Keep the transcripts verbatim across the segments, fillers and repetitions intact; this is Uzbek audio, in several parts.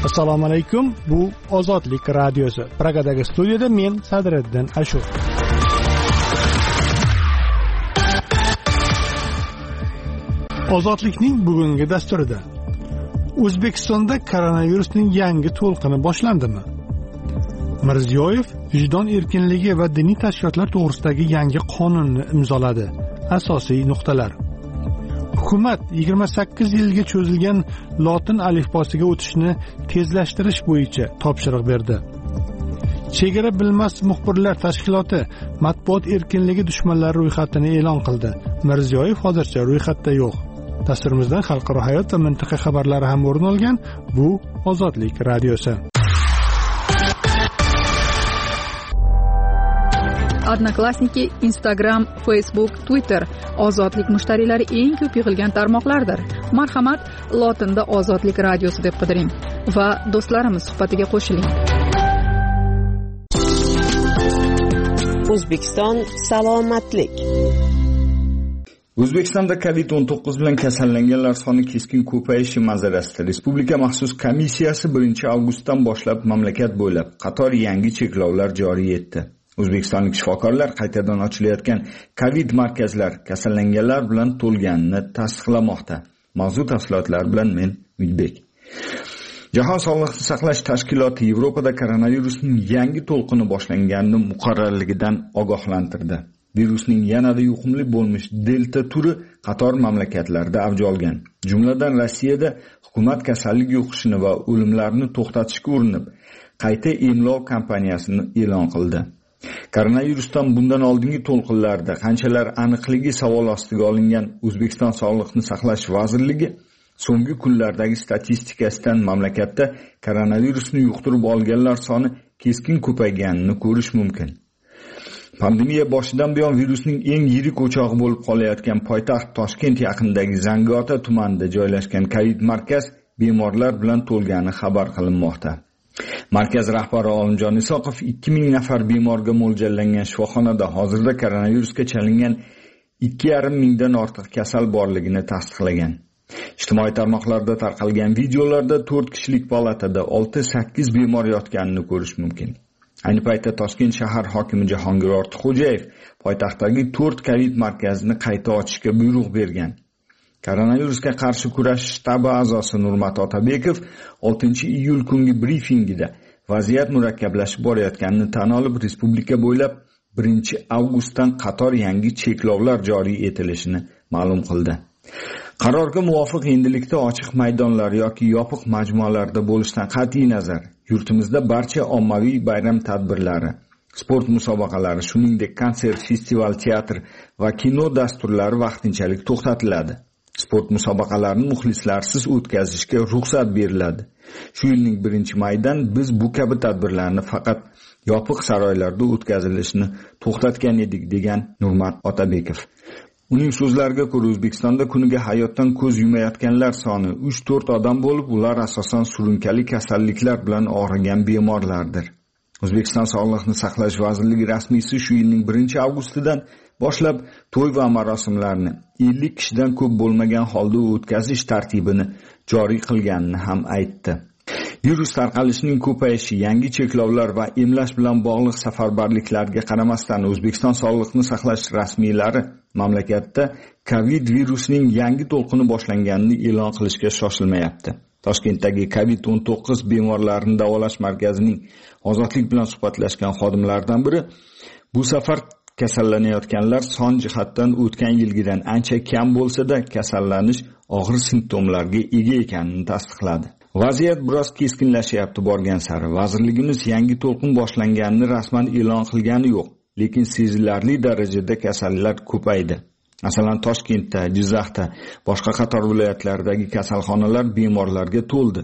Assalomu alaykum. Bu Ozodlik radiosi. Pragadagi studiyada men Sadriddin Ashur. Ozodlikning bugungi dasturida O'zbekistonda koronavirusning yangi to'lqini boshlandimi? Mirziyoyev vijdon erkinligi va diniy tashkilotlar to'g'risidagi yangi qonunni imzoladi. Asosiy nuqtalar. Hukumat yigirma sakkiz yilga cho'zilgan lotin alifbosiga o'tishni tezlashtirish bo'yicha topshiriq berdi. Chegara bilmas muxbirlar tashkiloti matbuot erkinligi dushmanlari ro'yxatini e'lon qildi. Mirziyoyev hozircha ro'yxatda yo'q. Dasturimizdan xalqaro hayot va mintaqa xabarlari ham o'rin olgan. Bu Ozodlik radiosi. Odnoklassniki, Instagram, Facebook, Twitter ozodlik mushtariylari eng ko'p yig'ilgan tarmoqlardir. Marhamat, lotinda Ozodlik radiosi deb qidiring va do'stlarimiz suhbatiga qo'shiling. O'zbekiston salomatlik. O'zbekistonda covid o'n to'qqiz bilan kasallanganlar soni keskin ko'payishi manzarasida Respublika maxsus komissiyasi birinchi avgustdan boshlab mamlakat bo'ylab qator yangi cheklovlar joriy etdi. O'zbekistonlik shifokorlar qaytadan ochilayotgan Covid markazlar kasallanganlar bilan to'lganini tasdiqlamoqda. Mavzu tafsilotlar bilan men Mudbek. Jahon sog'liqni saqlash tashkiloti Yevropada koronavirusning yangi to'lqini boshlanganini muqarrarligidan ogohlantirdi. Virusning yanada yuqumli bo'lmish delta turi qator mamlakatlarda avj olgan. Jumladan Rossiyada hukumat kasallik yuqishini va o'limlarni to'xtatishga urinib, qayta emlov kampaniyasini e'lon qildi. Koronavirusdan bundan oldingi to'lqinlarda qanchalar aniqligi savol ostiga olingan O'zbekiston Sog'liqni saqlash vazirligi so'nggi kunlardagi statistikasidan mamlakatda koronavirusni yuqtirib olganlar soni keskin ko'payganini ko'rish mumkin. Pandemiya boshidan buyon virusning eng yirik o'chog'i bo'lib qolayotgan poytaxt Toshkent yaqinidagi Zangiota tumanida joylashgan Covid markaz bemorlar bilan to'lgani xabar qilinmoqda. Markaz rahbari Olimjon Isoqov ikki ming nafar bemorga mo'ljallangan shifoxonada hozirda koronavirusga chalingan ikki yarim mingdan ortiq kasal borligini tasdiqlagan. Ijtimoiy tarmoqlarda tarqalgan videolarda to'rt kishilik palatada olti sakkiz bemor yotganini ko'rish mumkin. Ayni paytda Toshkent shahar hokimi Jahongir Ortiqxo'jayev poytaxtdagi to'rt Covid markazini qayta ochishga buyruq bergan. Koronavirusga qarshi kurash shtabi a'zosi Nurmat Otabekov oltinchi iyul kungi brifingida vaziyat murakkablashib borayotganini tan olib, respublika bo'ylab birinchi avgustdan qator yangi cheklovlar joriy etilishini ma'lum qildi. Qarorga muvofiq endilikda ochiq maydonlar yoki yopiq majmualarda bo'lishdan qat'iy nazar, yurtimizda barcha ommaviy bayram tadbirlari, sport musobaqalari, shuningdek konsert, festival, teatr va kino dasturlari vaqtinchalik to'xtatiladi. Sport musobaqalarini muxlislarsiz o'tkazishga ruxsat beriladi. Shu yilning birinchi maydan biz bu kabi tadbirlarni faqat yopiq saroylarda o'tkazilishini to'xtatgan edik, degan Nurmat Otabekov. Uning so'zlariga ko'ra, O'zbekistonda kuniga hayotdan ko'z yumayotganlar soni uch to'rt odam bo'lib, ular asosan surunkali kasalliklar bilan og'rigan bemorlardir. O'zbekiston Sog'liqni saqlash vazirligi rasmiysi shu yilning birinchi avgustidan boshlab to'y va marosimlarni ellik kishidan ko'p bo'lmagan holda o'tkazish tartibini joriy qilganini ham aytdi. Virus tarqalishining ko'payishi, yangi cheklovlar va emlash bilan bog'liq safarbarliklarga qaramasdan O'zbekiston Sog'liqni saqlash rasmiylari mamlakatda Covid virusining yangi to'lqini boshlanganini e'lon qilishga shoshilmayapti. Toshkentdagi Covid o'n to'qqiz bemorlarini davolash markazining Ozodlik bilan suhbatlashgan xodimlardan biri bu safar kasallanayotganlar son jihatdan o'tgan yilgidan ancha kam bo'lsa-da, kasallanish og'ir simptomlarga ega ekanini tasdiqladi. Vaziyat biroz keskinlashyapti borgan sari. Vazirligimiz yangi to'lqin boshlanganini rasman e'lon qilgani yo'q, lekin sezilarli darajada kasallar ko'paydi. Masalan, Toshkentda, Jizzaxda, boshqa qator viloyatlardagi kasalxonalar bemorlarga to'ldi.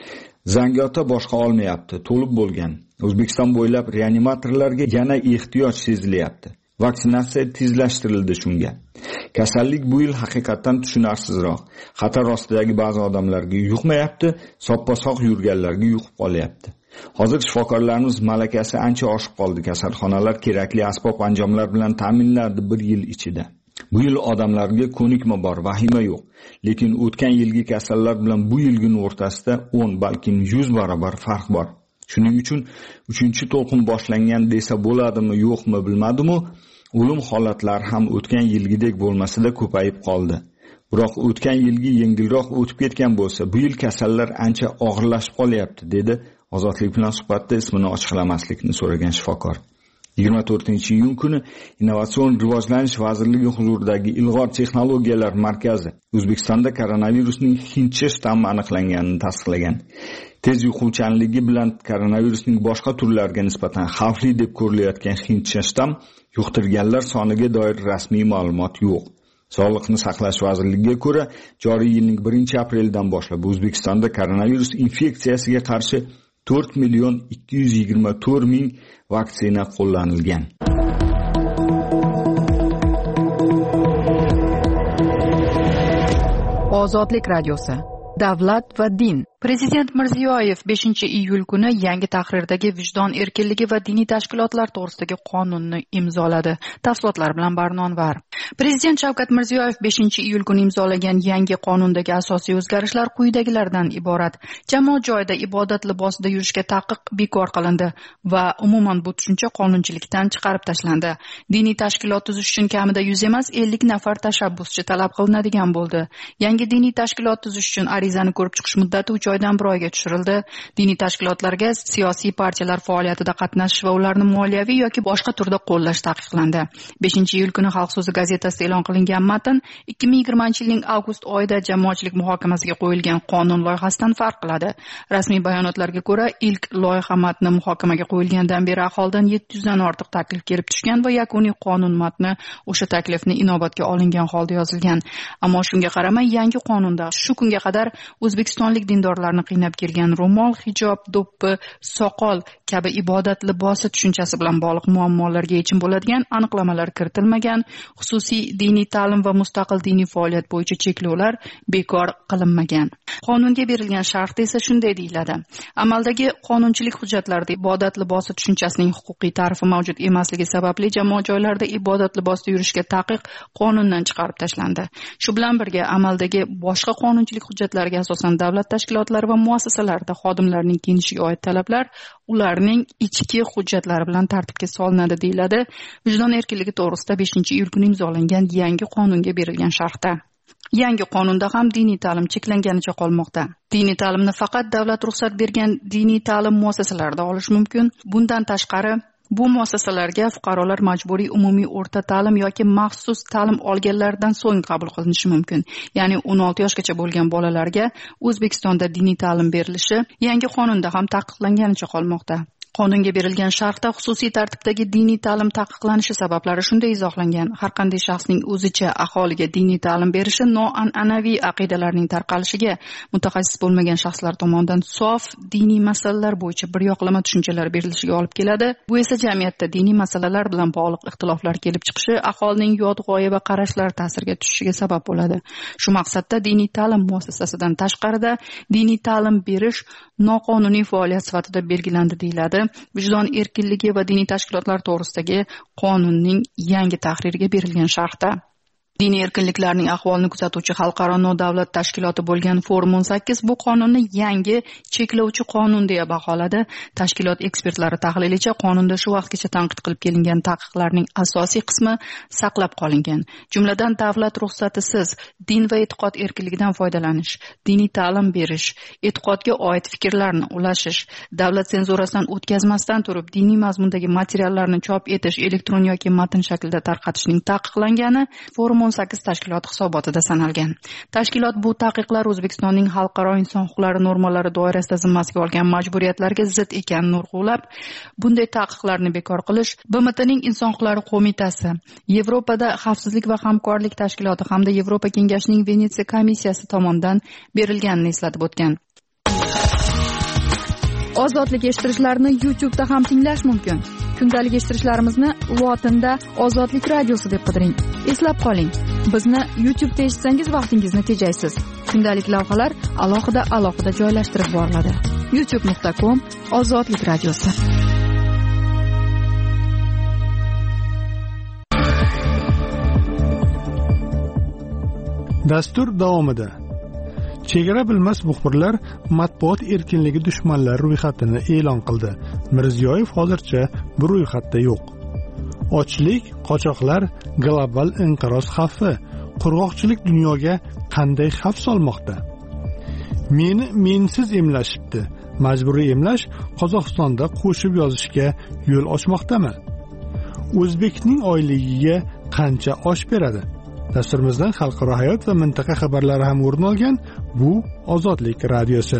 Zangiota boshqa olmayapti, to'lib bo'lgan. O'zbekiston bo'ylab reanimatorlarga yana ehtiyoj sezilyapti. Vaksinatsiya tezlashtirildi shunga. Kasallik bu yil haqiqatan tushunarsizroq. Xatar ostidagi ba'zi odamlarga yuqmayapti, soppa-sog' yurganlarga yuqib qolyapti. Hozir shifokorlarimiz malakasi ancha oshib qoldi. Kasalxonalar kerakli asbob-anjomlar bilan ta'minlanadi bir yil ichida. Bu yil odamlarga ko'nikma bor, vahima yo'q. Lekin o'tgan yilgi kasallar bilan bu yilgining o'rtasida o'n, balki yuz barobar farq bor. Shuning uchun uchinchi to'lqin boshlangan desa bo'ladimi, yo'qmi bilmadim-u, o'lim holatlari ham o'tgan yilgidek bo'lmasa-da ko'payib qoldi. Biroq o'tgan yilgi yengilroq o'tib ketgan bo'lsa, bu yil kasallar ancha og'irlashib qolyapti, dedi Ozodlik bilan suhbatda ismini ochiqlamaslikni so'ragan shifokor. yigirma to'rtinchi iyun kuni Innovatsion rivojlanish vazirligi huzuridagi Ilg'or texnologiyalar markazi O'zbekistonda koronavirusning hindcha shtammi aniqlanganini tasdiqlagan. Tez yuquvchanligi bilan koronavirusning boshqa turlariga nisbatan xavfli deb ko'rilayotgan hindcha shtam yuqtirganlar soniga doir rasmiy ma'lumot yo'q. Sog'liqni saqlash vazirligiga ko'ra, joriy yilning birinchi aprelidan boshlab O'zbekistonda koronavirus infeksiyasiga qarshi to'rt million ikki yuz yigirma to'rt ming vaksina qo'llanilgan. Ozodlik radiosi. Davlat va din. Prezident Mirziyoyev beshinchi iyul kuni yangi tahrirdagi vijdon erkinligi va diniy tashkilotlar to'g'risidagi qonunni imzoladi. Tafsilotlar bilan Barnonvar. Prezident Shavkat Mirziyoyev beshinchi iyul kuni imzolagan yangi qonundagi asosiy o'zgarishlar quyidagilardan iborat. Jamoat joyida ibodat libosida yurishga taqiq bekor qilindi va umuman bu tushuncha qonunchilikdan chiqarib tashlandi. Diniy tashkilot tuzish uchun kamida yuz emas, ellik nafar tashabbuschi talab qilinadigan bo'ldi. Yangi diniy tashkilot tuzish uchun arizani ko'rib chiqish muddati uch oydan bir oyga tushirildi. Diniy tashkilotlarga siyosiy partiyalar faoliyatida qatnashish va ularni moliyaviy yoki boshqa turda qo'llash taqiqlandi. beshinchi iyul kuni Xalq so'zi gazetasida e'lon qilingan matn ikki ming yigirmanchi yilning avgust oyida jamoatchilik muhokamasiga qo'yilgan qonun loyihasidan farq qiladi. Rasmiy bayonotlarga ko'ra, ilk loyiha matni muhokamaga qo'yilgandan beri aholidan yetti yuzdan ortiq taklif kelib tushgan va yakuniy qonun matni o'sha taklifni inobatga olingan holda yozilgan. Ammo shunga qaramay, yangi qonunda shu kunga qadar o'zbekistonlik dindorlarni qiynab kelgan ro'mol, hijob, do'ppi, soqol kabi ibodat libosi tushunchasi bilan bog'liq muammolarga yechim bo'ladigan aniqlamalar kiritilmagan. Xususiy diniy ta'lim va mustaqil diniy faoliyat bo'yicha cheklovlar bekor qilinmagan. Qonunga berilgan sharhda esa shunday deyiladi: amaldagi qonunchilik hujjatlarida ibodat libosi tushunchasining huquqiy ta'rifi mavjud emasligi sababli jamoat joylarida ibodat libosida yurishga taqiq qonundan chiqarib tashlandi. Shu bilan birga amaldagi boshqa qonunchilik hujjatlariga asosan davlat tashkilotlari va muassasalarida xodimlarning kiyinishiga oid talablar ularning ichki hujjatlari bilan tartibga solinadi, deyiladi vijdon erkinligi to'g'risida beshinchi iyul kuni imzolangan yangi qonunga berilgan sharhda. Yangi qonunda ham diniy ta'lim cheklanganicha qolmoqda. Diniy ta'limni faqat davlat ruxsat bergan diniy ta'lim muassasalarida olish mumkin. Bundan tashqari, bu muassasalarga fuqarolar majburiy umumiy o'rta ta'lim yoki maxsus ta'lim olganlaridan so'ng qabul qilinishi mumkin. Ya'ni o'n olti yoshgacha bo'lgan bolalarga O'zbekistonda diniy ta'lim berilishi yangi qonunda ham taqiqlanganicha qolmoqda. Qonunga berilgan sharhda xususiy tartibdagi diniy ta'lim taqiqlanishi sabablari shunday izohlangan: har qanday shaxsning o'zicha aholiga diniy ta'lim berishi noan'anaviy aqidalarning tarqalishiga, mutaxassis bo'lmagan shaxslar tomonidan sof diniy masalalar bo'yicha bir yoqlama tushunchalar berilishiga olib keladi. Bu esa jamiyatda diniy masalalar bilan bog'liq ixtiloflar kelib chiqishi, aholining yot g'oya va qarashlari ta'siriga tushishiga sabab bo'ladi. Shu maqsadda diniy ta'lim muassasasidan tashqarida diniy ta'lim berish noqonuniy faoliyat sifatida belgilandi, deyiladi vijdon erkinligi va diniy tashkilotlar to'g'risidagi qonunning yangi tahririga berilgan sharhda. Diniy erkinliklarning ahvolini kuzatuvchi xalqaro nodavlat tashkiloti bo'lgan Forum o'n sakkiz bu qonunni yangi cheklovchi qonun deya baholadi. Tashkilot ekspertlari tahlilicha qonunda shu vaqtgacha tanqid qilib kelingan taqiqlarning asosiy qismi saqlab qolingan. Jumladan, davlat ruxsatisiz din va e'tiqod erkinligidan foydalanish, diniy ta'lim berish, e'tiqodga oid fikrlarni ulashish, davlat senzurasidan o'tkazmasdan turib diniy mazmundagi materiallarni chop etish, elektron yoki matn shaklida tarqatishning taqiqlangani Forum o'n sakkiz tashkiloti hisobotida sanalgan. Tashkilot bu taqiqlar O'zbekistonning xalqaro inson huquqlari normalari doirasida zimmasiga olgan majburiyatlarga zid ekanini urg'ulab, bunday taqiqlarni bekor qilish B M Tning Inson huquqlari qo'mitasi, Yevropada xavfsizlik va hamkorlik tashkiloti hamda Yevropa kengashining Venetsiya komissiyasi tomonidan berilganini eslatib o'tgan. Ozodlik eshittirishlarni YouTube'da ham tinglash mumkin. Kundalik eshittirishlarimizni lotinda Ozodlik radiosi deb qidiring. Eslab qoling, bizni YouTube'da eshitsangiz vaqtingizni tejaysiz. Kundalik lavhalar alohida alohida joylashtirib boriladi. youtube nuqta com Ozodlik radiosi. Dastur davomida chegara bilmas muxbirlar matbuot erkinligi dushmanlari ro'yxatini e'lon qildi. Mirziyoyev hozircha bu ro'yxatda yo'q. Ochlik, qochoqlar, global inqiroz xavfi, qurg'oqchilik dunyoga qanday xavf solmoqda? Meni mensiz emlashibdi. Majburiy emlash Qozog'istonda qo'shib yozishga yo'l ochmoqdami? O'zbekning oyligiga qancha osh beradi? Dasturimizdan xalqaro hayot va mintaqa xabarlari ham o'rin olgan. Bu Ozodlik radiosi.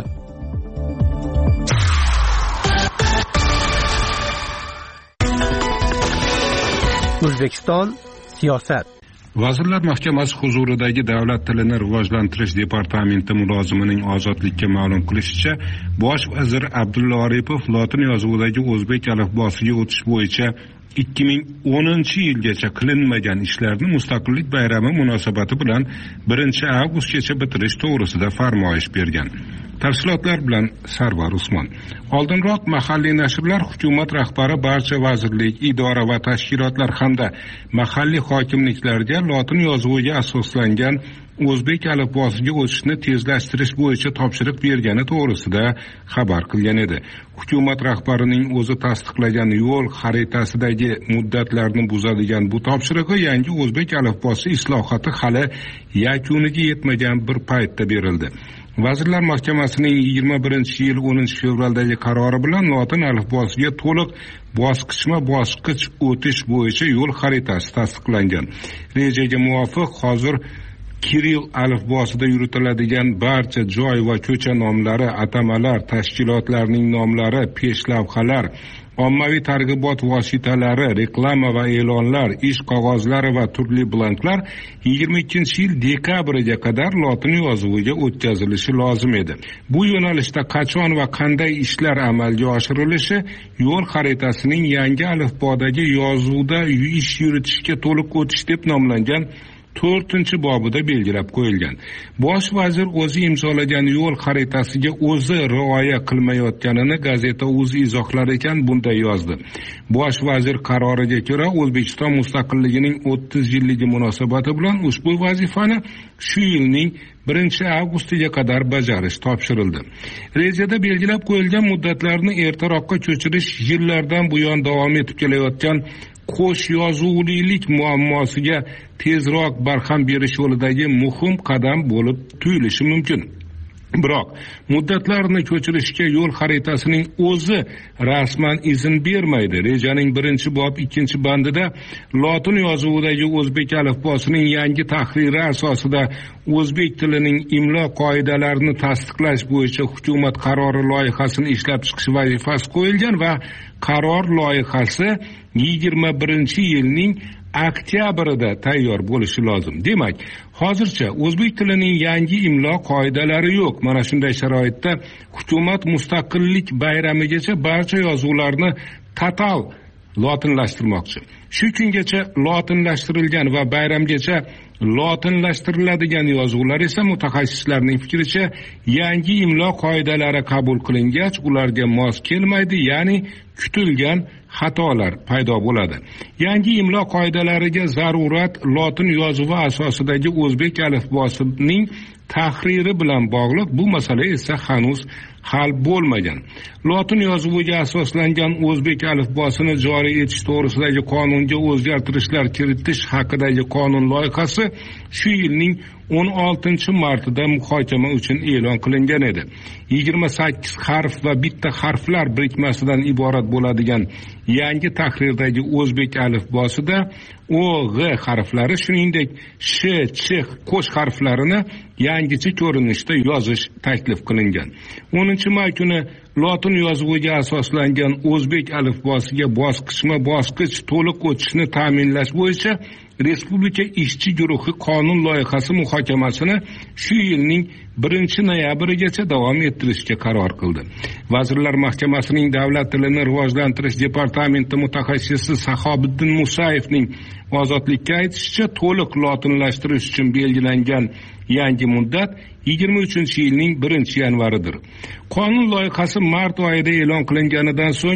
O'zbekiston siyosat. Vazirlar Mahkamasi huzuridagi Davlat tilini rivojlantirish departamenti mulozimining Ozodlikka ma'lum qilishicha, Bosh vazir Abdulla Aripov lotin yozuvidagi o'zbek alifbosiga o'tish bo'yicha ikki ming o'ninchi yilgacha qilinmagan ishlarni Mustaqillik bayrami munosabati bilan birinchi avgustgacha bitirish to'g'risida farmoyish bergan. Tafsilotlar bilan Sarvar Usmon. Oldinroq mahalliy nashrlar hukumat rahbari barcha vazirlik, idora va tashkilotlar hamda mahalliy hokimliklarga lotin yozuviga asoslangan o'zbek alifbosiga o'tishni tezlashtirish bo'yicha topshiriq bergani to'g'risida xabar qilgan edi. Hukumat rahbarining o'zi tasdiqlagan yo'l xaritasidagi muddatlarni buzadigan bu topshirig'i yangi o'zbek alifbosi islohoti hali yakuniga yetmagan bir paytda berildi. Vazirlar Mahkamasining yigirma birinchi yil o'ninchi fevraldagi qarori bilan lotin alifbosiga to'liq bosqichma-bosqich o'tish bo'yicha yo'l xaritasi tasdiqlangan. Rejaga muvofiq hozir Kiril alifbosida yuritiladigan barcha joy va ko'cha nomlari, atamalar, tashkilotlarning nomlari, peshlavhalar, ommaviy targ'ibot vositalari, reklama va e'lonlar, ish qog'ozlari va turli blanklar yigirma ikkinchi yil dekabriga qadar lotin yozuviga o'tkazilishi lozim edi. Bu yo'nalishda qachon va qanday ishlar amalga oshirilishi yo'l xaritasining yangi alifbodagi yozuvda ish yuritishga to'liq o'tish deb nomlangan to'rtinchi bobida belgilab qo'yilgan. Bosh vazir o'zi imzolagan yo'l xaritasiga o'zi rioya qilmayotganini gazeta o'zi izohlar ekan bunday yozdi. Bosh vazir qaroriga ko'ra O'zbekiston mustaqilligining o'ttiz yilligi munosabati bilan ushbu vazifani shu yilning birinchi avgustiga qadar bajarish topshirildi. Rejada belgilab qo'yilgan muddatlarni ertaroqqa ko'chirish yillardan buyon davom etib kelayotgan qo'sh yozuvlilik muammosiga tezroq barham berish yo'lidagi muhim qadam bo'lib tuyulishi mumkin. Biroq muddatlarni ko'chirishga yo'l xaritasining o'zi rasman izn bermaydi. Rejaning birinchi bob ikkinchi bandida lotin yozuvidagi o'zbek alifbosining yangi tahriri asosida o'zbek tilining imlo qoidalarini tasdiqlash bo'yicha hukumat qarori loyihasini ishlab chiqish vazifasi qo'yilgan va qaror loyihasi yigirma birinchi yilning oktyabrida tayyor bo'lishi lozim. Demak, hozircha o'zbek tilining yangi imlo qoidalari yo'q. Mana shunday sharoitda hukumat mustaqillik bayramigacha barcha yozuvlarni total lotinlashtirmoqchi. Shu kungacha lotinlashtirilgan va bayramgacha lotinlashtiriladigan yozuvlar esa mutaxassislarning fikricha yangi imlo qoidalari qabul qilingach ularga mos kelmaydi, ya'ni kutilgan xatolar paydo bo'ladi. Yangi imlo qoidalariga zarurat lotin yozuvi asosidagi o'zbek alifbosining tahriri bilan bog'liq. Bu masala esa hanuz hal bo'lmagan. Lotin yozuviga asoslangan o'zbek alifbosini joriy etish to'g'risidagi qonunga o'zgartirishlar kiritish haqidagi qonun loyihasi shu yilning o'n oltinchi martida muhokama uchun e'lon qilingan edi. yigirma sakkiz harf va bitta harflar birikmasidan iborat bo'ladigan yangi tahrirdagi o'zbek alifbosida O, G harflari shuningdek Sh, Ch qo'sh harflarini yangicha ko'rinishda yozish taklif qilingan. o'ninchi may kuni lotin yozuviga asoslangan o'zbek alifbosiga bosqichma-bosqich to'liq o'tishni ta'minlash bo'yicha Respublika ishchi guruhi qonun loyihasi muhokamasini shu yilning birinchi noyabrigacha davom ettirishga qaror qildi. Vazirlar Mahkamasining Davlat tilini rivojlantirish departamenti mutaxassisi Sahobiddin Musayevning Ozodlikka aytishicha, to'liq lotinlashtirish uchun belgilangan yangi muddat yigirma uchinchi yilning birinchi yanvaridir. Qonun loyihasi mart oyida e'lon qilinganidan so'ng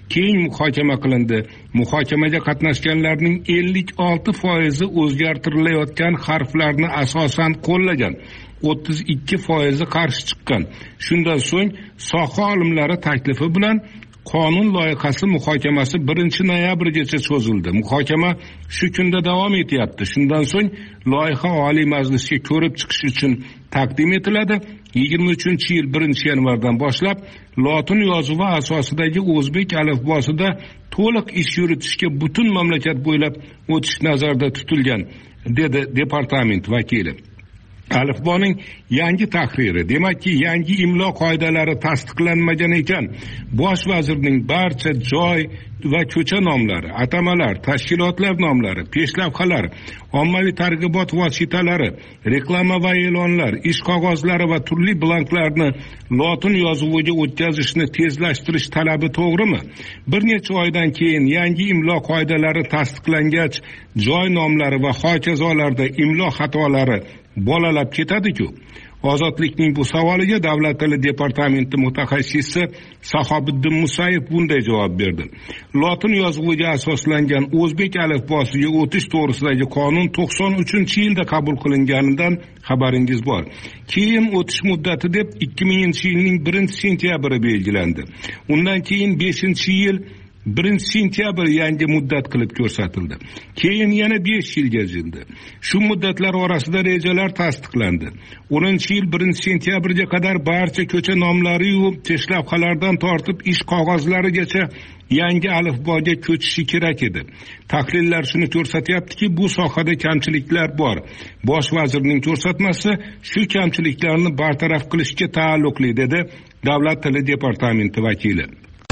keng muhokama qilindi. Muhokamaga qatnashganlarning ellik olti foizi o'zgartirilayotgan harflarni asosan qo'llagan, o'ttiz ikki foizi qarshi chiqqan. Shundan so'ng soha olimlari taklifi bilan qonun loyihasi muhokamasi birinchi noyabrgacha cho'zildi. Muhokama shu kunda davom etyapti. Shundan so'ng loyiha Oliy Majlisga ko'rib chiqish uchun taqdim etiladi. yigirma uchinchi yil birinchi yanvardan boshlab lotin yozuvi asosidagi o'zbek alifbosida to'liq ish yuritishga butun mamlakat bo'ylab o'tish nazarda tutilgan, dedi departament vakili. Alifboning yangi tahriri, demakki yangi imlo qoidalari tasdiqlanmagan ekan, bosh vazirning barcha joy va ko'cha nomlari, atamalar, tashkilotlar nomlari, peshlavhalar, ommaviy targ'ibot vositalari, reklama va e'lonlar, ish qog'ozlari va turli blanklarni lotin yozuviga o'tkazishni tezlashtirish talabi to'g'rimi? Bir necha oydan keyin yangi imlo qoidalari tasdiqlangach, joy nomlari va hokazolarda imlo xatolari bolalab ketadi-ku. Ozodlikning bu savoliga Davlat tili departamenti mutaxassisi Sahobiddin Musayev bunday javob berdi. Lotin yozuviga asoslangan o'zbek alifbosiga o'tish to'g'risidagi qonun to'qson uchinchi yilda qabul qilinganidan xabaringiz bor. Keyin o'tish muddati deb ikki minginchi yilning birinchi sentyabri belgilandi. Undan keyin beshinchi yil birinchi sentyabr yangi muddat qilib ko'rsatildi. Keyin yana besh yilga cho'zildi. Shu muddatlar orasida rejalar tasdiqlandi. o'ninchi yil birinchi sentyabrga qadar barcha ko'cha nomlari yu teshlavhalardan tortib ish qog'ozlarigacha yangi alifboga ko'chishi kerak edi. Tahlillar shuni ko'rsatyaptiki, bu sohada kamchiliklar bor. Bosh vazirning ko'rsatmasi shu kamchiliklarni bartaraf qilishga taalluqli, dedi Davlat tili departamenti vakili.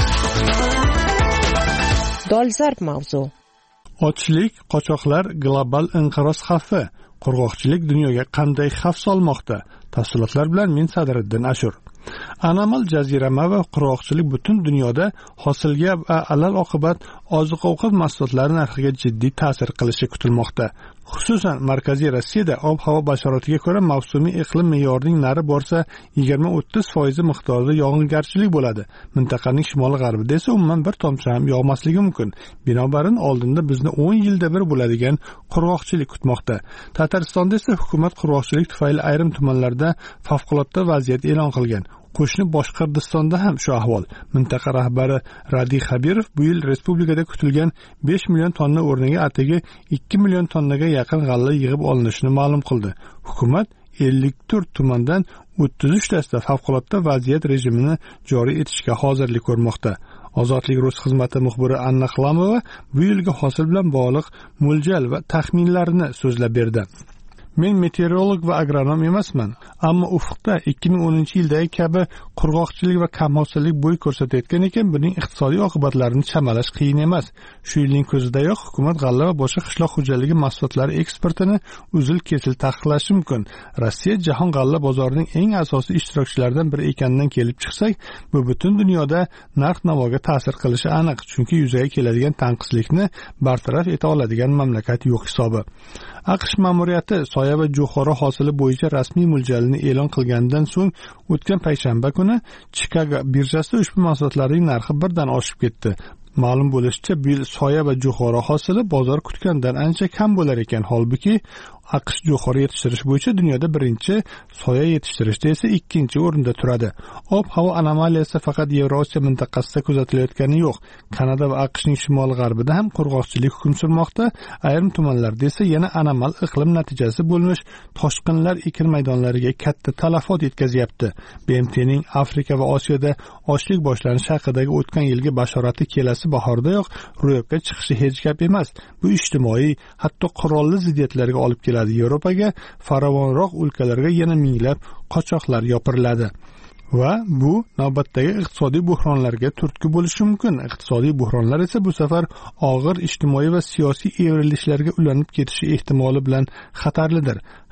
Dolzarb mavzu. Ochlik, qochoqlar, global inqiroz xavfi, qurg'oqchilik dunyoga qanday xavf solmoqda? Tafsilotlar bilan men Sadriddin Ashur. Anomal jazirama va qurg'oqchilik butun dunyoda hosilga va alal oqibat oziq-ovqat mahsulotlari narxiga jiddiy ta'sir qilishi kutilmoqda. Xususan, Markaziy Rossiyada ob-havo bashoratlariga ko'ra mavsumiy iqlim me'yorining nari borsa yigirma o'ttiz foiz miqdorida yog'ingarchilik bo'ladi. Mintaqaning shimoli-g'arbida esa umuman bir tomchi ham yog'masligi mumkin. Binobarin oldinda bizni o'n yilda bir bo'ladigan qurg'oqchilik kutmoqda. Tataristonda esa hukumat qurg'oqchilik tufayli ayrim tumanlarda favqulodda vaziyat e'lon qilgan. Qo'shni Boshqirdistonda ham shu ahvol. Mintaqa rahbari Radi Xabirov bu yil respublikada kutilgan besh million tonna o'rniga atigi ikki million tonnaga yaqin g'alla yig'ib olinishini ma'lum qildi. Hukumat ellik to'rt tumandan o'ttiz uch tasida favqulodda vaziyat rejimini joriy etishga hozirlik ko'rmoqda. Ozodlik Rus xizmati muxbiri Anna Xlamova bu yilgi hosil bilan bog'liq mo'ljal va taxminlarini so'zlab berdi. Men meteorolog va agronom emasman, ammo ufqda ikki ming o'ninchi yildagi kabi qurg'oqchilik va kamhosillik bo'y ko'rsatayotgan ekan, buning iqtisodiy oqibatlarini chamalash qiyin emas. Shu yilning ko'zidayoq hukumat g'alla va boshqa qishloq xo'jaligi mahsulotlari eksportini uzil-kesil taqiqlashi mumkin. Rossiya jahon g'alla bozorining eng asosiy ishtirokchilaridan biri ekanidan kelib chiqsak, bu butun dunyoda narx-navoga ta'sir qilishi aniq, chunki yuzaga keladigan tanqislikni bartaraf eta oladigan mamlakat yo'q hisobi. AQSh ma'muriyati soya va jo'xori hosili bo'yicha rasmiy mo'ljalini e'lon qilgandan so'ng o'tgan payshanba kuni Chicago birjasida ushbu mahsulotlarning narxi birdan oshib ketdi. Ma'lum bo'lishicha, bu yil soya va jo'xori hosili bozor kutgandan ancha kam bo'lar ekan, holbuki AQSh jo'xori yetishtirish bo'yicha dunyoda birinchi, soya yetishtirishda esa ikkinchi o'rinda turadi. Ob-havo anomaliyasi faqat Yevrosiyo mintaqasida kuzatilayotgani yo'q. Kanada va AQShning shimol-g'arbida ham qurg'oqchilik hukm surmoqda. Ayrim tumanlarda esa yana anomal iqlim natijasi bo'lmish toshqinlar ekin maydonlariga katta talafot yetkazyapti. B M T'ning Afrika va Osiyoda ochlik boshlanishi haqidagi o'tgan yilgi bashorati kelasi bahordayoq ro'yobga chiqishi hech gap emas. Bu ijtimoiy, hatto qurolli ziddiyatlarga olib keladi. Yevropaga, farovonroq o'lkalarga yana minglab qochoqlar yopiriladi. Va bu navbatdagi iqtisodiy buhronlarga turtki bo'lishi mumkin. Iqtisodiy buhronlar esa bu safar og'ir ijtimoiy va siyosiy evrilishlarga ulanib ketishi ehtimoli bilan xatarlidir.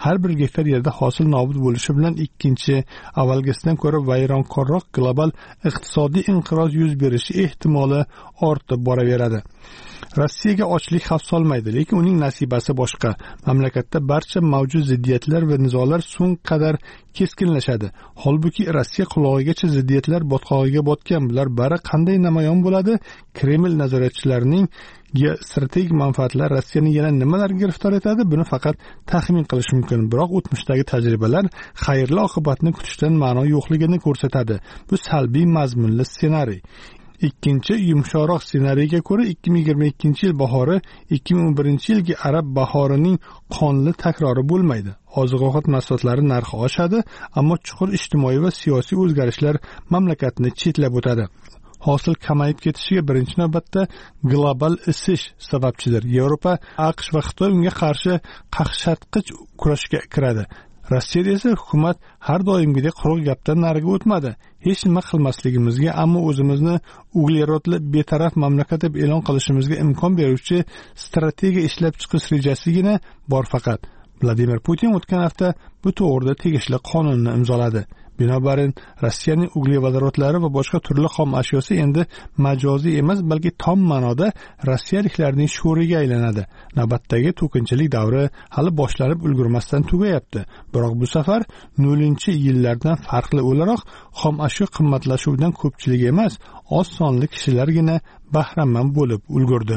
har bir gektar yerda hosil nobud bo'lishi bilan ikkinchi avvalgisidan ko'ra vayronkorroq global iqtisodiy inqiroz yuz berishi ehtimoli ortib boraveradi. Rossiyaga ochlik xavf solmaydi, lekin uning nasibasi boshqa. Mamlakatda barcha mavjud ziddiyatlar va nizolar so'ng qadar keskinlashadi. Holbuki Rossiya qulog'igacha ziddiyatlar botqog'iga botgan. Bular bari qanday namoyon bo'ladi? Kreml nazoratchilarining geostrategik manfaatlar Rossiyani yana nimalarga giriftor etadi? Buni faqat taxmin qilish mumkin. Biroq o'tmishdagi tajribalar xayrli oqibatni kutishdan ma'no yo'qligini ko'rsatadi. Bu salbiy mazmunli ssenariy. Ikkinchi yumshoqroq ssenariyga ko'ra ikki ming yigirma ikkinchi yil bahori ikki ming o'n birinchi yilgi arab bahorining qonli takrori bo'lmaydi. Oziq-ovqat mahsulotlari narxi oshadi, ammo chuqur ijtimoiy va siyosiy o'zgarishlar mamlakatni chetlab o'tadi. Hosil kamayib ketishiga birinchi navbatda global isish sababchidir. Yevropa, AQSh va Xitoy unga qarshi qaqshatqich kurashga kiradi. Rossiyada esa hukumat har doimgidek quruq gapdan nariga o'tmadi. Hech nima qilmasligimizga, ammo o'zimizni uglerodli betaraf mamlakat deb e'lon qilishimizga imkon beruvchi strategiya ishlab chiqish rejasigina bor faqat. Vladimir Putin o'tgan hafta bu to'g'rida tegishli qonunni imzoladi. Binobarin Rossiyaning uglevodorodlari va boshqa turli xom ashyosi endi majoziy emas, balki tom ma'noda rossiyaliklarning sho'riga aylanadi. Navbatdagi to'kinchilik davri hali boshlanib ulgurmasdan tugayapti. Biroq bu safar nollinchi yillardan farqli o'laroq xom ashyo qimmatlashuvidan ko'pchilik emas, oz sonli kishilargina bahramand bo'lib ulgurdi.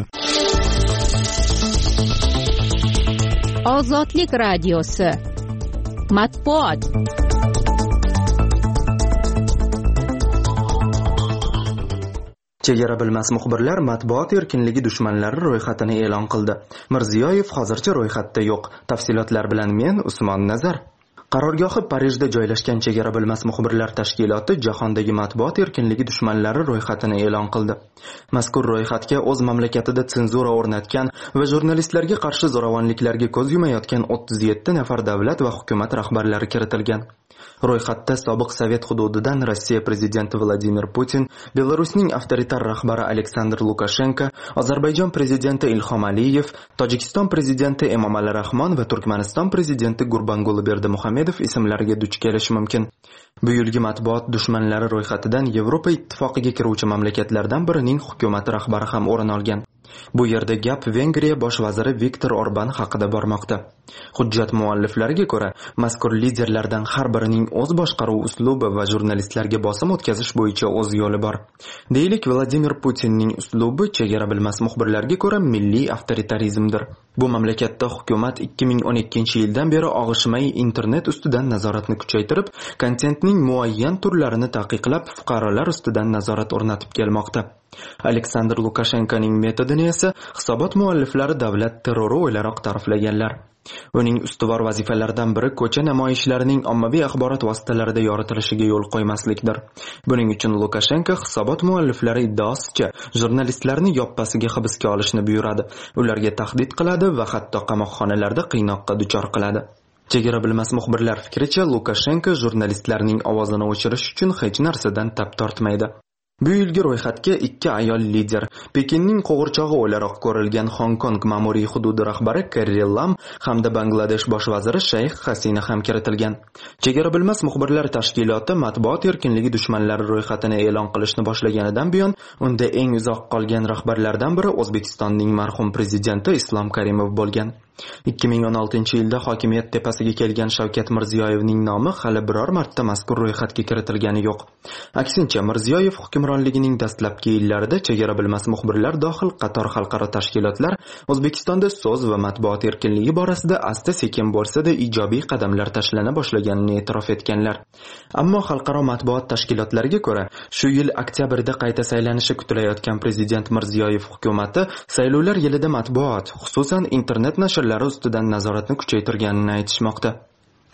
Ozodlik radiosi matbuot. Chegara bilmas muxbirlar matbuot erkinligi dushmanlari ro'yxatini e'lon qildi. Mirziyoyev hozircha ro'yxatda yo'q. Tafsilotlar bilan men Usmon Nazar. Qarorgohi Parijda joylashgan Chegara bilmas muxbirlar tashkiloti jahondagi matbuot erkinligi dushmanlari ro'yxatini e'lon qildi. Mazkur ro'yxatga o'z mamlakatida senzura o'rnatgan va jurnalistlarga qarshi zo'ravonliklarga ko'z yumayotgan o'ttiz yetti nafar davlat va hukumat rahbarlari kiritilgan. Ro'yxatda sobiq Sovet hududidan Rossiya prezidenti Vladimir Putin, Belarusning avtoritar rahbari Aleksandr Lukashenko, Ozarbayjon prezidenti Ilhom Aliyev, Tojikiston prezidenti Emomali Rahmon va Turkmaniston prezidenti Gurbanguli Berdimuhamedov ismlariga duch kelishi mumkin. Bu yilgi matbuot dushmanlari ro'yxatidan Yevropa ittifoqiga kiruvchi mamlakatlardan birining hukumat rahbari ham o'rin olgan. Bu yerda gap Vengriya bosh vaziri Viktor Orban haqida bormoqda. Hujjat mualliflariga ko'ra, mazkur liderlardan har birining o'z boshqaruv uslubi va jurnalistlarga bosim o'tkazish bo'yicha o'z yo'li bor. Deylik, Vladimir Putinning uslubi chegara bilmas muxbirlarga ko'ra milliy avtoritarizmdir. Bu mamlakatda hukumat ikki ming o'n ikkinchi yildan beri og'ishmay internet ustidan nazoratni kuchaytirib, kontentning muayyan turlarini taqiqlab, fuqarolar ustidan nazorat o'rnatib kelmoqda. Aleksandr Lukashenkoning metodini esa hisobot mualliflari davlat terrori o'ylaroq ta'riflaganlar. Uning ustuvor vazifalaridan biri ko'cha namoyishlarining ommaviy axborot vositalarida yoritilishiga yo'l qo'ymaslikdir. Buning uchun Lukashenko hisobot mualliflari iddaosicha jurnalistlarni yoppasiga hibsga olishni buyuradi, ularga tahdid qiladi va hatto qamoqxonalarda qiynoqqa duchor qiladi. Chegara bilmas muxbirlar fikricha, Lukashenko jurnalistlarning ovozini o'chirish uchun hech narsadan tap tortmaydi. Bu yilgi ro'yxatga ikki ayol lider, Pekinning qo'g'irchog'i o'laroq ko'rilgan Hong Kong ma'muriy hududi rahbari Carrie Lam hamda Bangladesh bosh vaziri Shayx Hasina ham kiritilgan. Chegara bilmas muxbirlar tashkiloti matbuot erkinligi dushmanlari ro'yxatini e'lon qilishni boshlaganidan buyon unda eng uzoq qolgan rahbarlardan biri O'zbekistonning marhum prezidenti Islom Karimov bo'lgan. ikki ming o'n oltinchi yilda hokimiyat tepasiga kelgan Shavkat Mirziyoyevning nomi hali biror marta mazkur ro'yxatga kiritilgani yo'q. Aksincha, Mirziyoyev hukmronligining dastlabki yillarida chegara bilmas muxbirlar dohil qator xalqaro tashkilotlar O'zbekistonda so'z va matbuot erkinligi borasida asta-sekin bo'lsa-da ijobiy qadamlar tashlana boshlaganini e'tirof etganlar. Ammo xalqaro matbuot tashkilotlariga ko'ra, shu yil oktyabrda qayta saylanishi kutilayotgan prezident Mirziyoyev hukumatı saylovlar yilida matbuot, xususan internet nashr ustidan nazoratni kuchaytirganini aytishmoqda.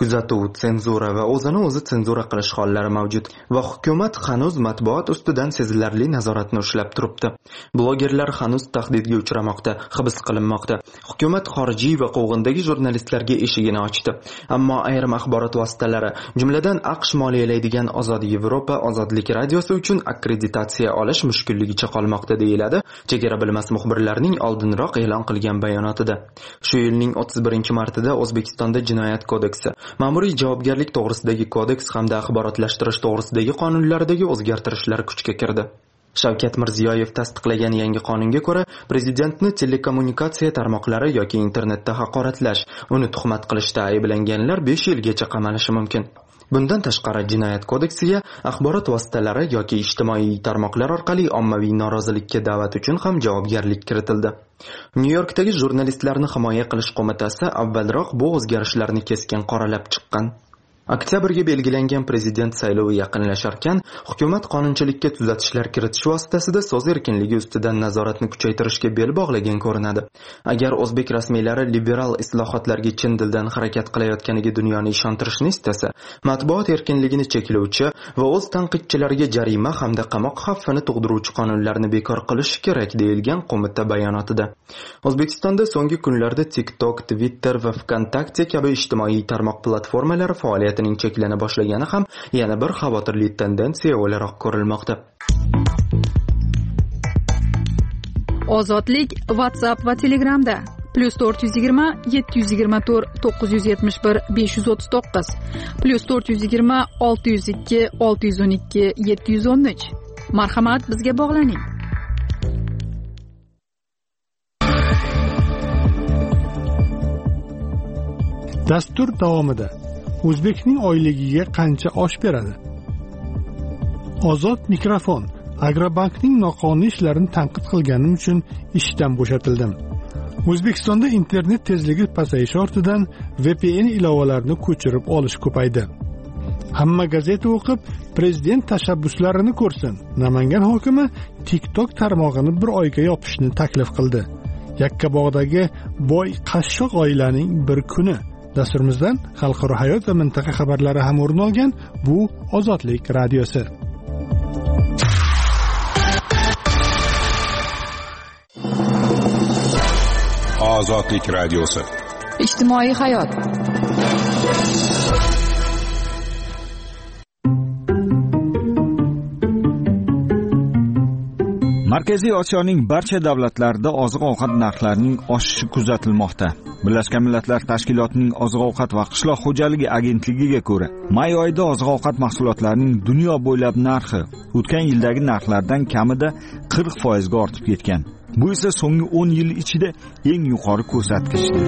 kuzatuv, senzura va o'zini o'zi senzura qilish hollari mavjud va hukumat hanuz matbuot ustidan sezilarli nazoratni ushlab turibdi. Blogerlar hanuz tahdidga uchramoqda, hibs qilinmoqda. Hukumat xorijiy va quvg'indagi jurnalistlarga eshigini ochdi. Ammo ayrim axborot vositalari, jumladan AQSh moliyalaydigan Ozod Yevropa Ozodlik radiosi uchun akkreditatsiya olish mushkulligicha qolmoqda deyiladi chegara bilmas muxbirlarning oldinroq e'lon qilgan bayonotida. Shu yilning o'ttiz birinchi martida O'zbekistonda Jinoyat kodeksi, ma'muriy javobgarlik to'g'risidagi kodeks hamda axborotlashtirish to'g'risidagi qonunlardagi o'zgartirishlar kuchga kirdi. Shavkat Mirziyoyev tasdiqlagan yangi qonunga ko'ra, prezidentni telekommunikatsiya tarmoqlari yoki internetda haqoratlash, uni tuhmat qilishda ayblanganlar besh yilgacha qamalishi mumkin. Bundan tashqari Jinoyat kodeksiga axborot vositalari yoki ijtimoiy tarmoqlar orqali ommaviy norozilikka da'vat uchun ham javobgarlik kiritildi. Nyu-Yorkdagi jurnalistlarni himoya qilish qo'mitasi avvalroq bu o'zgarishlarni keskin qoralab chiqqan. Oktyabrga belgilangan prezident saylovi yaqinlasharkan, hukumat qonunchilikka tuzatishlar kiritish vositasida so'z erkinligi ustidan nazoratni kuchaytirishga bel bog'lagan ko'rinadi. Agar o'zbek rasmiylari liberal islohotlarga chin dildan harakat qilayotganiga dunyoni ishontirishni istasa, matbuot erkinligini cheklovchi va o'z tanqidchilariga jarima hamda qamoq xavfini tug'diruvchi qonunlarni bekor qilish kerak deyilgan qo'mita bayonotida. O'zbekistonda so'nggi kunlarda TikTok, Twitter va VKontakte kabi ijtimoiy tarmoq platformalari faoliyati cheklana boshlagani ham yana bir xavotirli tendensiya o'laroq ko'rilmoqda. Ozodlik WhatsApp va Telegramda plus to'rt yuz yigirma yetti yuz yigirma to'rt to'qqiz yuz yetmish bir besh yuz o'ttiz to'qqiz plus to'rt yuz yigirma olti yuz ikki olti yuz o'n ikki yetti yuz o'n uch. Marhamat, bizga bog'laning. Dastur davomida O'zbekning oyligiga qancha osh beradi? Ozod mikrofon. Agrobankning noqonuniy ishlarini tanqid qilganim uchun ishdan bo'shatildim. O'zbekistonda internet tezligi pasayishi ortidan V P N ilovalarini ko'chirib olish ko'paydi. Hamma gazeta o'qib, prezident tashabbuslarini ko'rsin. Namangan hokimi TikTok tarmog'ini bir oyga yopishni taklif qildi. Yakkabog'dagi boy qashshoq oilaning bir kuni. Dasturimizdan xalqaro hayot va mintaqa xabarlari ham o'rin olgan bu Ozodlik radiosi. Ozodlik radiosi. Ijtimoiy hayot. Markaziy Osiyoning barcha davlatlarida oziq-ovqat narxlarining oshishi kuzatilmoqda. Birlashgan Millatlar Tashkilotining Oziq-ovqat va qishloq xo'jaligi agentligiga ko'ra, may oyida oziq-ovqat mahsulotlarining dunyo bo'ylab narxi o'tgan yildagi narxlardan kamida qirq foiz ga ortib ketgan. Bu esa so'nggi o'n yil ichida eng yuqori ko'rsatkichdir.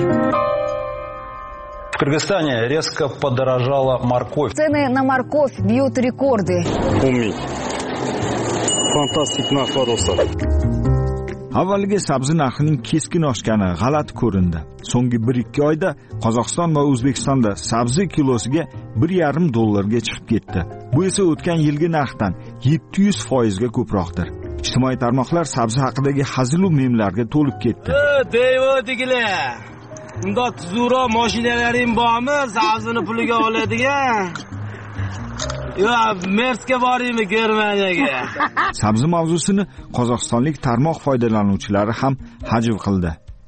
В Кыргызстане резко подорожала морковь. Цены на морковь бьют рекорды. Умить. Fantastik narxlar dostlar. Avvaliga sabzi narxining keskin oshgani g'alati ko'rindi. So'nggi bir ikki oyda Qozog'iston va O'zbekistonda sabzi kilosiga bir yarim dollarga chiqib ketdi. Bu esa o'tgan yilgi narxdan yetti yuz foiz ga ko'proqdir. Ijtimoiy tarmoqlar sabzi haqidagi hazil va memlarga to'lib ketdi. Deyvotigilar. Unda tuzuro mashinalaring bormi? Sabzini puliga oladigan. Yo, Merska boraymi Germaniyaga? Sabzi mavzusini qozog'istonlik tarmoq foydalanuvchilari ham hajv qildi.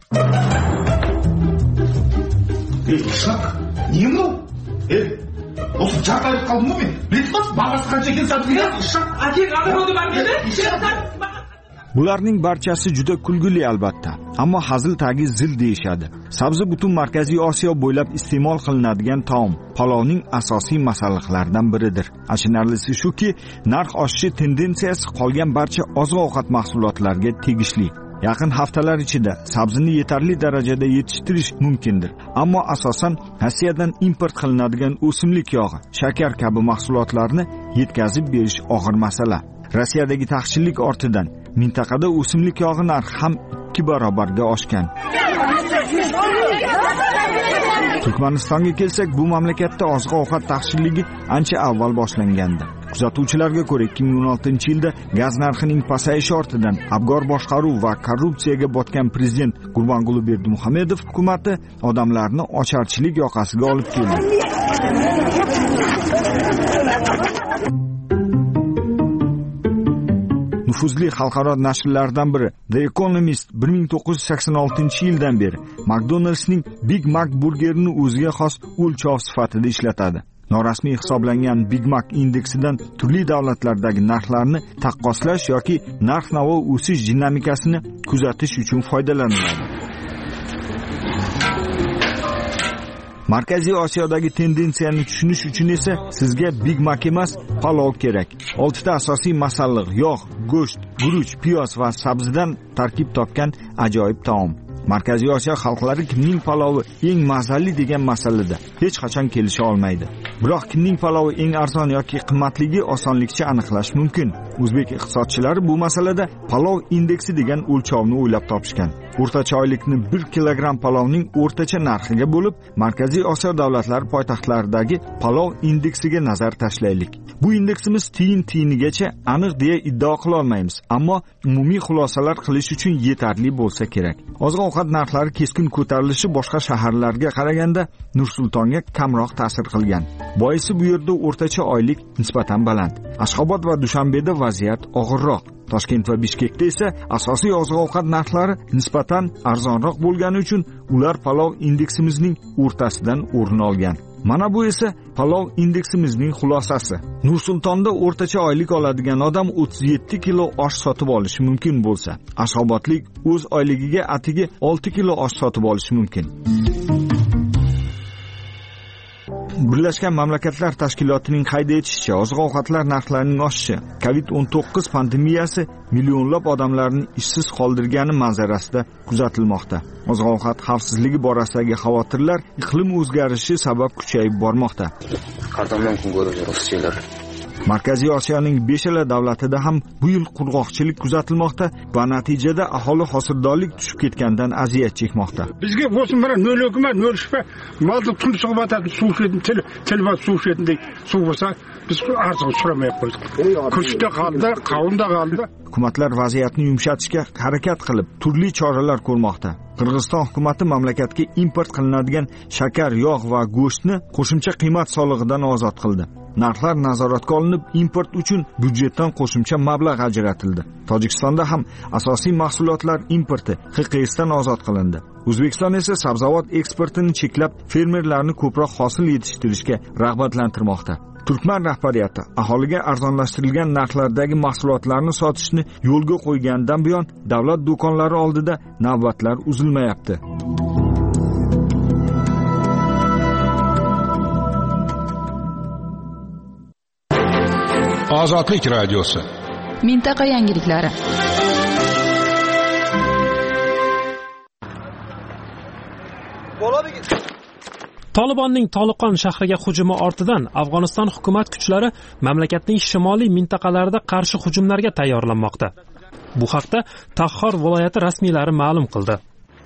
Shaq, nima? E, o'sha chaqirib qoldim men. Bilmas, bag'asi qancha ekan sabziga? Shaq, akang anaroqda barmidi? Bularning barchasi juda kulgili albatta, ammo hazil tagi zil deyishadi. Sabzi butun Markaziy Osiyo bo'ylab iste'mol qilinadigan taom, palovning asosiy masalliqlaridan biridir. Achinarlisi shuki, narx oshishi tendensiyasi qolgan barcha oziq-ovqat mahsulotlariga tegishli. Yaqin haftalar ichida sabzini yetarli darajada yetishtirish mumkindir. Ammo asosan Rossiyadan import qilinadigan o'simlik yog'i, shakar kabi mahsulotlarni yetkazib berish og'ir masala. Rossiyadagi taqchillik ortidan mintaqada o'simlik yog'i narxi ham ikki barobarga oshgan. Turkmanistonga kelsak, bu mamlakatda oziq-ovqat taqchilligi ancha avval boshlangandi. Kuzatuvchilarga ko'ra, ikki ming o'n oltinchi yilda gaz narxining pasayishi ortidan abgor boshqaruv va korrupsiyaga botgan prezident Gurbanguli Berdimuhamedov hukumatı odamlarni ocharchilik yoqasiga olib keldi. Nufuzli xalqaro nashrlardan biri The Economist bir ming to'qqiz yuz sakson oltinchi yildan beri McDonald'sning Big Mac burgerini o'ziga xos o'lchov sifatida ishlatadi. Norasmiy hisoblangan Big Mac indeksidan turli davlatlardagi narxlarni taqqoslash yoki narx-navo o'sish dinamikasini kuzatish uchun foydalaniladi. Markaziy Osiyodagi tendensiyani tushunish uchun esa sizga Big Mac emas, palov kerak. oltita asosiy masalliq, yog', go'sht, guruch, piyoz va sabzidan tarkib topgan ajoyib taom. Markaziy Osiyo xalqlari kimning palovi eng mazali degan masalada hech qachon kelisha olmaydi. Biroq kimning palovi eng arzon yoki qimmatligi osonlikcha aniqlash mumkin. O'zbek iqtisodchilari bu masalada palov indeksi degan o'lchovni o'ylab topishgan. O'rtacha oylikni bir kilogramm palovning o'rtacha narxiga bo'lib, Markaziy Osiyo davlatlari poytaxtlaridagi palov indeksiga nazar tashlaylik. Bu indeksimiz tiyin-tiyinigacha aniq deya iddao qila olmaymiz, ammo umumiy xulosalar qilish uchun yetarli bo'lsa kerak. Oziq-ovqat narxlari keskin ko'tarilishi boshqa shaharlarga qaraganda Nur-Sultonga kamroq ta'sir qilgan. Boisi bu yerda o'rtacha oylik nisbatan baland. Ashxobod va Dushanbeda vaziyat og'irroq. Toshkent va Bishkekda esa asosiy oziq-ovqat narxlari nisbatan arzonroq bo'lgani uchun ular palov indeksimizning o'rtasidan o'rin olgan. Mana bu esa palov indeksimizning xulosasi. Nur-Sultonda o'rtacha oylik oladigan odam o'ttiz yetti kilo osh sotib olishi mumkin bo'lsa, Ashxobodlik o'z oyligiga atigi olti kilo osh sotib olishi mumkin. Birlashgan Mamlakatlar Tashkilotining qayd etishicha, oziq-ovqatlar narxlarining oshishi covid o'n to'qqiz pandemiyasi millionlab odamlarni ishsiz qoldirgani manzarasida kuzatilmoqda. Oziq-ovqat xavfsizligi borasidagi xavotirlar iqlim o'zgarishi sabab kuchayib bormoqda. Markaziy Osiyoning beshala davlatida ham bu yil qurg'oqchilik kuzatilmoqda va natijada aholi hosildorlik tushib ketgandan aziyat chekmoqda. Bizga bo'lsin mana nol hukmat, nol shifo, molni tumshiq batadi, suv shetin, til, tilba suv shetindek suv bo'lsa, biz arzon so'ramay qo'ydik. Kurshda qoldi, qavunda qoldi. Hukumatlar vaziyatni yumshatishga harakat qilib, turli choralar ko'rmoqda. Qirg'iziston hukumatı mamlakatga import qilinadigan shakar, yog' va go'shtni qo'shimcha qiymat solig'idan ozod qildi. Narxlar nazoratga olinib, import uchun byudjetdan qo'shimcha mablag' ajratildi. Tojikistonda ham asosiy mahsulotlar importi H Q S'dan ozod qilindi. O'zbekiston esa sabzavot eksportini cheklab, fermerlarni ko'proq hosil yetishtirishga rag'batlantirmoqda. Turkman rahbariyati aholiga arzonlashtirilgan narxlardagi mahsulotlarni sotishni yo'lga qo'ygandan buyon davlat do'konlari oldida navbatlar uzilmayapti. Ozodlik radiosi. Mintaqa yangiliklari. Tolibonning Toliqon shahriga hujumi ortidan Afg'oniston hukumat kuchlari mamlakatning shimoliy mintaqalarida qarshi hujumlarga tayyorlanmoqda. Bu haqda Tahhor viloyati rasmiylari ma'lum qildi.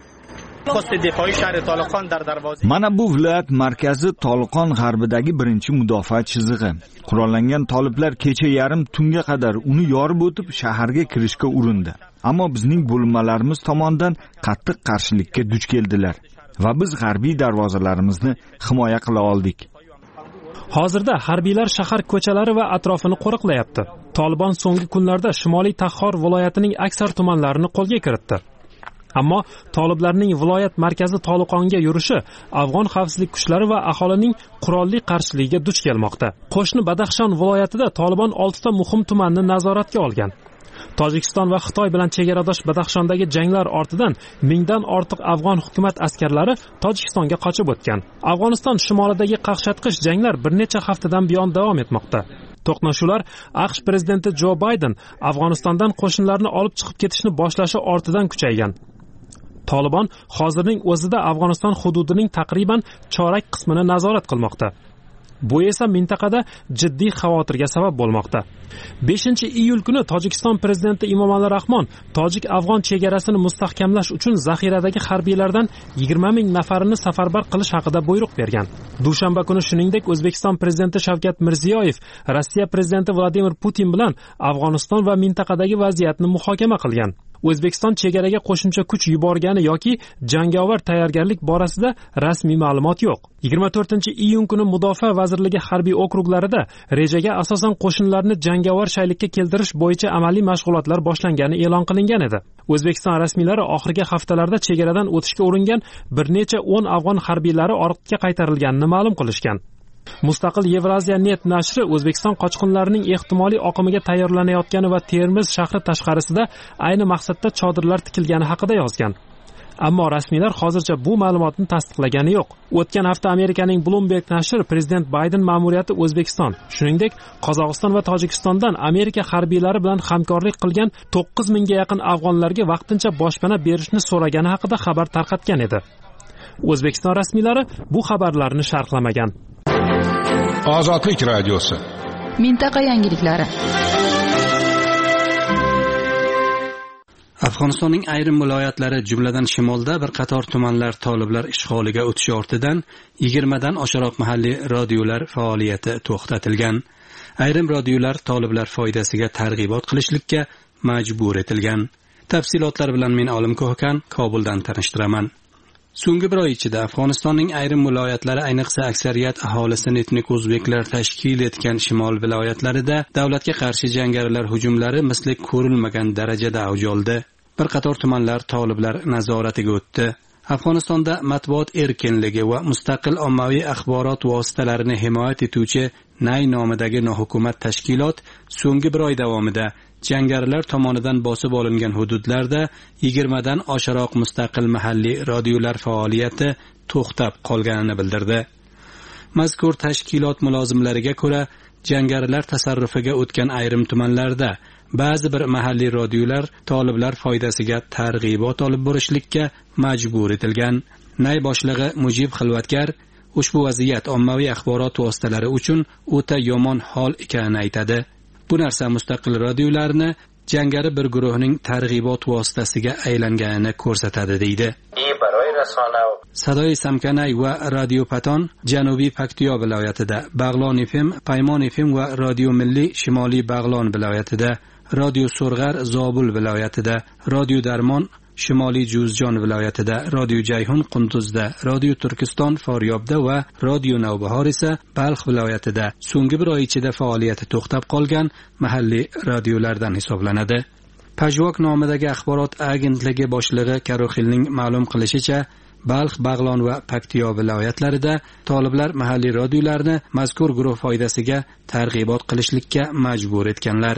Mana bu viloyat markazi Toliqon g'arbidagi birinchi mudofaa chizig'i. Qurollangan toliblar kecha yarim tunga qadar uni yorib o'tib shaharga kirishga urindi. Ammo bizning bo'linmalarimiz tomonidan qattiq qarshilikka duch keldilar va biz g'arbiy darvozalarimizni himoya qila oldik. Hozirda harbiylar shahar ko'chalari va atrofini qo'riqlayapti. Tolibon so'nggi kunlarda Shimoliy Tahhor viloyatining aksar tumanlarini qo'lga kiritdi. Ammo toliblarning viloyat markazi Toliqonga yurishi afg'on xavfsizlik kuchlari va aholining qurolli qarshiligiga duch kelmoqda. Qo'shni Badaxshon viloyatida Tolibon oltita muhim tumanni nazoratga olgan. Tojikiston va Xitoy bilan chegaradosh Badaxshondagi janglar ortidan mingdan ortiq afg'on hukumat askarlari Tojikistonga qochib o'tgan. Afg'oniston shimolidagi qaqshatqich janglar bir necha haftadan buyon davom etmoqda. To'qnashuvlar AQSh prezidenti Jo Bayden Afg'onistondan qo'shinlarni olib chiqib ketishni boshlashi ortidan kuchaygan. Tolibon hozirning o'zida Afg'oniston hududining taqriban chorak qismini nazorat qilmoqda. Bu esa mintaqada jiddiy xavotirga sabab bo'lmoqda. beshinchi iyul kuni Tojikiston prezidenti Emomali Rahmon tojik-afg'on chegarasini mustahkamlash uchun zaxiradagi harbiylardan yigirma ming nafarini safarbar qilish haqida buyruq bergan. Dushanba kuni shuningdek O'zbekiston prezidenti Shavkat Mirziyoyev Rossiya prezidenti Vladimir Putin bilan Afg'oniston va mintaqadagi vaziyatni muhokama qilgan. O'zbekiston chegaraga qo'shimcha kuch yuborgani yoki jangovar tayyorgarlik borasida rasmiy ma'lumot yo'q. yigirma to'rtinchi iyun kuni Mudofaa vazirligi harbiy okruglarida rejaga asosan qo'shinlarni jangovar shaylikka keltirish bo'yicha amaliy mashg'ulotlar boshlangani e'lon qilingan edi. O'zbekiston rasmiylari oxirgi haftalarda chegaradan o'tishga uringan bir necha o'n afg'on harbiylari ortga qaytarilganini ma'lum qilishgan. Mustaqil Yevraziya net nashri O'zbekiston qochqinlarining ehtimoliy oqimiga tayyorlanayotgani va Termiz shahri tashqarisida ayni maqsadda chodirlar tikilgani haqida yozgan. Ammo rasmiylar hozircha bu ma'lumotni tasdiqlagani yo'q. O'tgan hafta Amerikaning Bloomberg nashri prezident Bayden ma'muriyati O'zbekiston, shuningdek Qozog'iston va Tojikistondan Amerika harbiylari bilan hamkorlik qilgan to'qqiz mingga yaqin afg'onlarga vaqtincha boshpana berishni so'ragani haqida xabar tarqatgan edi. O'zbekiston rasmiylari bu xabarlarni sharhlamagan. Ozodlik radiosi. Mintaqa yangiliklari. Afg'onistonning ayrim viloyatlari, jumladan shimolda bir qator tumanlar toliblar ishg'oliga o'tishi ortidan yigirmadan oshiqroq mahalliy radiolar faoliyati to'xtatilgan. Ayrim radiolar toliblar foydasiga targ'ibot qilishlikka majbur etilgan. Tafsilotlar bilan men Olim Ko'hkan Kobuldan tanishtiraman. So'nggi bir oy ichida Afg'onistonning ayrim viloyatlari, ayniqsa aksariyat aholisini etnik o'zbeklar tashkil etgan shimol viloyatlarida davlatga qarshi jangarilar hujumlari misli ko'rilmagan darajada avj oldi. Bir qator tumanlar toliblar nazoratiga o'tdi. Afg'onistonda matbuot erkinligi va mustaqil ommaviy axborot vositalarini himoya etuvchi Nay nomidagi nohukumat tashkilot so'nggi bir oy davomida jangarilar tomonidan bosib olingan hududlarda yigirmadan oshiqroq mustaqil mahalliy radiolar faoliyati to'xtab qolganini bildirdi. Mazkur tashkilot mulozimlariga ko'ra, jangarilar tasarrufiga o'tgan ayrim tumanlarda ba'zi bir mahalliy radiolar toliblar foydasiga targ'ibot olib borishlikka majbur etilgan. Nay boshlig'i Mujib Xilvatkar ushbu vaziyat ommaviy axborot vositalari uchun o'ta yomon hol ekanini aytadi. Bu narsa mustaqil radiolarni jangari bir guruhning targ'ibot vositasiga aylanganini ko'rsatadi deydi. Sadoy Samkanay va Radio Paton Janubiy Paktiyo viloyatida, Bag'lon F M, Paymon F M va Radio Milliy Shimoliy Bag'lon viloyatida, Radio So'rg'ar Zobul viloyatida, Radio Darmon Shimoliy Juzjon viloyatida, Radio Jayhun Qunduzda, Radio Turkiston Faryobda va Radio Navbahor esa Balx viloyatida so'nggi bir oy ichida faoliyati to'xtab qolgan mahalliy radiolardan hisoblanadi. Pajvok nomidagi axborot agentligi boshlig'i Karoxilning ma'lum qilishicha, Balx, Bag'lon va Paktiyo viloyatlarida toliblar mahalliy radiolarni mazkur guruh foydasiga targ'ibot qilishlikka majbur etganlar.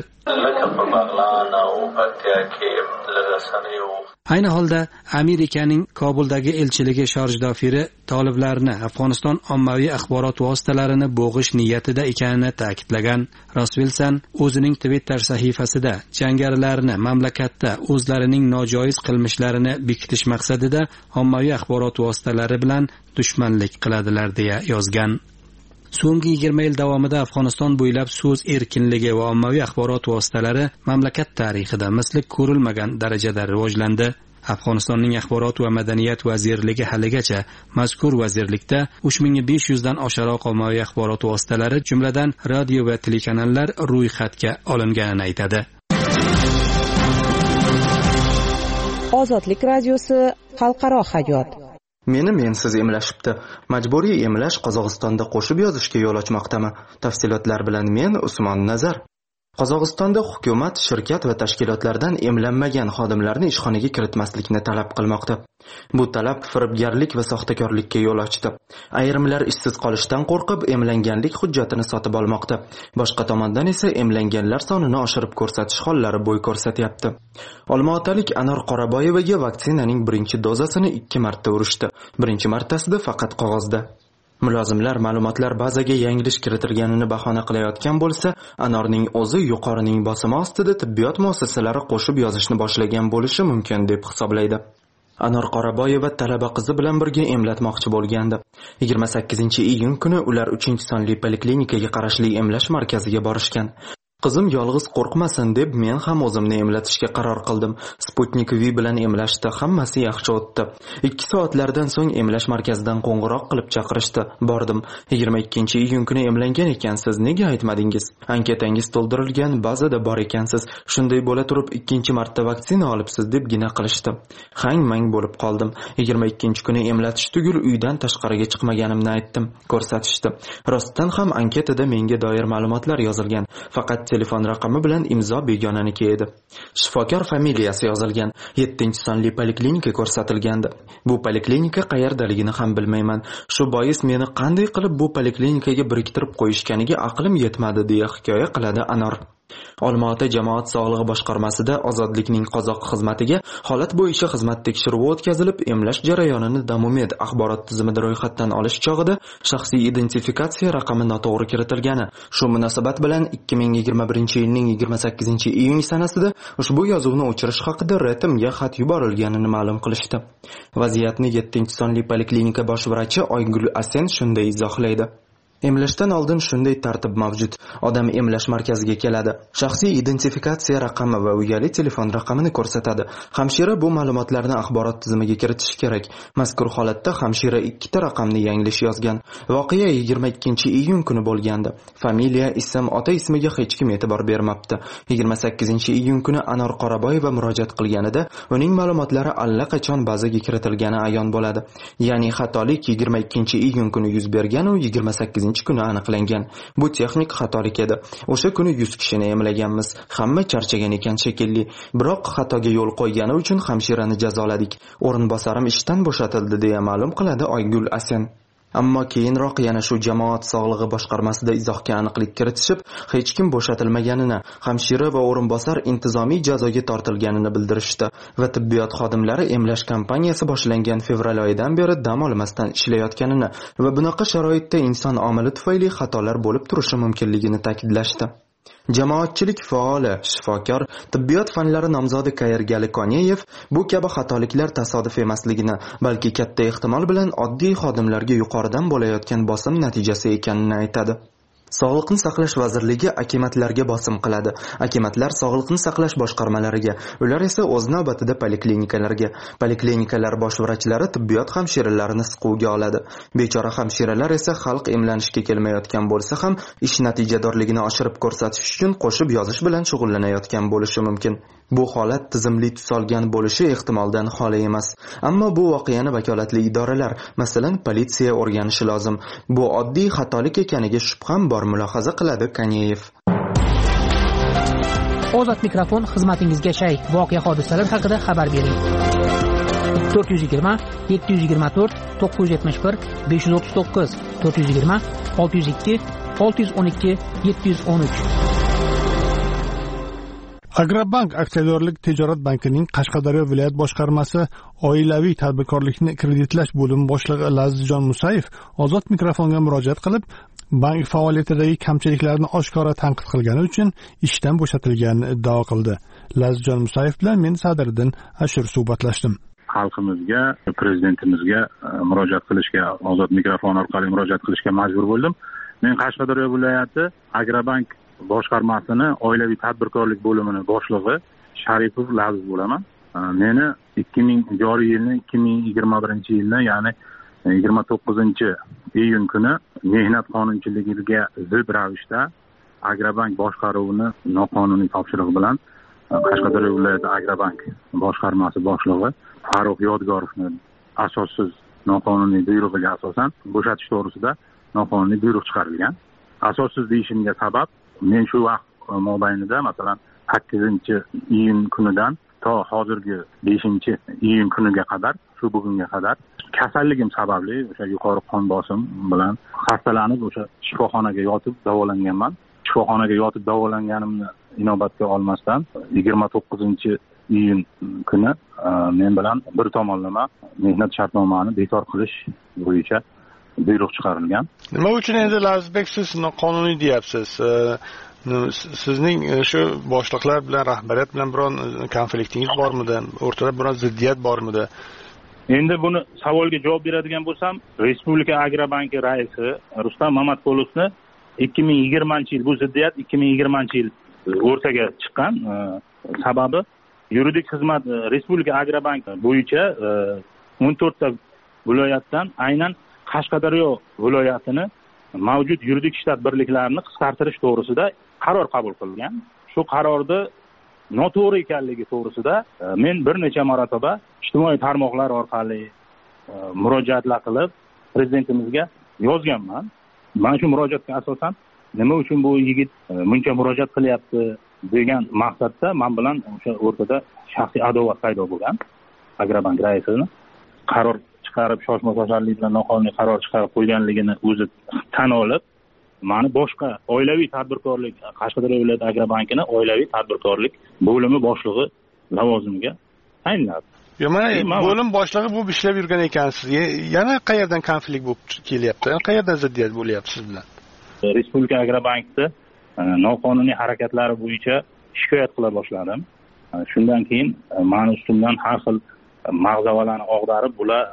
Ayni holda Amerikaning Kobuldagi elchiligi Sharjdofiri toliblarni Afg'oniston ommaviy axborot vositalarini bo'g'ish niyatida ekanini ta'kidlagan. Ross Wilson o'zining Twitter sahifasida jangarilarni mamlakatda o'zlarining nojoiz qilmishlarini bekitish maqsadida ommaviy axborot vositalari bilan dushmanlik qiladilar deya yozgan. So'nggi yigirma yil davomida Afg'oniston bo'ylab so'z erkinligi va ommaviy axborot vositalari mamlakat tarixida misli ko'rilmagan darajada rivojlandi. Afg'onistonning axborot va madaniyat vazirligi haligacha mazkur vazirlikda uch ming besh yuz dan oshiqroq ommaviy axborot vositalari, jumladan radio va telekanallar ro'yxatga olinganini aytadi. Ozodlik radiosi xalqaro hayot. Meni mensiz emlashibdi. Majburiy emlash Qozog'istonda qo'shib yozishga yo'l ochmoqdami? Tafsilotlar bilan men Usmon Nazar. Qozog'istonda hukumat shirkat va tashkilotlardan emlanmagan xodimlarni ishxonaga kiritmaslikni talab qilmoqda. Bu talab firibgarlik va soxtakorlikka yo'l ochdi. Ayrimlar ishsiz qolishdan qo'rqib emlanganlik hujjatini sotib olmoqda. Boshqa tomondan esa emlanganlar sonini oshirib ko'rsatish hollari bo'y ko'rsatyapti. Olmaotalik Anor Qoraboyevaga vaksinaning birinchi dozasini ikki marta urishdi. Birinchi martasida faqat qog'ozda. Mulozimlar ma'lumotlar bazaga yanglish kiritilganini bahona qilayotgan bo'lsa, Anorning o'zi yuqorining bosimi ostida tibbiyot muassasalari qo'shib yozishni boshlagan bo'lishi mumkin deb hisoblaydi. Anor Qoraboyeva talaba qizi bilan birga emlatmoqchi bo'lgandi. yigirma sakkizinchi iyun kuni ular uchinchi sonli poliklinikaga qarashli emlash markaziga borishgan. Qizim yolg'iz qo'rqmasin deb men ham o'zimni emlatishga qaror qildim. Sputnik V bilan emlashdi, hammasi yaxshi o'tdi. ikki soatlardan so'ng emlash markazidan qo'ng'iroq qilib chaqirishdi. Bordim. yigirma ikkinchi iyun kuni emlangan ekansiz, nega aytmadingiz? Anketangiz to'ldirilgan, bazada bor ekansiz. Shunday bo'la turib ikkinchi marta vaksina olibsiz debgina qilishdi. Hang-mang bo'lib qoldim. yigirma ikkinchi kuni emlatish tugul uydan tashqariga chiqmaganimni aytdim. Ko'rsatishdi. Rostdan ham anketada menga doir ma'lumotlar yozilgan. Faqat telefon raqami bilan imzo begonaniki edi. Shifokor familiyasi yozilgan. yettinchi sonli poliklinika ko'rsatilgandi. Bu poliklinika qayerdaligini ham bilmayman. Shu bois meni qanday qilib bu poliklinikaga biriktirib qo'yishganiga aqlim yetmadi deya hikoya qiladi Anor. Olmaota jamoat sog'lig'i boshqarmasida Ozodlikning qozoq xizmatiga holat bo'yicha xizmat tekshiruvi o'tkazilib, emlash jarayonini Damumed axborot tizimida ro'yxatdan olish chog'ida shaxsiy identifikatsiya raqami noto'g'ri kiritilgani. Shu munosabat bilan ikki ming yigirma birinchi yilning yigirma sakkizinchi iyun sanasida ushbu yozuvni o'chirish haqida R T Mga xat yuborilganini ma'lum qilishdi. Vaziyatni yettinchi sonli poliklinika bosh vrachi Oygul Asen shunday izohlaydi. Emlashdan oldin shunday tartib mavjud. Odam emlash markaziga keladi. Shaxsiy identifikatsiya raqami va uyali telefon raqamini ko'rsatadi. Hamshira bu ma'lumotlarni axborot tizimiga kiritishi kerak. Mazkur holatda hamshira ikkita raqamni yanglish yozgan. Voqea yigirma ikkinchi iyun kuni bo'lgandi. Familiya, ism, ota ismiga hech kim e'tibor bermabdi. yigirma sakkizinchi iyun kuni Anor Qoraboyeva murojaat qilganida uning ma'lumotlari allaqachon bazaga kiritilgani ayon bo'ladi. Ya'ni xatolik yigirma ikkinchi iyun kuni yuz bergan va yigirma sakkizinchi kuni aniqlangan. Bu texnik xatolik edi. O'sha kuni yuz kishini emlaganmiz. Hamma charchagan ekan shekilli. Biroq xatoga yo'l qo'ygani uchun hamshirani jazoladik. O'rinbosarim ishdan bo'shatildi deya ma'lum qiladi Oygul Asen. Ammo keyinroq yana shu jamoat sog'lig'i boshqarmasida izohga aniqlik kiritishib, hech kim bo'shatilmaganini, hamshira va o'rinbosar intizomiy jazoga tortilganini bildirishdi va tibbiyot xodimlari emlash kampaniyasi boshlangan fevral oyidan beri dam olmasdan ishlayotganini va bunaqa sharoitda inson omili tufayli xatolar bo'lib turishi mumkinligini ta'kidlashdi. Jamoatchilik faoli, shifokor, tibbiyot fanlari nomzodi Qayergali Koneyev bu kabi xatoliklar tasodif emasligini, balki katta ehtimol bilan oddiy xodimlarga yuqoridan bo'layotgan bosim natijasi ekanini aytadi. Sog'liqni saqlash vazirligi akimatlarga bosim qiladi. Akimatlar sog'liqni saqlash boshqarmalariga, ular esa o'z navbatida poliklinikalarga. Poliklinikalar bosh vrachlari tibbiyot hamshiralarini siquvga oladi. Bechora hamshiralar esa xalq emlanishga kelmayotgan bo'lsa ham ish natijadorligini oshirib ko'rsatish uchun qo'shib yozish bilan shug'ullanayotgan bo'lishi mumkin. Bu holat tizimli tus olgan bo'lishi ehtimoldan xoli emas. Ammo bu voqeani vakolatli idoralar, masalan, politsiya o'rganishi lozim. Bu oddiy xatolik ekaniga shubham bor, mulohaza qiladi Kaneyev. Ozod mikrofon xizmatingizga shay. Voqea hodisalar haqida xabar bering. to'rt yuz yigirma yetti yuz yigirma to'rt to'qqiz yuz yetmish bir besh yuz o'ttiz to'qqiz to'rt yuz yigirma olti yuz ikki olti yuz o'n ikki yetti yuz o'n uch. Agrobank aksiyadorlik tijorat bankining Qashqadaryo viloyat boshqarmasi oilaviy tadbirkorlikni kreditlash bo'limi boshlig'i Lazizjon Musayev ozod mikrofonga murojaat qilib, bank faoliyatidagi kamchiliklarni oshkora tanqid qilgani uchun ishdan bo'shatilganini iddao qildi. Lazizjon Musayev bilan men Sadriddin Ashur suhbatlashdim. Xalqimizga, prezidentimizga murojaat qilishga, ozod mikrofon orqali murojaat qilishga majbur bo'ldim. Men Qashqadaryo viloyati Agrobank boshqarmasini oilaviy tadbirkorlik bo'limining boshlig'i Sharipov Laziz bo'laman. Meni ikki ming joriy yilning ikki ming yigirma birinchi yilni, ya'ni yigirma to'qqizinchi iyun kuni mehnat qonunchiligiga zid ravishda Agrobank boshqaruvini noqonuniy topshiriq bilan Qashqadaryo viloyati Agrobank boshqarmasi boshlig'i Farruh Yodgorovni asossiz noqonuniy buyrug'iga asosan bo'shatish to'g'risida noqonuniy buyruq chiqarilgan. Asossiz deyishimga sabab, men shu vaqt mobaynida, masalan, sakkizinchi iyun kunidan to hozirgi beshinchi iyun kuniga qadar, shu bugunga qadar kasalligim sababli o'sha yuqori qon bosim bilan xastalanib o'sha shifoxonaga yotib davolanganman. Shifoxonaga yotib davolanganimni inobatga olmasdan yigirma to'qqizinchi iyun kuni men bilan bir tomonlama mehnat shartnomani bekor qilish bo'yicha buyruq chiqarilgan. Nima uchun endi Lazizbek siz noqonuniy deyapsiz? Sizning shu boshliqlar bilan, rahbariyat bilan biron konfliktingiz bormidi? O'rtada biron ziddiyat bormidi? Endi buni savolga javob beradigan bo'lsam, Respublika Agrobanki raisi Rustam Mamatqulovni ikki ming yigirmanchi yil, bu ziddiyat ikki ming yigirmanchi yil o'rtaga chiqqan. Sababi yuridik xizmat Respublika Agrobank bo'yicha o'n to'rtta viloyatdan aynan Qashqadaryo viloyatini mavjud yuridik shtat birliklarini qisqartirish to'g'risida qaror qabul qilgan. Shu qarorda noto'g'ri ekanligi to'g'risida men bir necha marotaba ijtimoiy tarmoqlar orqali murojaatlar qilib prezidentimizga yozganman. Mana shu murojaatga asosan nima uchun bu yigit buncha murojaat qilyapti degan maqsadda men bilan o'sha o'rtada shaxsiy adovat paydo bo'lgan. Agrobank raisini qaror chiqarib shoshma shosharlik bilan noqonuniy qaror chiqarib qo'yganligini o'zi tan olib, mani boshqa oilaviy tadbirkorlik Qashqadaryo viloyat Agrobankini oilaviy tadbirkorlik bo'limi boshlig'i lavozimiga tayinladi. Mana bo'lim boshlig'i bo'lib ishlab yurgan ekansiz. Yana qayerdan konflikt bo'lib kelyapti? Qayerdan ziddiyat bo'lyapti siz bilan? Respublika Agrobankda noqonuniy harakatlari bo'yicha shikoyat qila boshladim. Shundan keyin mani ustimdan har xil mag'zavalarni og'darib, bular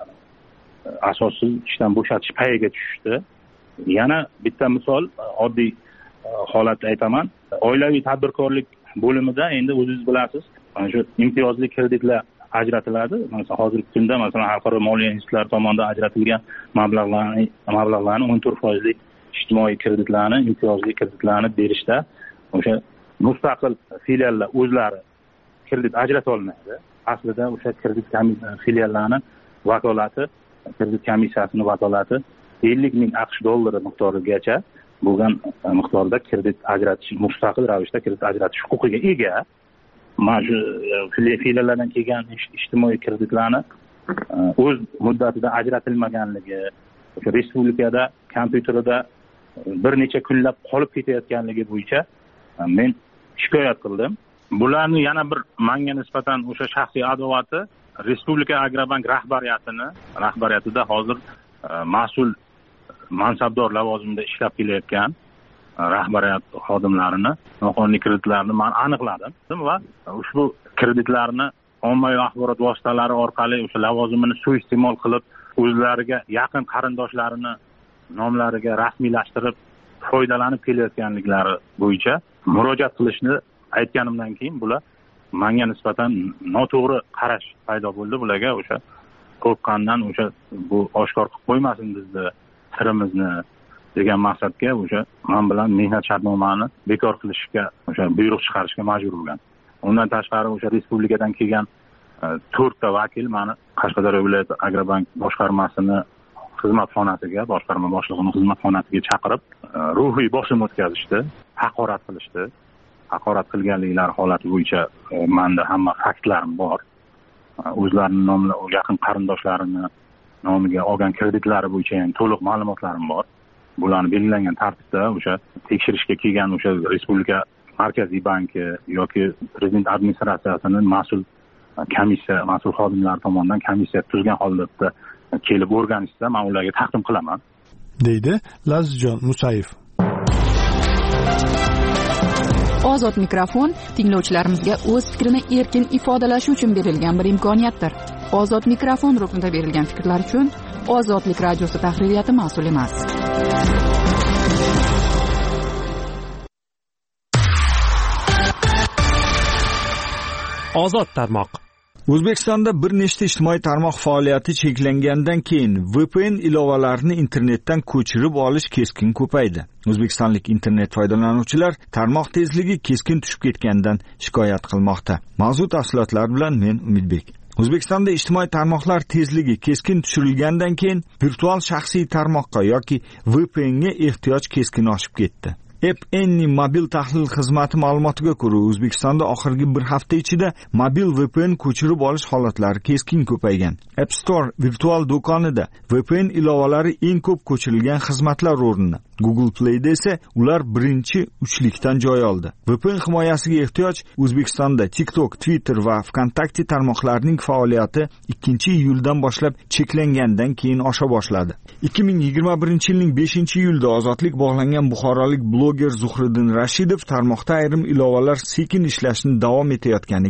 asossiz ishdan bo'shatish payiga tushdi. Yana bitta misol, oddiy holatni aytaman. Oilaviy tadbirkorlik bo'limida endi o'zingiz bilasiz, mana shu imtiyozli kreditlar ajratiladi. Masalan, hozirgi kunda masalan xalqaro moliya institutlari tomonidan ajratilgan mablag'larni mablag'larni o'n to'rt foizli ijtimoiy kreditlarni, imtiyozli kreditlarni berishda o'sha mustaqil filiallar o'zlari kredit ajrata olmaydi. Aslida o'sha kredit filiallarni vakolati, kredit komissiyasining vakolati ellik ming AQSh dollari miqdorigacha bo'lgan miqdorda kredit ajratish, mustaqil ravishda kredit ajratish huquqiga ega. Mana shu filiallardan kelgan ijtimoiy kreditlarni o'z muddatida ajratilmaganligi, o'sha respublikada kompyuterida bir necha kunlab qolib ketayotganligi bo'yicha men shikoyat qildim. Bularni yana bir menga nisbatan o'sha shaxsiy adovati Respublika Agrobank rahbariyatini, rahbariyatida hozir mas'ul mansabdor lavozimida ishlab kelayotgan rahbariyat xodimlarini noqonuniy kreditlarni men aniqladim va ushbu kreditlarni ommaviy axborot vositalari orqali o'sha lavozimini suiiste'mol qilib o'zlariga yaqin qarindoshlarini nomlariga rasmiylashtirib foydalanib kelayotganliklari bo'yicha murojaat qilishni aytganimdan keyin bular menga nisbatan noto'g'ri qarash paydo bo'ldi. Bularga o'sha qo'rqqandan o'sha bu oshkor qilib qo'ymasin bizni sirimizni degan maqsadga o'sha men bilan mehnat shartnomani bekor qilishga, o'sha buyruq chiqarishga majbur bo'lgan. Undan tashqari o'sha respublikadan kelgan to'rtta vakil meni Qashqadaryo viloyat Agrobank boshqarmasini xizmat xonasiga, boshqarma boshlig'ining xizmat xonasiga chaqirib, ruhiy bosim o'tkazishdi, haqorat qilishdi. Haqorat qilganliklari holati bo'yicha menda hamma faktlarim bor. O'zlarining nomli yaqin qarindoshlarini nomiga olgan kreditlari bo'yicha ham to'liq ma'lumotlarim bor. Bularni belgilangan tartibda o'sha tekshirishga kelgan o'sha Respublika Markaziy banki yoki prezident administratsiyasining mas'ul komissiya, mas'ul xodimlari tomonidan komissiya tuzgan holatda kelib o'rganishsa, men ularga taqdim qilaman, deydi Lazizjon Musayev. Ozod mikrofon tinglovchilarimizga o'z fikrini erkin ifodalashi uchun berilgan bir imkoniyatdir. Ozod mikrofon ruknida berilgan fikrlar uchun Ozodlik radiosi tahririyati mas'ul emas. Ozod tarmoq. O'zbekistonda bir nechta ijtimoiy tarmoq faoliyati cheklangandan keyin V P N ilovalarini internetdan ko'chirib olish keskin ko'paydi. O'zbekistonlik internet foydalanuvchilar tarmoq tezligi keskin tushib ketganidan shikoyat qilmoqda. Mavzu tafsilotlar bilan men Umidbek. O'zbekistonda ijtimoiy tarmoqlar tezligi keskin tushirilgandan keyin virtual shaxsiy tarmoqqa yoki V P N ga ehtiyoj keskin oshib ketdi. App Annie mobil tahlil xizmati ma'lumotiga ko'ra, O'zbekistonda oxirgi bir hafta ichida mobil V P N ko'chirib olish holatlari keskin ko'paygan. App Store virtual do'konida V P N ilovalari eng ko'p ko'chirilgan xizmatlar o'rnini, Google Play'da esa ular birinchi uchlikdan joy oldi. V P N himoyasiga ehtiyoj O'zbekistonda TikTok, Twitter va VKontakte tarmoqlarining faoliyati ikkinchi iyuldan boshlab cheklangandan keyin osha boshladi. ikki ming yigirma birinchi yilning beshinchi iyulda ozodlik bog'langan buxorolik bloger Zuhriddin Rashidov tarmoqda ayrim ilovalar sekin ishlashni davom etayotganiga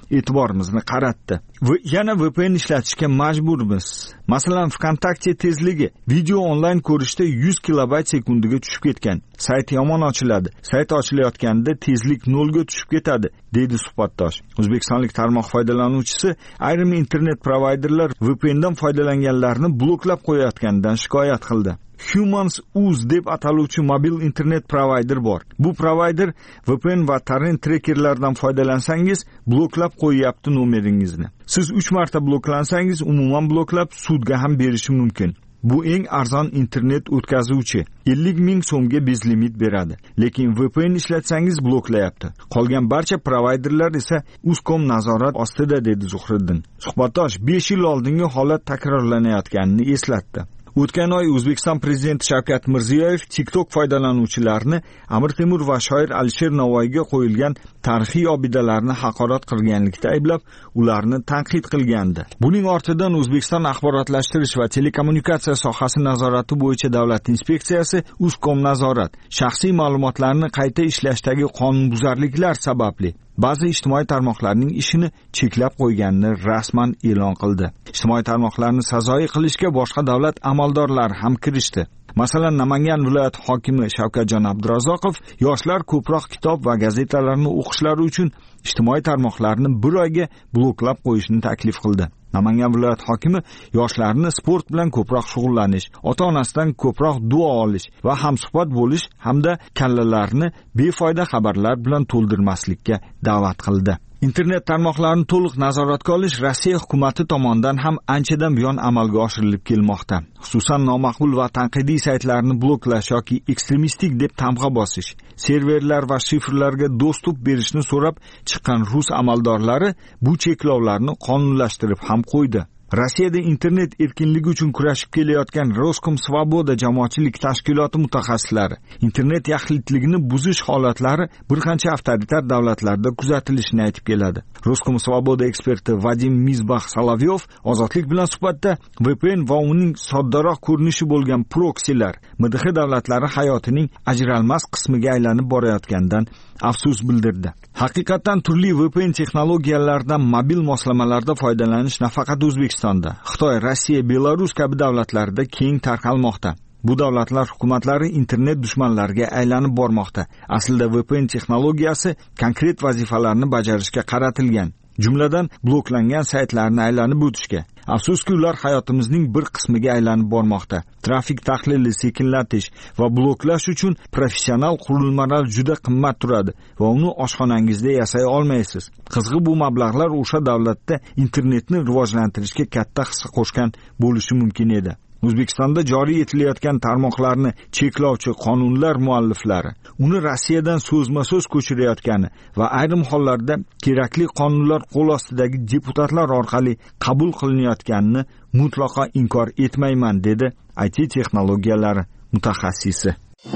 e'tiborimizni qaratdi. Va yana V P N ishlatishga majburmiz. Masalan, VKontakte tezligi video onlayn ko'rishda yuz kilobayt sekundiga tushib ketgan. Sayt yomon ochiladi. Sayt ochilayotganda tezlik nolga tushib ketadi, deydi suhbatdosh. O'zbekistonlik tarmoq foydalanuvchisi ayrim internet provayderlar V P N dan foydalanganlarni bloklab qo'yayotganidan shikoyat qildi. Humans.uz deb ataluvchi mobil internet provayder bor. Bu provayder V P N va torrent trekerlardan foydalansangiz bloklab qo'yyapti nomeringizni. Siz uch marta bloklansangiz umuman bloklab sudga ham berishi mumkin. Bu eng arzon internet o'tkazuvchi. ellik ming so'mga bezlimit beradi. Lekin V P N ishlatsangiz bloklayapti. Qolgan barcha provayderlar esa Uzcom nazorat ostida, dedi Zuhriddin. Suhbatdosh besh yil oldingi holat takrorlanayotganini eslatdi. O'tgan oy O'zbekiston prezidenti Shavkat Mirziyoyev TikTok foydalanuvchilarini Amir Temur va shoir Alisher Navoiyga qo'yilgan tarixiy obidalarni haqorat qilganlikda ayblab, ularni tanqid qilgandi. Buning ortidan O'zbekiston axborotlashtirish va telekommunikatsiya sohasi nazorati bo'yicha davlat inspeksiyasi Uzcom nazorat shaxsiy ma'lumotlarni qayta ishlashdagi qonunbuzarliklar sababli ba'zi ijtimoiy tarmoqlarning ishini cheklab qo'yganini rasman e'lon qildi. Ijtimoiy tarmoqlarni sazoyi qilishga boshqa davlat amaldorlari ham kirishdi. Masalan, Namangan viloyati hokimi Shavkatjon Abdurazzoqov yoshlar ko'proq kitob va gazetalarni o'qishlari uchun ijtimoiy tarmoqlarni bir oyga bloklab qo'yishni taklif qildi. Namangan viloyat hokimi yoshlarni sport bilan ko'proq shug'ullanish, ota-onasidan ko'proq duo olish va hamsuhbat bo'lish hamda kallalarni befoyda xabarlar bilan to'ldirmaslikka da'vat qildi. Internet tarmoqlarini to'liq nazoratga olish Rossiya hukumati tomonidan ham anchadan buyon amalga oshirilib kelmoqda. Xususan, nomaqbul va tanqidiy saytlarni bloklash yoki ekstremistik deb tamg'a bosish, serverlar va shifrlarga dostуп berishni so'rab chiqqan rus amaldorlari bu cheklovlarni qonunlashtirib ham qo'ydi. Rossiyada internet erkinligi uchun kurashib kelayotgan Roskomsvoboda jamoatchilik tashkiloti mutaxassislari internet yaxlitligini buzish holatlari bir qancha avtoritar davlatlarda kuzatilishini aytib keladi. Roskomsvoboda eksperti Vadim Mizbah Solovyov ozodlik bilan suhbatda V P N va uning soddaroq ko'rinishi bo'lgan proksilar M D H davlatlari hayotining ajralmas qismiga aylanib borayotganidan afsus bildirdi. Haqiqatan turli V P N texnologiyalaridan mobil moslamalarda foydalanish nafaqat O'zbekistonda, Xitoy, Rossiya, Belarus kabi davlatlarda keng tarqalmoqda. Bu davlatlar hukumatlari internet dushmanlariga aylanib bormoqda. Aslida V P N texnologiyasi konkret vazifalarni bajarishga qaratilgan. Jumladan bloklangan saytlarni aylanib o'tishga. Afsuski, ular hayotimizning bir qismiga aylanib bormoqda. Trafik tahlili sekinlatish va bloklash uchun professional qurilmalar juda qimmat turadi va uni oshxonangizda yasay olmaysiz. Qizg'i bu mablag'lar o'sha davlatda internetni rivojlantirishga katta hissa qo'shgan bo'lishi mumkin edi. O'zbekistonda joriy etilayotgan tarmoqlarni cheklovchi qonunlar mualliflari uni Rossiyadan so'zma-so'z ko'chirayotgani va ayrim hollarda kerakli qonunlar qo'l ostidagi deputatlar orqali qabul qilinayotganini mutlaqo inkor etmayman, dedi I T texnologiyalari mutaxassisi.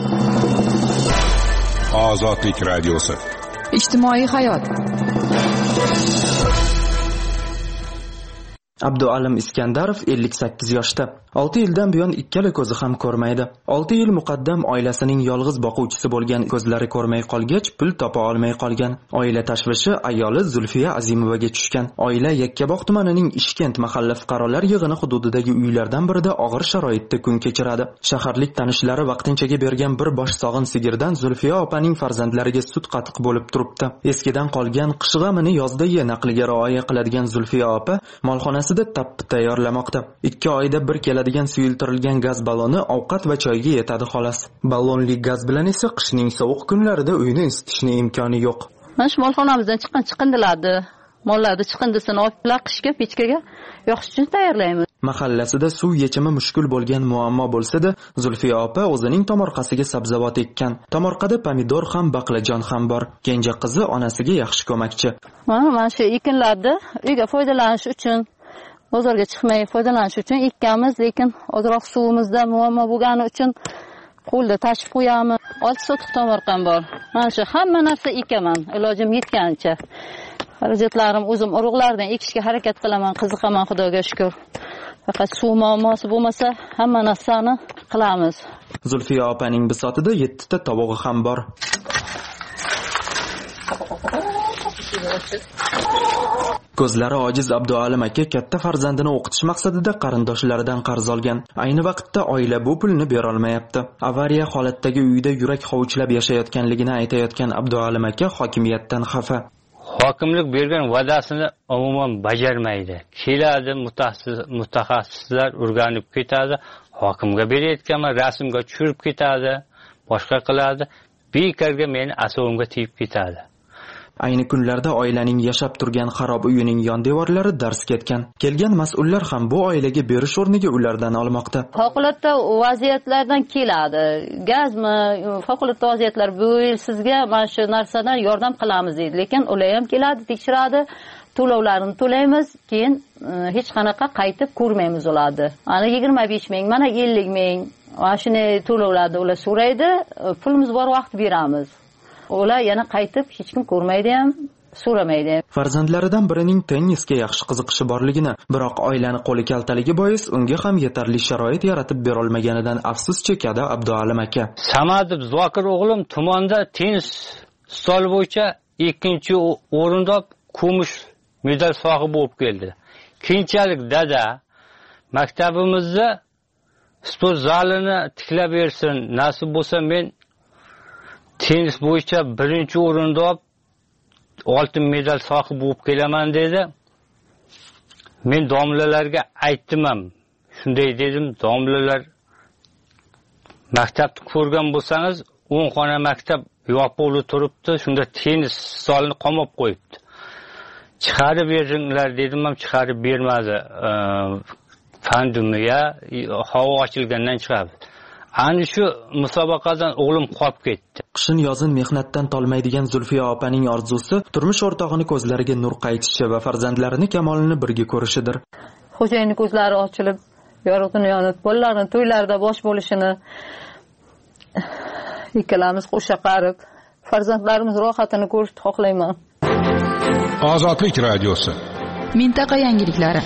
Ozodlik radiosi. Ijtimoiy hayot. Abdualim Iskandarov ellik sakkiz yoshda. olti yildan buyon ikkala ko'zi ham ko'rmaydi. olti yil muqaddam oilasining yolg'iz boquvchisi bo'lgan, ko'zlari ko'rmay qolgach pul topa olmay qolgan. Oila tashvishi ayoli Zulfiya Azimovaga tushgan. Oila Yakkabog' tumanining Ishkent mahalla fuqarolar yig'ini hududidagi uylardan birida og'ir sharoitda kun kechiradi. Shaharlik tanishlari vaqtinchaga bergan bir bosh sog'in sigirdan Zulfiya opaning farzandlariga sut qatiq bo'lib turibdi. Eskidan qolgan qish g'amini yozda ye naqliga rioya qiladigan Zulfiya opa molxonasida tappi tayyorlamoqda. ikki oyda bir keladigan suyultirilgan gaz baloni ovqat va choyga yetadi xolos. Ballonli gaz bilan esa qishning sovuq kunlarida uyni isitishning imkoni yo'q. Mana shu molxonamizdan chiqqan chiqindilarni, mollarni chiqindisini olib qishga pechkaga yoqish uchun tayyorlaymiz. Mahallasida suv yechimi mushkul bo'lgan muammo bo'lsa-da, Zulfiya opa o'zining tomorqasiga sabzavot ekkan. Tomorqada pomidor ham, baqlajon ham bor. Kenja qizi onasiga yaxshi ko'makchi. Mana mana shu ekinlarni uyga foydalanish uchun, bozorga chiqmay foydalanish uchun ekkanmiz, lekin ozroq suvimizda muammo bo'lgani uchun qo'lda tashib qo'yamiz. olti sotix tomorqam bor. Mana shu hamma narsa ekaman, ilojim yetganicha. Xarajatlarim o'zim urug'lardan ekishga harakat qilaman, qiziqaman, Xudoga shukr. Faqat suv muammosi bo'lmasa, hamma narsani qilamiz. Zulfiya opaning bisotida yetti ta tovug'i ham bor. Ko'zlari ojiz Abdualim aka katta farzandini o'qitish maqsadida qarindoshlaridan qarz olgan. Ayni vaqtda oila bu pulni bera olmayapti. Avariya holatdagi uyida yurak hovuchlab yashayotganligini aytayotgan Abdualim aka hokimiyatdan xafa. Hokimlik bergan va'dasini umuman bajarmaydi. Keladi mutaxassislar o'rganib ketadi, hokimga berayotganman rasmga tushirib ketadi, boshqa qiladi. Bekarga meni asabimga tegib ketadi. Ayni kunlarda oilaning yashab turgan xarob uyining yon devorlari dars ketgan. Kelgan mas'ullar ham bu oilaga berish o'rniga ulardan olmoqda. Favqulodda vaziyatlardan keladi. Gazmi, favqulodda vaziyatlar bu yil sizga mana shu narsadan yordam qilamiz deydi. Lekin ular ham keladi, tekshiradi, to'lovlarni to'laymiz, keyin hech qanaqa qaytib ko'rmaymiz ularni. Ana yigirma besh ming, mana ellik ming, mana shunday to'lovlarni ular so'raydi, pulimiz bor vaqt beramiz. Ular yana qaytib hech kim ko'rmaydi ham, so'ramaydi. Farzandlaridan birining tennisga yaxshi qiziqishi borligini, biroq oilani qo'li kaltaligi bois unga ham yetarli sharoit yaratib bera olmaganidan afsus chekadi Abdualim aka. Samadov Zokir o'g'lim tumonda tennis stoli bo'yicha ikkinchi o'rinda kumush medal sohibi bo'lib keldi. Keyinchalik dada maktabimizda sport zalini tiklab bersin, nasib bo'lsa men tennis bo'yicha birinchi o'rinda oltin medal sohibi bo'lib kelaman dedi. Men domlalarga aytdim ham. Shunday dedim, domlalar maktabni ko'rgan bo'lsangiz, o'n xona maktab yopiq turibdi, shunda tennis stolini qamab qo'yibdi. Chiqarib beringlar dedim ham, chiqarib bermadi. Pandemiya havo ochilgandan chiqadi. Ani shu musobaqadan o'g'lim qolib ketdi. Qishin yozin mehnatdan tolmaydigan Zulfiya opaning orzusi turmush o'rtog'ini ko'zlariga nur qaytishi va farzandlarini kamolini birga ko'rishidir. Xo'jayinning ko'zlari ochilib, yorug' dunyoni, bolalarning to'ylarida bosh bo'lishini, ikkalamiz qo'sha qarib, farzandlarimiz rohatini ko'rishni xohlayman. Ozodlik radiosi. Mintaqa yangiliklari.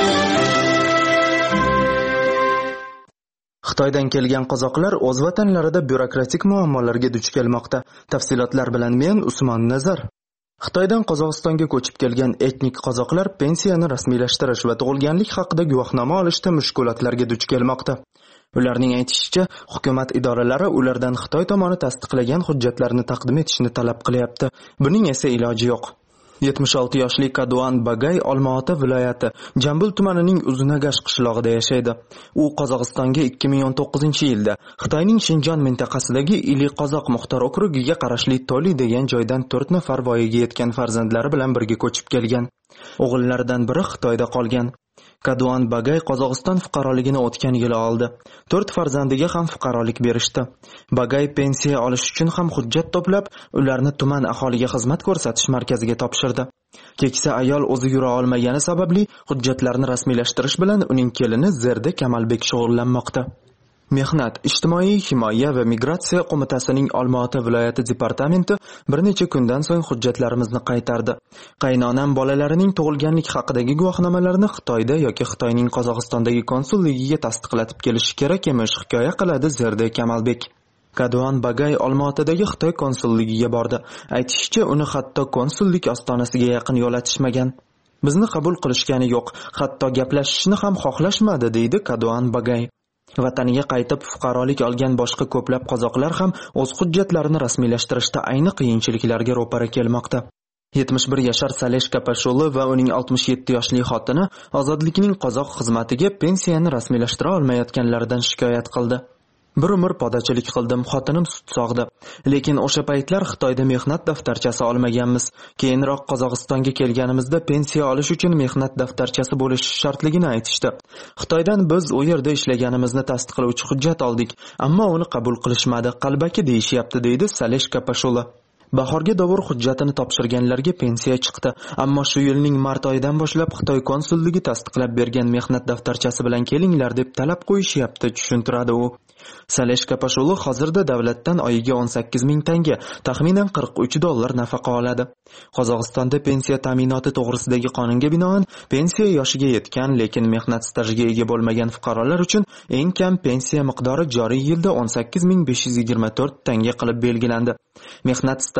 Xitoydan kelgan qozoqlar o'z vatanlarida byurokratik muammolarga duch kelmoqda. Tafsilotlar bilan men Usmon Nazar. Xitoydan Qozog'istonga ko'chib kelgan etnik qozoqlar pensiyani rasmiylashtirish va tug'ilganlik haqida guvohnoma olishda mushkulotlarga duch kelmoqda. Ularning aytishicha, hukumat idoralari ulardan Xitoy tomoni tasdiqlagan hujjatlarni taqdim etishni talab qilyapti. Buning esa iloji yo'q. yetmish olti yoshli Kaduan Bagay Olmaota viloyati Jambul tumanining Uzunagash qishlog'ida yashaydi. U Qozog'istonga ikki ming o'n to'qqizinchi yilda Xitoyning Shinjon mintaqasidagi Ili Qozoq muxtor okrugiga qarashli Toli degan joydan to'rt nafar voyaga yetgan farzandlari bilan birga ko'chib kelgan. O'g'illaridan biri Xitoyda qolgan. Kaduan Bagay Qozog'iston fuqaroligini o'tgan yili oldi. to'rt farzandiga ham fuqarolik berishdi. Bagay pensiya olish uchun ham hujjat to'plab, ularni tuman aholiga xizmat ko'rsatish markaziga topshirdi. Keksa ayol o'zi yura olmagani sababli hujjatlarni rasmiylashtirish bilan uning kelini Zerda Kamalbek shug'ullanmoqda. Mehnat, ijtimoiy himoya va migratsiya qo'mitasining Olmaota viloyati departamenti bir necha kundan so'ng hujjatlarimizni qaytardi. Qaynonam bolalarining tug'ilganlik haqidagi guvohnomalarni Xitoyda yoki Xitoyning Qozog'istondagi konsulligiga tasdiqlatib kelishi kerak emish, hikoya qiladi Zerda Kamalbek. Kaduan Bagay Olmaotadagi Xitoy konsulligiga bordi. Aytishicha, uni hatto konsullik ostonasiga yaqin yo'latishmagan. Bizni qabul qilishgani yo'q, hatto gaplashishni ham xohlashmadi, deydi Kaduan Bagay. Vataniga qaytib fuqarolik olgan boshqa ko'plab qozoqlar ham o'z hujjatlarini rasmiylashtirishda ayni qiyinchiliklarga ro'para kelmoqda. yetmish bir yashar Salesh Kapashuli va uning oltmish yetti yoshli xotini Ozodlikning qozoq xizmatiga pensiyani rasmiylashtira olmayotganlaridan shikoyat qildi. Bir umr podachilik qildim, xotinim sut sog'di. Lekin o'sha paytlar Xitoyda mehnat daftarchasi olmaganmiz. Keyinroq Qozog'istonga kelganimizda pensiya olish uchun mehnat daftarchasi bo'lish shartligini aytishdi. Xitoydan biz u yerda ishlaganimizni tasdiqlovchi hujjat oldik, ammo uni qabul qilishmadi, qalbaki deyishyapti, deydi Salesh Kapashuli. Bahorga dovur hujjatini topshirganlarga pensiya chiqdi, ammo shu yilning mart oyidan boshlab Xitoy konsulligi tasdiqlab bergan mehnat daftarchasi bilan kelinglar deb talab qo'yishyapti, tushuntiradi u. Salesh Kapashuli hozirda davlatdan oyiga o'n sakkiz ming tanga, taxminan qirq uch dollar nafaqa oladi. Qozog'istonda pensiya ta'minoti to'g'risidagi qonunga binoan pensiya yoshiga yetgan, lekin mehnat stajiga ega bo'lmagan fuqarolar uchun eng kam pensiya miqdori joriy yilda o'n sakkiz ming besh yuz yigirma to'rt tanga qilib belgilandi. Mehnat staji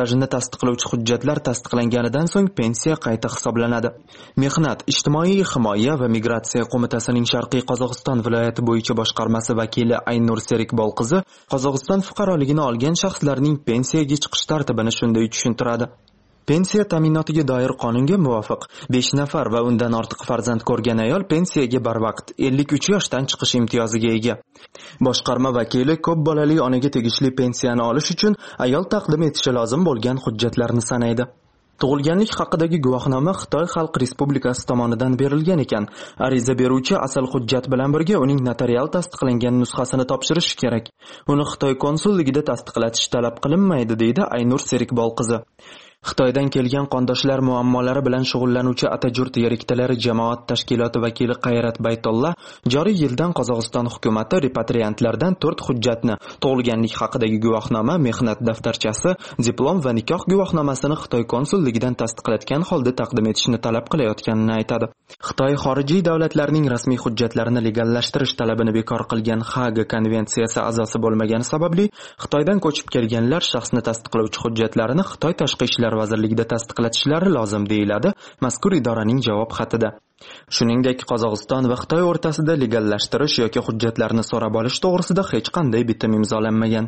stajini tasdiqlovchi hujjatlar tasdiqlanganidan so'ng pensiya qayta hisoblanadi. Mehnat, ijtimoiy himoya va migratsiya qo'mitasining Sharqiy Qozog'iston viloyati bo'yicha boshqarmasi vakili Aynur Serikbolqizi Qozog'iston fuqaroligini olgan shaxslarning pensiyaga chiqish tartibini shunday tushuntiradi. Pensiya ta'minotiga doir qonunga muvofiq besh nafar va undan ortiq farzand ko'rgan ayol pensiyaga barvaqt ellik uch yoshdan chiqish imtiyoziga ega. Boshqarma vakili ko'p bolali onaga tegishli pensiyani olish uchun ayol taqdim etishi lozim bo'lgan hujjatlarni sanaydi. Tug'ilganlik haqidagi guvohnoma Xitoy Xalq Respublikasi tomonidan berilgan ekan. Ariza beruvchi asl hujjat bilan birga uning notarial tasdiqlangan nusxasini topshirishi kerak. Uni Xitoy konsulligida tasdiqlatish talab qilinmaydi, deydi Aynur Serikbolqizi. Xitoydan kelgan qondoshlar muammolari bilan shug'ullanuvchi Atajurt yeriktalari jamoat tashkiloti vakili Qayrat Baytollah joriy yildan Qozog'iston hukumati repatriantlardan to'rt hujjatni, tug'ilganlik haqidagi guvohnoma, mehnat daftarchasi, diplom va nikoh guvohnomasini Xitoy konsulligidan tasdiqlatgan holda taqdim etishni talab qilayotganini aytadi. Xitoy xorijiy davlatlarning rasmiy hujjatlarini legallashtirish talabini bekor qilgan Haga konvensiyasi a'zosi bo'lmagani sababli Xitoydan ko'chib kelganlar shaxsni tasdiqlovchi hujjatlarini Xitoy tashqi ishlar vazirligida tasdiqlatishlari lozim deyiladi mazkur idoraning javob xatida. Shuningdek, Qozog'iston va Xitoy o'rtasida legallashtirish yoki hujjatlarni so'rab olish to'g'risida hech qanday bitim imzolanmagan.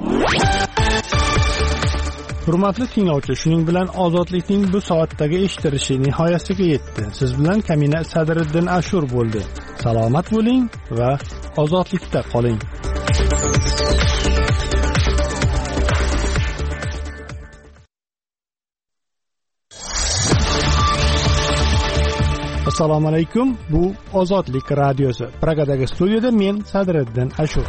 Hurmatli tinglovchi, shuning bilan ozodlikning bu soatdagi eshitilishi nihoyasiga yetdi. Siz bilan Kamina Sadriddin Ashur bo'ldi. Salomat bo'ling va ozodlikda qoling. Assalomu alaykum. Bu Ozodlik radiosi. Pragadagi studiyada men Sadriddin Ashur.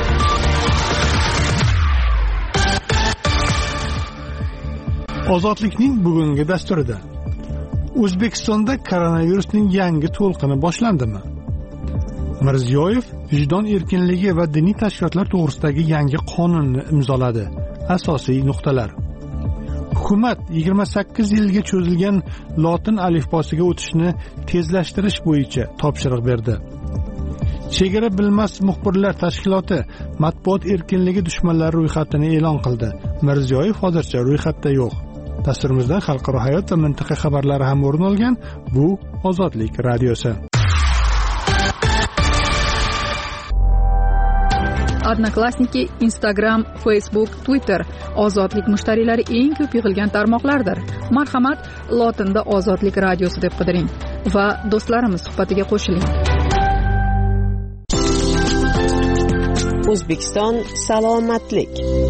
Ozodlikning bugungi dasturida O'zbekistonda koronavirusning yangi to'lqini boshlandimi? Mirziyoyev vijdon erkinligi va diniy tashkilotlar to'g'risidagi yangi qonunni imzoladi. Asosiy nuqtalar. Hukumat yigirma sakkiz yilga cho'zilgan lotin alifbosiga o'tishni tezlashtirish bo'yicha topshiriq berdi. Chegara bilmas muxbirlar tashkiloti matbuot erkinligi dushmanlari ro'yxatini e'lon qildi. Mirziyoyev hozircha ro'yxatda yo'q. Dasturimizda xalqaro hayot va mintaqa xabarlari ham o'rin olgan. Bu Ozodlik radiosi. Odnoklassniki, Instagram, Facebook, Twitter ozodlik mushtariylari eng ko'p yig'ilgan tarmoqlardir. Marhamat, lotinda Ozodlik radiosi deb qidiring va do'stlarimiz suhbatiga qo'shiling. O'zbekiston salomatlik.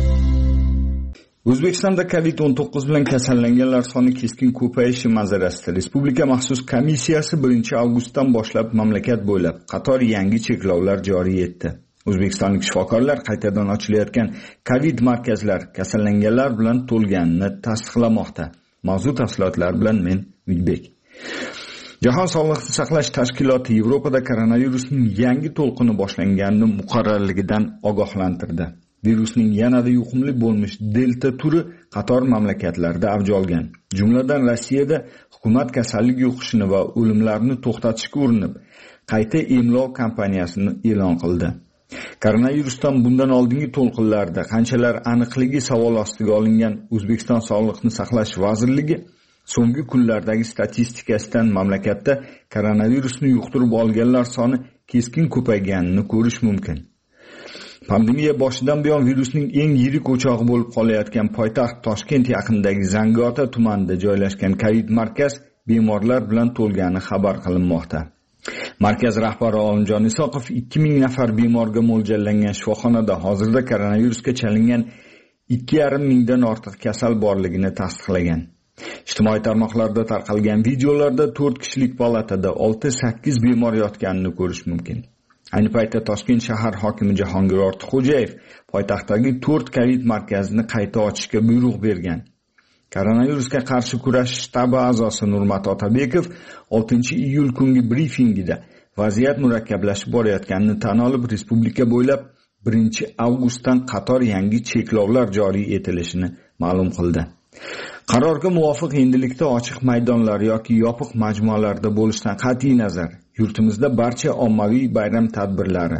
O'zbekistonda covid o'n to'qqiz bilan kasallanganlar soni keskin ko'payishi manzarasida Respublika maxsus komissiyasi birinchi avgustdan boshlab mamlakat bo'ylab qator yangi cheklovlar joriy etdi. O'zbekistonlik shifokorlar qaytadan ochilayotgan covid markazlar kasallanganlar bilan to'lganini tasdiqlamoqda. Mavzu tafsilotlar bilan men Uybek. Jahon sog'liqni saqlash tashkiloti Yevropada koronavirusning yangi to'lqini boshlanganini muqarrarligidan ogohlantirdi. Virusning yanada yuqumli bo'lmish delta turi qator mamlakatlarda avj olgan. Jumladan Rossiyada hukumat kasallik yuqishini va o'limlarni to'xtatishga urinib, qayta emlov kampaniyasini e'lon qildi. Koronavirusdan bundan oldingi to'lqinlarda qanchalar aniqligi savol ostiga olingan O'zbekiston Sog'liqni saqlash vazirligi so'nggi kunlardagi statistikasidan mamlakatda koronavirusni yuqtirib olganlar soni keskin ko'payganini ko'rish mumkin. Pandemiya boshidan buyon virusning eng yirik o'chog'i bo'lib qolayotgan poytaxt Toshkent yaqinidagi Zangiota tumanida joylashgan COVID markaz bemorlar bilan to'lgani xabar qilinmoqda. Markaz rahbari Olimjon Isoqov ikki ming nafar bemorga mo'ljallangan shifoxonada hozirda koronavirusga chalingan ikki yarim mingdan ortiq kasal borligini tasdiqlagan. Ijtimoiy tarmoqlarda tarqalgan videolarda to'rt kishilik palatada olti sakkiz bemor yotganini ko'rish mumkin. Ayni paytda Toshkent shahar hokimi Jahongir Ortiqxo'jayev poytaxtdagi to'rt COVID markazini qayta ochishga buyruq bergan. Koronavirusga qarshi kurash shtabi a'zosi Nurmat Otabekov oltinchi iyul kungi brifingida vaziyat murakkablashib borayotganini tan olib, respublika bo'ylab birinchi avgustdan qator yangi cheklovlar joriy etilishini ma'lum qildi. Qarorga muvofiq endilikda ochiq maydonlar yoki yopiq majmualarda bo'lishdan qat'iy nazar, yurtimizda barcha ommaviy bayram tadbirlari,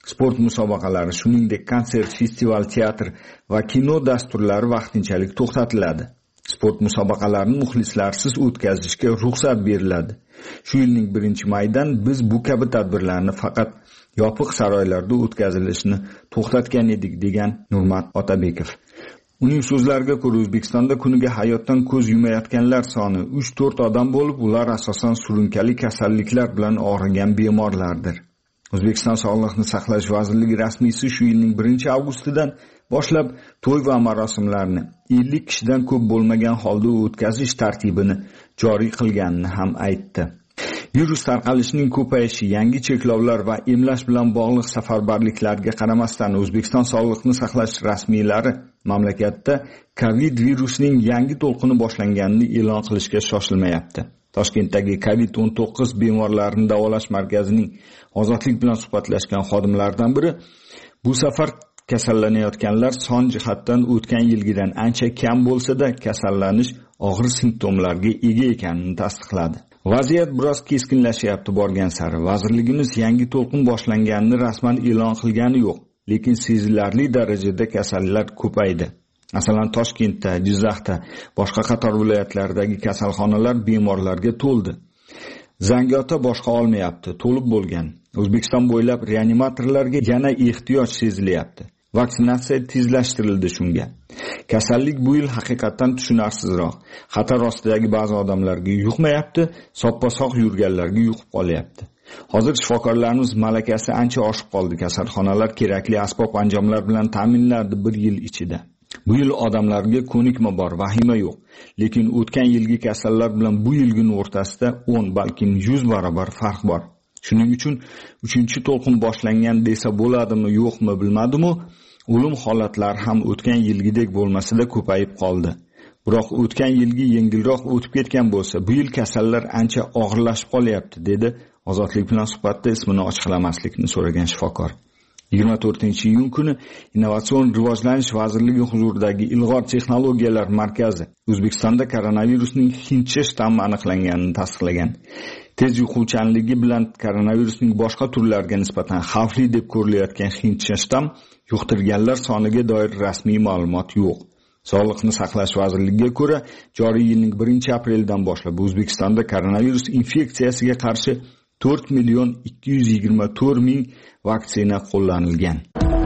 Sport musobaqalari, shuningdek konsert, festival, teatr va kino dasturlari vaqtinchalik to'xtatiladi. Sport musobaqalarini muxlislarsiz o'tkazishga ruxsat beriladi. Shu yilning birinchi maydan biz bu kabi tadbirlarni faqat yopiq saroylarda o'tkazilishini to'xtatgan edik, degan Nurmat Otabekov. Uning so'zlariga ko'ra, O'zbekistonda kuniga hayotdan ko'z yumayotganlar soni uch to'rt odam bo'lib, ular asosan surunkali kasalliklar bilan og'rigan bemorlardir. O'zbekiston Sog'liqni saqlash vazirligi rasmiysi shu yilning birinchi avgustidan boshlab to'y va marosimlarni ellik kishidan ko'p bo'lmagan holda o'tkazish tartibini joriy qilganini ham aytdi. Virus tarqalishining ko'payishi, yangi cheklovlar va emlash bilan bog'liq safarbarliklarga qaramasdan O'zbekiston Sog'liqni saqlash rasmiylari mamlakatda COVID virusining yangi to'lqini boshlanganini e'lon qilishga shoshilmayapti. Toshkentdagi COVID o'n to'qqiz bemorlarini davolash markazining Ozodlik bilan suhbatlashgan xodimlardan biri bu safar kasallanayotganlar son jihatdan o'tgan yilgidan ancha kam bo'lsa-da, kasallanish og'ir simptomlarga ega ekanini tasdiqladi. Vaziyat biroz keskinlashyapti borgan sari. Vazirligimiz yangi to'lqin boshlanganini rasman e'lon qilgani yo'q, lekin sezilarli darajada kasallar ko'paydi. Masalan, Toshkentda, Jizzaxda, boshqa qator viloyatlardagi kasalxonalar bemorlarga to'ldi. Zangiota boshqa olmayapti, to'lib bo'lgan. O'zbekiston bo'ylab reanimatorlarga yana ehtiyoj sezilyapti. Vaksinatsiya tezlashtirildi shunga. Kasallik bu yil haqiqatan tushunarsizroq. Xatar ostidagi ba'zi odamlarga yuqmayapti, soppa-sog' yurganlarga yuqib qolyapti. Hozir shifokorlarimiz malakasi ancha oshib qoldi. Kasalxonalar kerakli asbob-anjomlar bilan ta'minladi bir yil ichida. Bu yil odamlarga ko'nikma bor, vahima yo'q. Lekin o'tgan yilgi kasallar bilan bu yilgining o'rtasida o'n, balkim yuz barobar farq bor. Shuning uchun uchinchi to'lqin boshlangan desa bo'ladimi, yo'qmi bilmadim-u, o'lim holatlari ham o'tgan yilgidek bo'lmasa-da ko'payib qoldi. Biroq o'tgan yilgi yengilroq o'tib ketgan bo'lsa, bu yil kasallar ancha og'irlashib qolyapti, dedi Ozodlik bilan suhbatda ismini ochiqlamaslikni so'ragan shifokor. yigirma to'rtinchi iyun kuni Innovatsion rivojlanish vazirligi huzuridagi Ilg'or texnologiyalar markazi O'zbekistonda koronavirusning hindcha shtammi aniqlanganini tasdiqlagan. Tez yuquvchanligi bilan koronavirusning boshqa turlariga nisbatan xavfli deb ko'rilayotgan hindcha shtam yuqtirganlar soniga doir rasmiy ma'lumot yo'q. Sog'liqni saqlash vazirligiga ko'ra, joriy yilning birinchi aprelidan boshlab O'zbekistonda koronavirus infeksiyasiga qarshi to'rt million ikki yuz yigirma to'rt ming vaksina qo'llanilgan.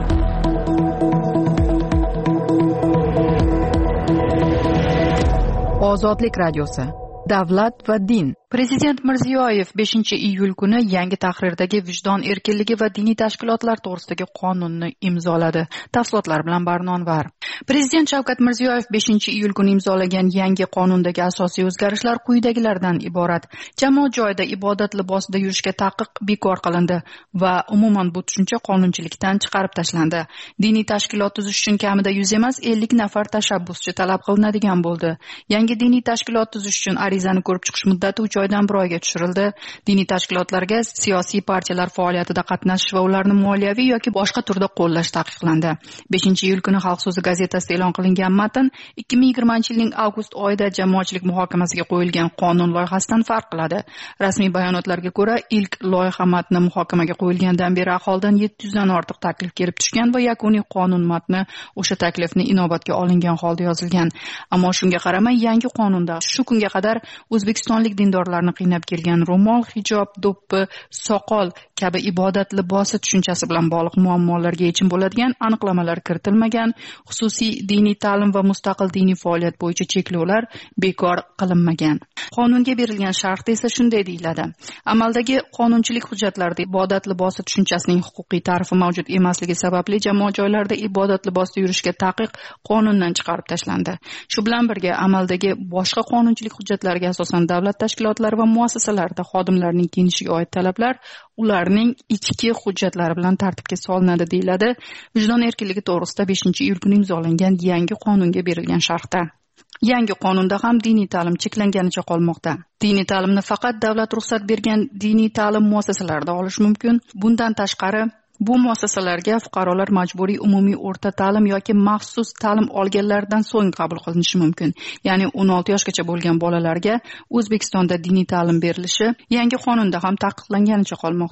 Ozodlik radiosi. Davlat va din. Prezident Mirziyoyev beshinchi iyul kuni yangi tahrirdagi vijdon erkinligi va diniy tashkilotlar to'g'risidagi qonunni imzoladi. Tafsilotlar bilan Barnonvar. Prezident Shavkat Mirziyoyev beshinchi iyul kuni imzolagan yangi qonundagi asosiy o'zgarishlar quyidagilardan iborat. Jamoat joyida ibodat libosida yurishga taqiq bekor qilindi va umuman bu tushuncha qonunchilikdan chiqarib tashlandi. Diniy tashkilot tuzish uchun kamida yuz emas, ellik nafar tashabbuschi talab qilinadigan bo'ldi. Yangi diniy tashkilot tuzish uchun arizani ko'rib chiqish muddati uch oydan bir oyga tushirildi. Diniy tashkilotlarga siyosiy partiyalar faoliyatida qatnashish va ularni moliyaviy yoki boshqa turda qo'llash taqiqlandi. beshinchi iyul kuni Xalq so'zi gazetasida e'lon qilingan matn ikki ming yigirmanchi yilning avgust oyida jamoatchilik muhokamasiga qo'yilgan qonun loyihasidan farq qiladi. Rasmiy bayonotlarga ko'ra, ilk loyiha matni muhokamaga qo'yilgandan beri aholidan yetti yuzdan ortiq taklif kelib tushgan va yakuniy qonun matni o'sha taklifni inobatga olingan holda yozilgan. Ammo shunga qaramay, yangi qonunda shu kunga qadar o'zbekistonlik dindorlarni qiynab kelgan ro'mol, hijob, do'ppi, soqol kabi ibodat libosi tushunchasi bilan bog'liq muammolarga yechim bo'ladigan aniqlamalar kiritilmagan. Xususiy diniy ta'lim va mustaqil diniy faoliyat bo'yicha cheklovlar bekor qilinmagan. Qonunga berilgan sharh esa shunday deyiladi: amaldagi qonunchilik hujjatlarida ibodat libosi tushunchasining huquqiy ta'rifi mavjud emasligi sababli jamoat joylarida ibodat libosida yurishga taqiq qonundan chiqarib tashlandi. Shu bilan birga amaldagi boshqa qonunchilik hujjatlariga asosan davlat tashkilotlari va muassasalarida xodimlarning kiyinishiga oid talablar ularning ichki hujjatlari bilan tartibga solinadi, deyiladi vijdon erkinligi to'g'risida beshinchi iyul kuni imzolangan yangi qonunga berilgan sharhda. Yangi qonunda ham diniy ta'lim cheklanganicha qolmoqda. Diniy ta'limni faqat davlat ruxsat bergan diniy ta'lim muassasalarida olish mumkin. Bundan tashqari, bu muassasalarga fuqarolar majburiy umumiy o'rta ta'lim yoki maxsus ta'lim olganlaridan so'ng qabul qilinishi mumkin. Ya'ni o'n olti yoshgacha bo'lgan bolalarga O'zbekistonda diniy ta'lim berilishi yangi qonunda ham taqiqlanganicha qolmoqda.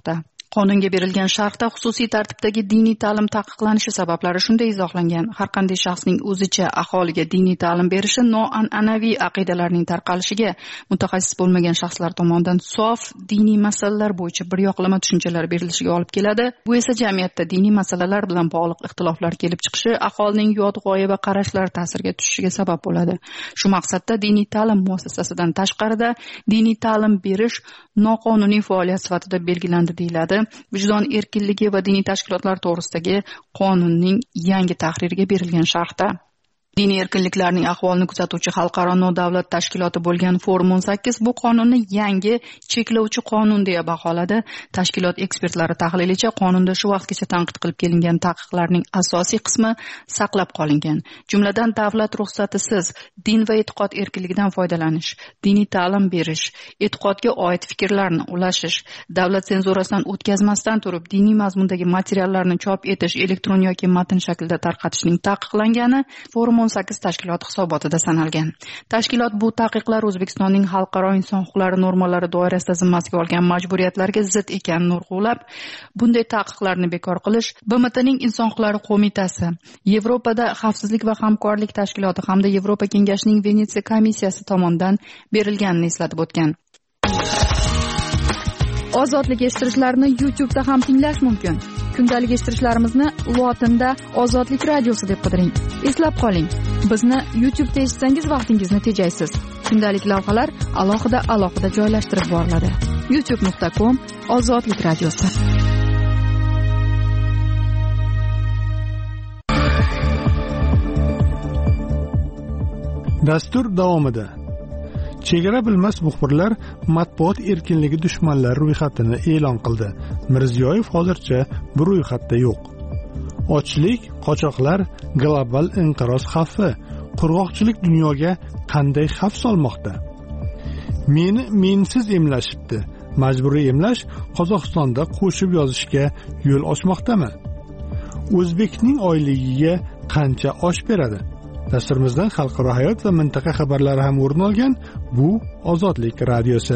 Qonunga berilgan sharhda xususiy tartibdagi diniy ta'lim taqiqlanishi sabablari shunday izohlangan: har qanday shaxsning o'zicha aholiga diniy ta'lim berishi noan'anaviy aqidalarning tarqalishiga, mutaxassis bo'lmagan shaxslar tomonidan sof diniy masalalar bo'yicha bir yoqlama tushunchalar berilishiga olib keladi. Bu esa jamiyatda diniy masalalar bilan bog'liq ixtiloflar kelib chiqishi, aholining yot g'oya va qarashlari ta'siriga tushishiga sabab bo'ladi. Shu maqsadda diniy ta'lim muassasasidan tashqarida diniy ta'lim berish noqonuniy faoliyat sifatida belgilandi deyiladi Vijdon erkinligi va diniy tashkilotlar to'g'risidagi qonunning yangi tahririga berilgan sharhda. Diniy erkinliklarning ahvolini kuzatuvchi xalqaro nodavlat tashkiloti bo'lgan Forum o'n sakkiz bu qonunni yangi cheklovchi qonun deya baholadi. Tashkilot ekspertlari tahlilicha qonunda shu vaqtgacha tanqid qilib kelingan taqiqlarning asosiy qismi saqlab qolingan. Jumladan davlat ruxsatisiz din va e'tiqod erkinligidan foydalanish, diniy ta'lim berish, e'tiqodga oid fikrlarni ulashish, davlat senzurasidan o'tkazmasdan turib diniy mazmundagi materiallarni chop etish, elektron yoki matn shaklida tarqatishning taqiqlangani Forum o'n sakkiz tashkiloti hisobotida sanalgan. Tashkilot bu taqiqlar O'zbekistonning xalqaro inson huquqlari normalari doirasida zimmasiga olgan majburiyatlarga zid ekanini urg'ulab, bunday taqiqlarni bekor qilish B M Tning Inson huquqlari qo'mitasi, Yevropada xavfsizlik va hamkorlik tashkiloti hamda Yevropa kengashining Venetsiya komissiyasi tomonidan berilganini eslatib o'tgan. Ozodlik eshittirishlarni YouTube'da ham tinglash mumkin. Kundalik eshittirishlarimizni lotinda Ozodlik radiosi deb qidiring. Eslab qoling, bizni YouTube'da eshitsangiz vaqtingizni tejaysiz. Kundalik lavhalar alohida-alohida joylashtirib boriladi. youtube nuqta com Ozodlik radiosi. Dastur davomida chegara bilmas muxbirlar matbuot erkinligi dushmanlari ro'yxatini e'lon qildi. Mirziyoyev hozircha bu ro'yxatda yo'q. Ochlik, qochoqlar, global inqiroz xavfi, qurg'oqchilik dunyoga qanday xavf solmoqda? Meni mensiz emlashibdi. Majburiy emlash Qozog'istonda qo'shib yozishga yo'l ochmoqdami? O'zbekning oyligiga qancha osh beradi? Dasturimizdan xalqaro hayot va mintaqa xabarlari ham o'rin olgan. Bu Ozodlik radiosi.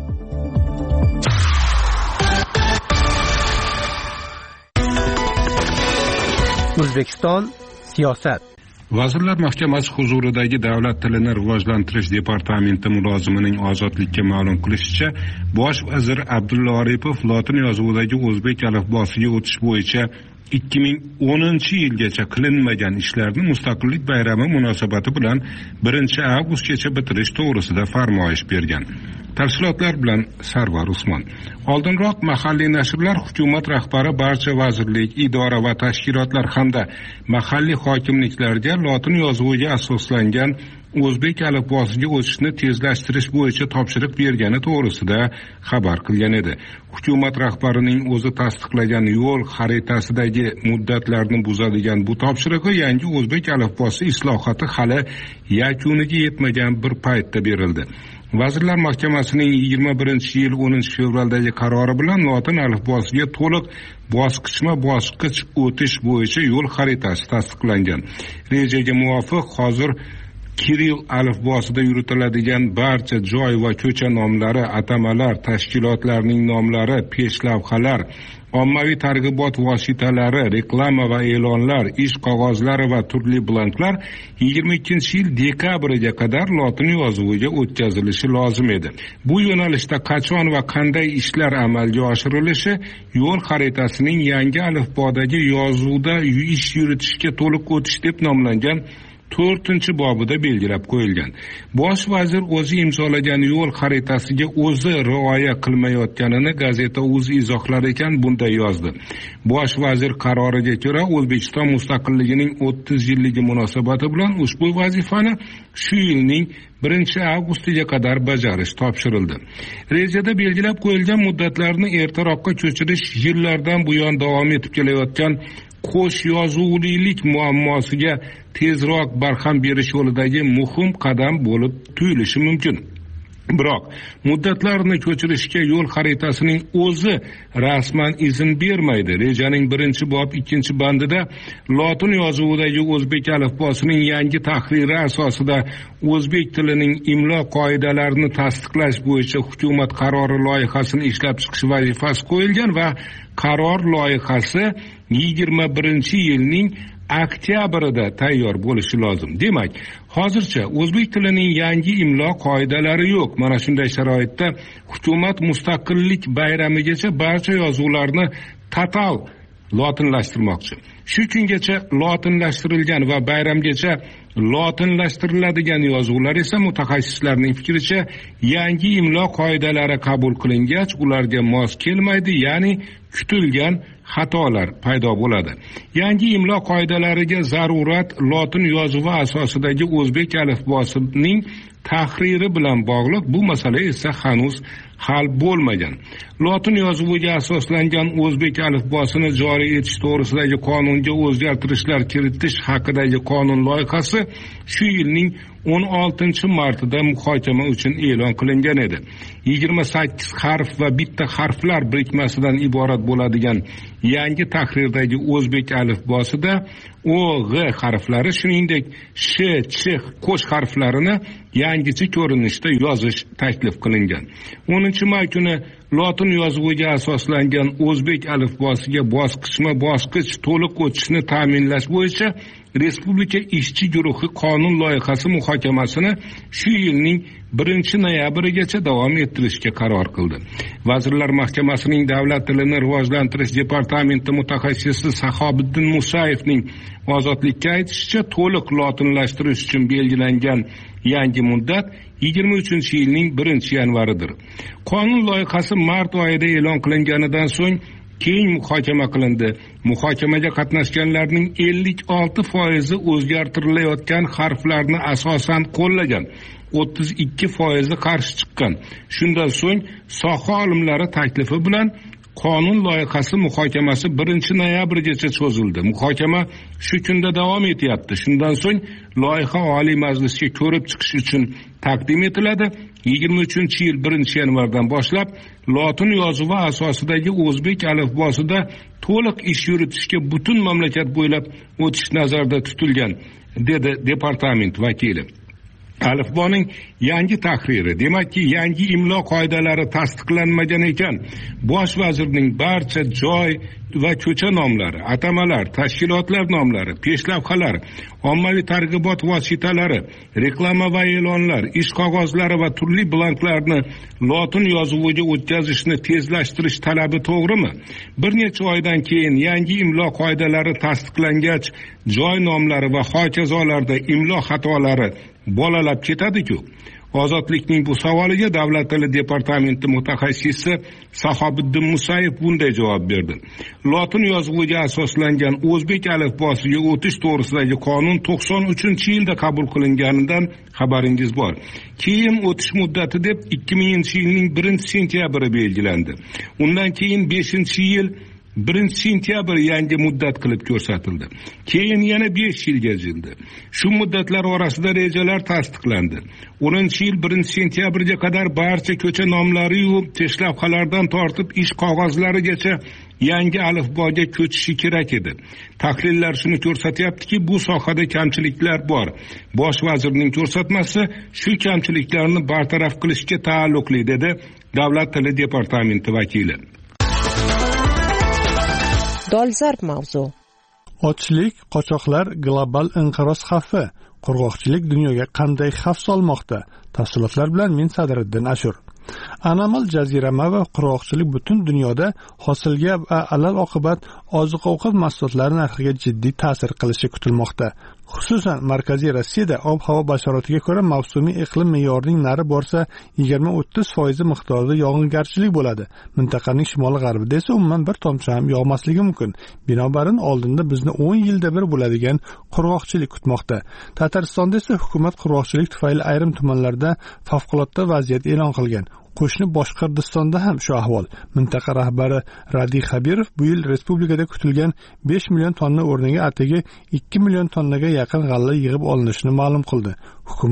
O'zbekiston siyosat. Vazirlar Mahkamasi huzuridagi Davlat tilini rivojlantirish departamenti mulozimining ozodlikka ma'lum qilishicha, Bosh vazir Abdulla Aripov lotin yozuvidagi o'zbek alifbosiga o'tish bo'yicha ikki ming o'ninchi yilgacha qilinmagan ishlarni Mustaqillik bayrami munosabati bilan birinchi avgustgacha bitirish to'g'risida farmoyish bergan. Tafsilotlar bilan Sarvar Usmon. Oldinroq mahalliy nashrlar hukumat rahbari barcha vazirlik, idora va tashkilotlar hamda mahalliy hokimliklarga lotin yozuviga asoslangan o'zbek alifbosiga o'tishni tezlashtirish bo'yicha topshiriq bergani to'g'risida xabar qilgan edi. Hukumat rahbarining o'zi tasdiqlagan yo'l xaritasidagi muddatlarni buzadigan bu topshirig'i yangi o'zbek alifbosi islohoti hali yakuniga yetmagan bir paytda berildi. Vazirlar Mahkamasining yigirma birinchi yil o'ninchi fevraldagi qarori bilan lotin alifbosiga to'liq bosqichma-bosqich o'tish bo'yicha yo'l xaritasi tasdiqlangan. Rejaga muvofiq hozir Kiril alifbosida yuritiladigan barcha joy va ko'cha nomlari, atamalar, tashkilotlarning nomlari, peshlavhalar, ommaviy targ'ibot vositalari, reklama va e'lonlar, ish qog'ozlari va turli blanklar yigirma ikkinchi yil dekabriga qadar lotin yozuviga o'tkazilishi lozim edi. Bu yo'nalishda qachon va qanday ishlar amalga oshirilishi yo'l xaritasining yangi alifbodagi yozuvda ish yuritishga to'liq o'tish deb nomlangan to'rtinchi bobida belgilab qo'yilgan. Bosh vazir o'zi imzolagan yo'l xaritasiga o'zi rioya qilmayotganini gazeta o'zi izohlar ekan bunday yozdi. Bosh vazir qaroriga ko'ra O'zbekiston mustaqilligining o'ttiz yilligi munosabati bilan ushbu vazifani shu yilning birinchi avgustiga qadar bajarish topshirildi. Rejada belgilab qo'yilgan muddatlarni ertaroqqa ko'chirish yillardan buyon davom etib kelayotgan qo'sh yozuvlilik muammosiga tezroq barham berish yo'lidagi muhim qadam bo'lib tuyulishi mumkin. Biroq muddatlarni ko'chirishga yo'l xaritasining o'zi rasman izn bermaydi. Rejaning birinchi bob ikkinchi bandida lotin yozuvidagi o'zbek alifbosining yangi tahriri asosida o'zbek tilining imlo qoidalarini tasdiqlash bo'yicha hukumat qarori loyihasini ishlab chiqish vazifasi qo'yilgan va qaror loyihasi yigirma birinchi yilning oktyabrida tayyor bo'lishi lozim. Demak, hozircha o'zbek tilining yangi imlo qoidalari yo'q. Mana shunday sharoitda hukumat mustaqillik bayramigacha barcha yozuvlarni total lotinlashtirmoqchi. Shu kungacha lotinlashtirilgan va bayramgacha lotinlashtiriladigan yozuvlar esa mutaxassislarning fikricha yangi imlo qoidalari qabul qilingach ularga mos kelmaydi, ya'ni kutilgan xatolar paydo bo'ladi. Yangi imlo qoidalariga zarurat lotin yozuvi asosidagi o'zbek alifbosining tahriri bilan bog'liq. Bu masala esa hanuz hal bo'lmagan. Lotin yozuviga asoslangan o'zbek alifbosini joriy etish to'g'risidagi qonunga o'zgartirishlar kiritish haqidagi qonun loyihasi shu yilning o'n oltinchi martida muhokama uchun e'lon qilingan edi. yigirma sakkiz harf va bitta harflar birikmasidan iborat bo'ladigan yangi tahrirdagi o'zbek alifbosida O, G harflari, shuningdek Sh, Ch qo'sh harflarini yangicha ko'rinishda yozish taklif qilingan. o'ninchi may kuni lotin yozuviga asoslangan o'zbek alifbosiga bosqichma-bosqich to'liq o'tishni ta'minlash bo'yicha Respublika ishchi guruhi qonun loyihasi muhokamasini shu yilning birinchi noyabrigacha davom ettirishga qaror qildi. Vazirlar Mahkamasining Davlat tilini rivojlantirish departamenti mutaxassisi Sahobiddin Musayevning ozodlikka aytishicha, to'liq lotinlashtirish uchun belgilangan yangi muddat yigirma uchinchi yilning birinchi yanvaridir. Qonun loyihasi mart oyida e'lon qilinganidan so'ng keyin muhokama qilindi. Muhokamaga qatnashganlarning ellik olti foizi o'zgartirilayotgan harflarni asosan qo'llagan, o'ttiz ikki foizi qarshi chiqqan. Shundan so'ng soha olimlari taklifi bilan qonun loyihasi muhokamasi birinchi noyabrgacha cho'zildi. Muhokama shu kunda davom etyapti. Shundan so'ng loyiha Oliy Majlisga ko'rib chiqish uchun taqdim etiladi. yigirma uchinchi yil birinchi yanvardan boshlab lotin yozuvi asosidagi o'zbek alifbosida to'liq ish yuritishga butun mamlakat bo'ylab o'tish nazarda tutilgan, dedi departament vakili. Alifboning yangi tahriri, demakki yangi imlo qoidalari tasdiqlanmagan ekan, bosh vazirning barcha joy va ko'cha nomlari, atamalar, tashkilotlar nomlari, peshlavhalar, ommaviy targ'ibot vositalari, reklama va e'lonlar, ish qog'ozlari va turli blanklarni lotin yozuviga o'tkazishni tezlashtirish talabi to'g'rimi? Bir necha oydan keyin yangi imlo qoidalari tasdiqlangach, joy nomlari va hokazolarda imlo xatolari bolalab ketadi-ku. Ozodlikning bu savoliga Davlat tili departamenti mutaxassisi Sahobiddin Musayev bunday javob berdi. Lotin yozuviga asoslangan o'zbek alifbosiga o'tish to'g'risidagi qonun to'qson uchinchi yilda qabul qilinganidan xabaringiz bor. Keyin o'tish muddati deb ikki minginchi yilning birinchi sentyabri belgilandi. Undan keyin beshinchi yil birinchi sentyabr yangi muddat qilib ko'rsatildi. Keyin yana besh yilga cho'zildi. Shu muddatlar orasida rejalar tasdiqlandi. o'ninchi yil birinchi sentyabrga qadar barcha ko'cha nomlari yu teshlavhalardan tortib ish qog'ozlarigacha yangi alifboga ko'chishi kerak edi. Tahlillar shuni ko'rsatyaptiki, bu sohada kamchiliklar bor. Bosh vazirning ko'rsatmasi shu kamchiliklarni bartaraf qilishga taalluqli, dedi Davlat tili departamenti vakili. Dolzarb mavzu. Ochlik, qochoqlar, global inqiroz xavfi, qurg'oqchilik dunyoga qanday xavf solmoqda? Tafsilotlar bilan men Sadriddin Ashur. Anomal jazirama va qurg'oqchilik butun dunyoda hosilga va alal oqibat oziq-ovqat mahsulotlari narxiga jiddiy ta'sir qilishi kutilmoqda. Xususan, Markaziy Rossiyada ob-havo bashoratlariga ko'ra mavsumiy iqlim me'yorining nari borsa yigirma o'ttiz foiz miqdorida yog'ingarchilik bo'ladi. Mintaqaning shimoli-g'arbida esa umuman bir tomchi ham yog'masligi mumkin. Binobarin oldinda bizni o'n yilda bir bo'ladigan qurg'oqchilik kutmoqda. Tataristonda esa hukumat qurg'oqchilik tufayli ayrim tumanlarda favqulodda vaziyat e'lon qilgan. Qo'shni Boshqirdistonda ham shu ahvol. Mintaqa rahbari Radi Xabirov bu yil respublikada kutilgan besh million tonna o'rniga atigi ikki million tonnaga yaqin g'alla yig'ib olinishini ma'lum qildi. Hukumat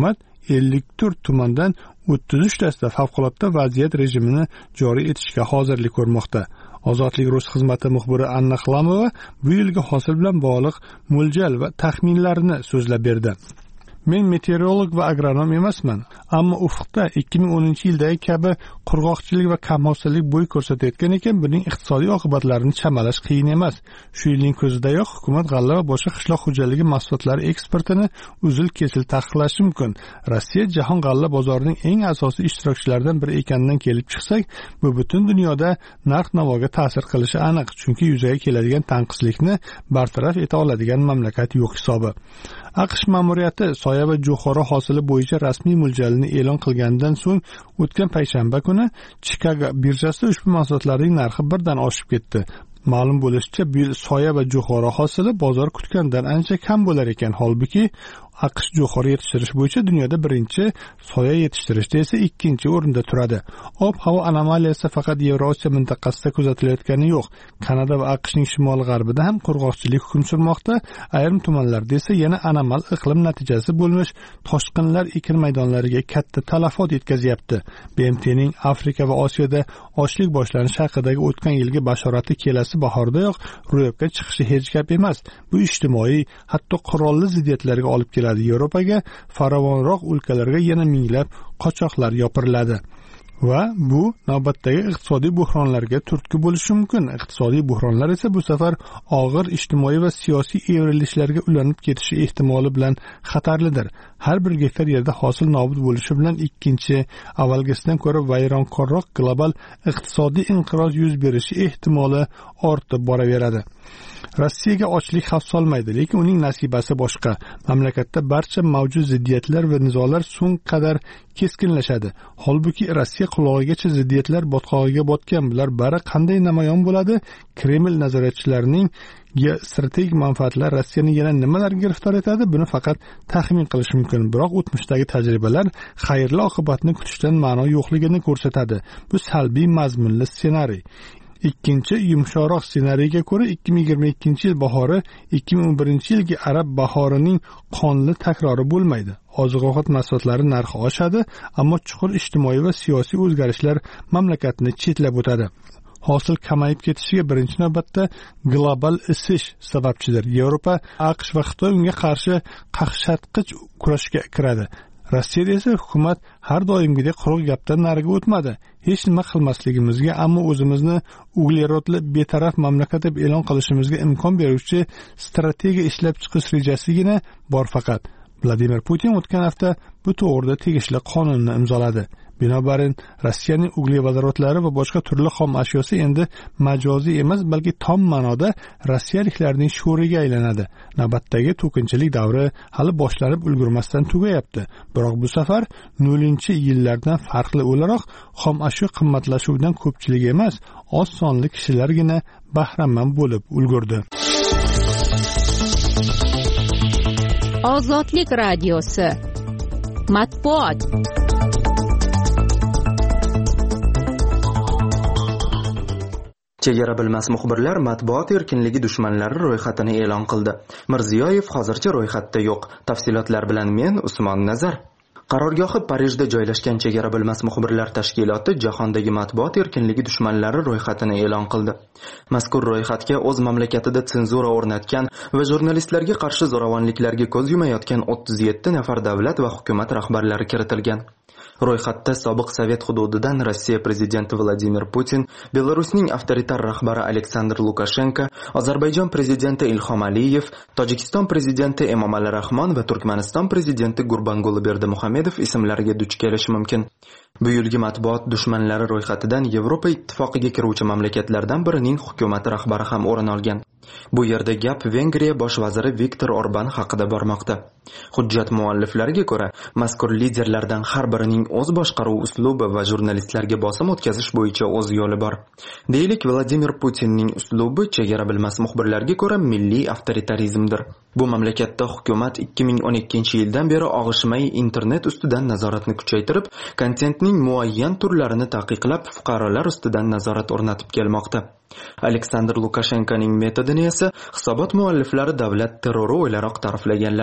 ellik to'rt tumandan o'ttiz uchtasida favqulodda vaziyat rejimini joriy etishga hozirlik ko'rmoqda. Ozodlik Rus xizmati muxbiri Anna Xlamova bu yilgi hosil bilan bog'liq mo'ljal va taxminlarini so'zlab berdi. Men meteorolog va agronom emasman, ammo ufqda ikki ming o'ninchi yildagi kabi qurg'oqchilik va kamhosillik bo'y ko'rsatayotgan ekan, buning iqtisodiy oqibatlarini chamalash qiyin emas. Shu yilning ko'zidayoq hukumat g'alla va boshqa qishloq xo'jaligi mahsulotlari eksportini uzil-kesil taqiqlashi mumkin. Rossiya jahon g'alla bozorining eng asosiy ishtirokchilaridan biri ekanidan kelib chiqsak, bu butun dunyoda narx-navoga ta'sir qilishi aniq, chunki yuzaga keladigan tanqislikni bartaraf eta oladigan mamlakat yo'q hisobi. AQSh ma'muriyati soya va jo'xori hosili bo'yicha rasmiy mo'ljalini e'lon qilgandan so'ng o'tgan payshanba kuni Chicago birjasida ushbu mahsulotlarning narxi birdan oshib ketdi. Ma'lum bo'lishicha, bu yil soya va jo'xori hosili bozor kutgandan ancha kam bo'lar ekan, holbuki AQSh jo'xori yetishtirish bo'yicha dunyoda birinchi, soya yetishtirishda esa ikkinchi o'rinda turadi. Ob-havo anomaliyasi faqat Yevrosiyo mintaqasida kuzatilayotgani yo'q. Kanada va AQShning shimol-g'arbida ham qurg'oqchilik hukm surmoqda. Ayrim tumanlarda esa yana anomal iqlim natijasi bo'lmish toshqinlar ekin maydonlariga katta talafot yetkazyapti. B M T'ning Afrika va Osiyoda ochlik boshlanishi haqidagi o'tgan yilgi bashorati kelasi bahordayoq ro'yobga chiqishi hech gap emas. Bu ijtimoiy, hatto qurolli ziddiyatlarga olib keladi. Yevropaga, farovonroq o'lkalarga yana minglab qochoqlar yopiriladi. Va bu navbatdagi iqtisodiy buhronlarga turtki bo'lishi mumkin. Iqtisodiy buhronlar esa bu safar og'ir ijtimoiy va siyosiy evrilishlarga ulanib ketishi ehtimoli bilan xatarlidir. Har bir gektar yerda hosil nobud bo'lishi bilan ikkinchi, avvalgisidan ko'ra vayronkorroq global iqtisodiy inqiroz yuz berishi ehtimoli ortib boraveradi. Rossiyaga ochlik xavf solmaydi, lekin uning nasibasi boshqa. Mamlakatda barcha mavjud ziddiyatlar va nizolar so'ng qadar keskinlashadi. Holbuki Rossiya qulog'igacha ziddiyatlar botqog'iga botgan. Bular bari qanday namoyon bo'ladi? Kreml nazoratchilarining strategik manfaatlar Rossiyani yana nimalar giriftor etadi? Buni faqat taxmin qilish mumkin. Biroq o'tmishdagi tajribalar xayrli oqibatni kutishdan ma'no yo'qligini ko'rsatadi. Bu salbiy mazmunli ssenariy. Ikkinchi yumshoqroq ssenariyga ko'ra ikki ming yigirma ikkinchi yil bahori ikki ming o'n birinchi yilgi arab bahorining qonli takrori bo'lmaydi. Oziq-ovqat mahsulotlari narxi oshadi, ammo chuqur ijtimoiy va siyosiy o'zgarishlar mamlakatni chetlab o'tadi. Hosil kamayib ketishiga birinchi navbatda global isish sababchidir. Yevropa, AQSh va Xitoy unga qarshi qaqshatqich kurashga kiradi. Rossiyada esa hukumat har doimgidek quruq gapdan nariga o'tmadi. Hech nima qilmasligimizga, ammo o'zimizni uglerodli betaraf mamlakat deb e'lon qilishimizga imkon beruvchi strategiya ishlab chiqish rejasigina bor faqat. Vladimir Putin o'tgan hafta bu to'g'rida tegishli qonunni imzoladi. Binobarin, Rossiyaning uglevodorodlari va boshqa turli xom ashyosi endi majoziy emas, balki tom ma'noda rossiyaliklarning sho'riga aylanadi. Navbatdagi to'kinchilik davri hali boshlanib ulgurmasdan tugayapti. Biroq bu safar nollinchi yillardan farqli o'laroq xom ashyo qimmatlashuvidan ko'pchilik emas, oz sonli kishilargina bahramand bo'lib ulgurdi. Ozodlik radiosi matbuot. Chegara bilmas muxbirlar matbuot erkinligi dushmanlari ro'yxatini e'lon qildi. Mirziyoyev hozircha ro'yxatda yo'q. Tafsilotlar bilan men Usmon Nazar. Qarorgohi Parijda joylashgan Chegara bilmas muxbirlar tashkiloti jahondagi matbuot erkinligi dushmanlari ro'yxatini e'lon qildi. Mazkur ro'yxatga o'z mamlakatida senzura o'rnatgan va jurnalistlarga qarshi zo'ravonliklarga ko'z yumayotgan o'ttiz yetti nafar davlat va hukumat rahbarlari kiritilgan. Ro'yxatda sobiq Sovet hududidan Rossiya prezidenti Vladimir Putin, Belarusning avtoritar rahbari Aleksandr Lukashenko, Ozarbayjon prezidenti Ilhom Aliyev, Tojikiston prezidenti Emomali Rahmon va Turkmaniston prezidenti Gurbanguli Berdimuhamedov ismlariga duch kelishi mumkin. Bu yilgi matbuot dushmanlari ro'yxatidan Yevropa ittifoqiga kiruvchi mamlakatlardan birining hukumat rahbari ham o'rin olgan. Bu yerda gap Vengriya bosh vaziri Viktor Orban haqida bormoqda. Hujjat mualliflariga ko'ra, mazkur liderlardan har birining o'z boshqaruv uslubi va jurnalistlarga bosim o'tkazish bo'yicha o'z yo'li bor. Deylik, Vladimir Putinning uslubi chegara bilmas muxbirlarga ko'ra milliy avtoritarizmdir. Bu mamlakatda hukumat ikki ming o'n ikkinchi yildan beri og'ishmay internet ustidan nazoratni kuchaytirib, kontentning muayyan turlarini taqiqlab, fuqarolar ustidan nazorat o'rnatib kelmoqda. Aleksandr Lukashenkoning metodini esa hisobot mualliflari davlat terrori o'ylaroq ta'riflaganlar.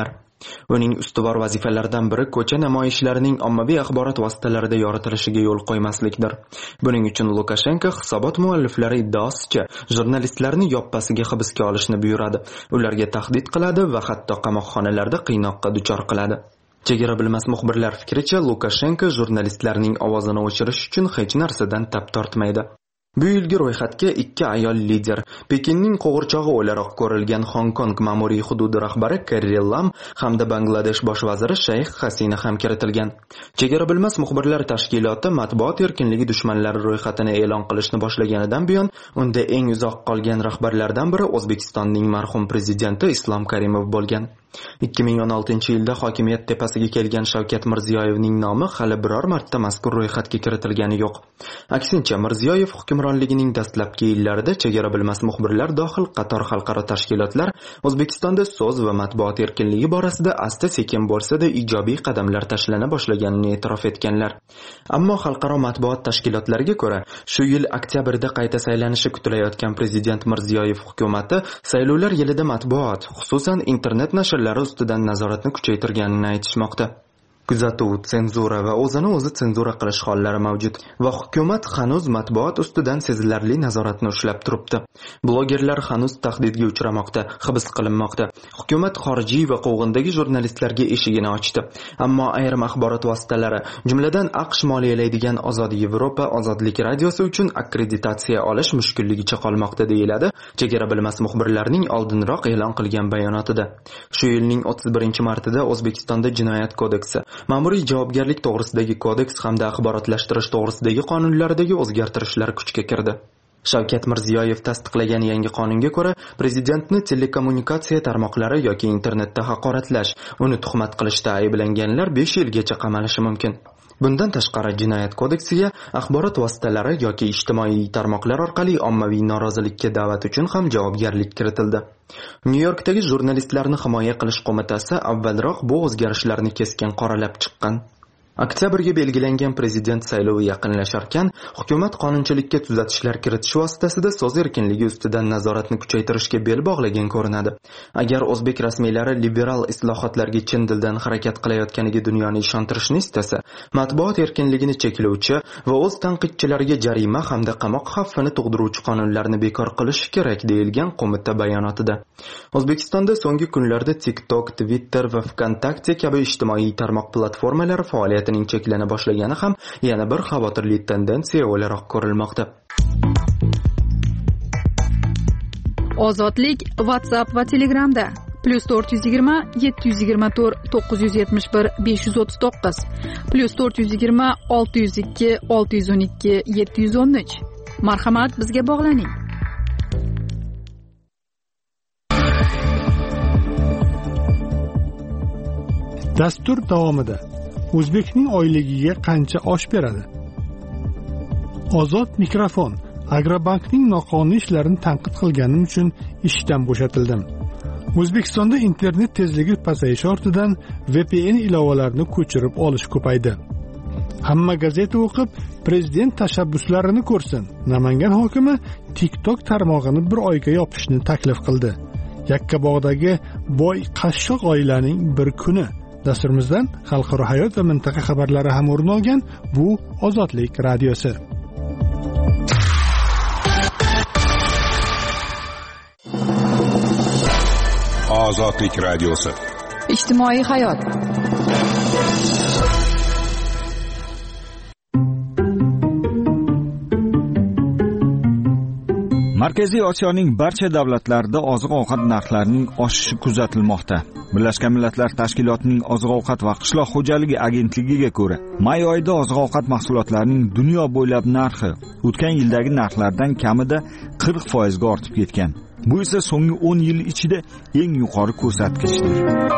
Uning ustuvor vazifalaridan biri ko'cha namoyishlarining ommaviy axborot vositalarida yoritilishiga yo'l qo'ymaslikdir. Buning uchun Lukashenko hisobot mualliflari iddaosicha jurnalistlarni yoppasiga hibsga olishni buyuradi, ularga tahdid qiladi va hatto qamoqxonalarda qiynoqqa duchor qiladi. Chegara bilmas muxbirlar fikricha, Lukashenko jurnalistlarning ovozini o'chirish uchun hech narsadan tap tortmaydi. Bu yilgi ro'yxatga ikki ayol lider, Pekinning qo'g'irchog'i o'laroq ko'rilgan Hong Kong ma'muriy hududi rahbari Carrie Lam hamda Bangladesh bosh vaziri Shayx Hasina ham kiritilgan. Chegara bilmas muxbirlar tashkiloti matbuot erkinligi dushmanlari ro'yxatini e'lon qilishni boshlaganidan buyon unda eng uzoq qolgan rahbarlardan biri O'zbekistonning marhum prezidenti Islom Karimov bo'lgan. ikki ming o'n oltinchi yilda hokimiyat tepasiga kelgan Shavkat Mirziyoyevning nomi hali biror marta mazkur ro'yxatga kiritilgani yo'q. Aksincha, Mirziyoyev hukmronligining dastlabki yillarida chegara bilmas muxbirlar dohil qator xalqaro tashkilotlar O'zbekistonda so'z va matbuot erkinligi borasida asta-sekin bo'lsa-da ijobiy qadamlar tashlana boshlaganini e'tirof etganlar. Ammo xalqaro matbuot tashkilotlariga ko'ra, shu yil oktyabrda qayta saylanishi kutilayotgan prezident Mirziyoyev hukumatı saylovlar yilida matbuot, xususan internet nashr ustidan nazoratni kuchaytirganini aytishmoqda. Kuzatuv, senzura va o'zini o'zi senzura qilish hollari mavjud va hukumat hanuz matbuot ustidan sezilarli nazoratni ushlab turibdi. Blogerlar hanuz tahdidga uchramoqda, hibs qilinmoqda. Hukumat xorijiy va quvg'indagi jurnalistlarga eshigini ochdi. Ammo ayrim axborot vositalari, jumladan AQSh moliyalaydigan Ozod Yevropa ozodlik radiosi uchun akkreditatsiya olish mushkulligicha qolmoqda deyiladi chegara bilmas muxbirlarning oldinroq e'lon qilgan bayonotida. Shu yilning o'ttiz birinchi martida O'zbekistonda Jinoyat kodeksi, Ma'muriy javobgarlik to'g'risidagi kodeks hamda axborotlashtirish to'g'risidagi qonunlardagi o'zgartirishlar kuchga kirdi. Shavkat Mirziyoyev tasdiqlagan yangi qonunga ko'ra, prezidentni telekommunikatsiya tarmoqlari yoki internetda haqoratlash, uni tuhmat qilishda ayblanganlar besh yilgacha qamalishi mumkin. Bundan tashqari Jinoyat kodeksiga axborot vositalari yoki ijtimoiy tarmoqlar orqali ommaviy norozilikka da'vat uchun ham javobgarlik kiritildi. Nyu-Yorkdagi jurnalistlarni himoya qilish qo'mitasi avvalroq bu o'zgarishlarni keskin qoralab chiqqan. Oktyabrga belgilangan prezident saylovi yaqinlasharkan, hukumat qonunchilikka tuzatishlar kiritish vositasida so'z erkinligi ustidan nazoratni kuchaytirishga bel bog'lagan ko'rinadi. Agar o'zbek rasmiylari liberal islohotlarga chin dildan harakat qilayotganiga dunyoni ishontirishni istasa, matbuot erkinligini cheklovchi va o'z tanqidchilariga jarima hamda qamoq xavfini tug'diruvchi qonunlarni bekor qilish kerak deyilgan qo'mita bayonotida. O'zbekistonda so'nggi kunlarda TikTok, Twitter va VKontakte kabi ijtimoiy tarmoq platformalari faoliyat cheklana boshlagani ham yana bir xavotirli tendensiya o'laroq ko'rilmoqda. Ozodlik WhatsApp va Telegramda plus to'rt yuz yigirma yetti yuz yigirma to'rt to'qqiz yuz yetmish bir besh yuz o'ttiz to'qqiz plus to'rt yuz yigirma olti yuz ikki olti yuz o'n ikki yetti yuz o'n uch. Marhamat, bizga bog'laning. Dastur davomida O'zbekning oyligiga qancha osh beradi? Ozod mikrofon. Agrobankning noqonuniy ishlarini tanqid qilganim uchun ishdan bo'shatildim. O'zbekistonda internet tezligi pasayishi ortidan V P N ilovalarini ko'chirib olish ko'paydi. Hamma gazeta o'qib, prezident tashabbuslarini ko'rsin. Namangan hokimi TikTok tarmog'ini bir oyga yopishni taklif qildi. Yakkabog'dagi boy qashshoq oilaning bir kuni. Dasturimizdan xalqaro hayot va mintaqa xabarlari ham o'rin olgan bu Ozodlik radiosi. Ozodlik radiosi. Ijtimoiy hayot. Markaziy Osiyoning barcha davlatlarida oziq-ovqat narxlarining oshishi kuzatilmoqda. Birlashgan Millatlar Tashkilotining oziq-ovqat va qishloq xo'jaligi agentligiga ko'ra, may oyida oziq-ovqat mahsulotlarining dunyo bo'ylab narxi o'tgan yildagi narxlardan kamida qirq foiz ga ortib ketgan. Bu esa so'nggi o'n yil ichida eng yuqori ko'rsatkichdir.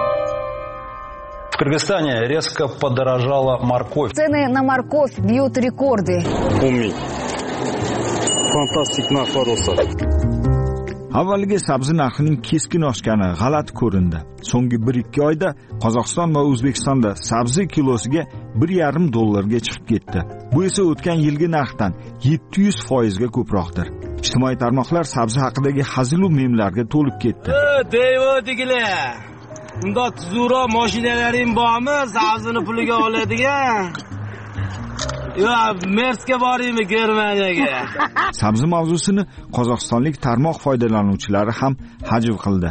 В Кыргызстане резко подорожала морковь. Цены на морковь бьют рекорды. Умный. Fantastik narxlar olsa. Avvaliga sabzi narxining keskin oshgani g'alati ko'rindi. So'nggi bir ikki oyda Qozog'iston va O'zbekistonda sabzi kilosiga bir yarim dollarga chiqib ketdi. Bu esa o'tgan yilgi narxdan yetti yuz foiz ga ko'proqdir. Ijtimoiy tarmoqlar sabzi haqidagi hazil va memlarga to'lib ketdi. Deyvo degilar. Unda tuzukroq mashinalaring bormi? Sabzini puliga oladigan. Yo, Merska boraymi Germaniyaga? Sabzi mavzusini qozog'istonlik tarmoq foydalanuvchilari ham hajv qildi.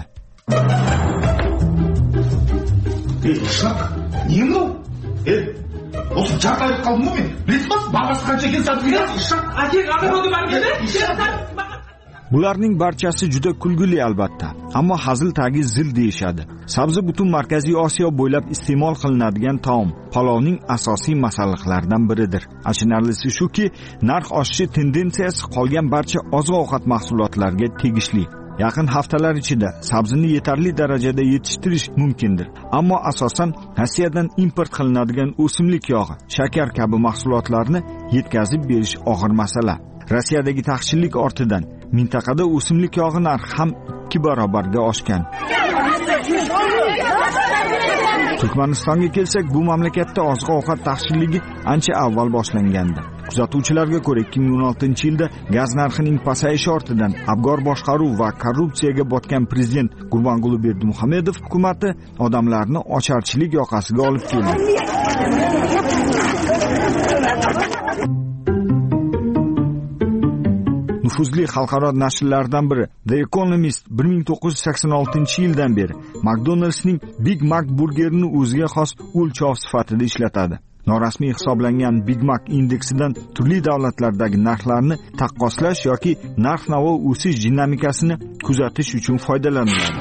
Nima? E, o'sib chaqirib qoldim men. Bilmas, bag'asi qancha ekan sotgan? Aka, qanaqa bo'ldi? Bularning barchasi juda kulgili albatta, ammo hazil tagi zil deyishadi. Sabzi butun Markaziy Osiyo bo'ylab iste'mol qilinadigan taom, palovning asosiy masalliqlaridan biridir. Achinarlisi shuki, narx oshishi tendensiyasi qolgan barcha oziq-ovqat mahsulotlariga tegishli. Yaqin haftalar ichida sabzini yetarli darajada yetishtirish mumkindir. Ammo asosan Rossiyadan import qilinadigan o'simlik yog'i, shakar kabi mahsulotlarni yetkazib berish og'ir masala. Rossiyadagi taqchillik ortidan mintaqada o'simlik yog'i narxi ham ikki barobarga oshgan. Turkmanistonga kelsak, bu mamlakatda oziq-ovqat taqchilligi ancha avval boshlangandi. Kuzatuvchilarga ko'ra, ikki ming o'n oltinchi yilda gaz narxining pasayishi ortidan abgor boshqaruv va korrupsiyaga botgan prezident Gurbanguli Berdimuhamedov hukumatı odamlarni ocharchilik yoqasiga olib keldi. Nufuzli xalqaro nashrlardan biri The Economist bir ming to'qqiz yuz sakson oltinchi yildan beri McDonald'sning Big Mac burgerini o'ziga xos o'lchov sifatida ishlatadi. Norasmiy hisoblangan Big Mac indeksidan turli davlatlardagi narxlarni taqqoslash yoki narx-navo o'sish dinamikasini kuzatish uchun foydalaniladi.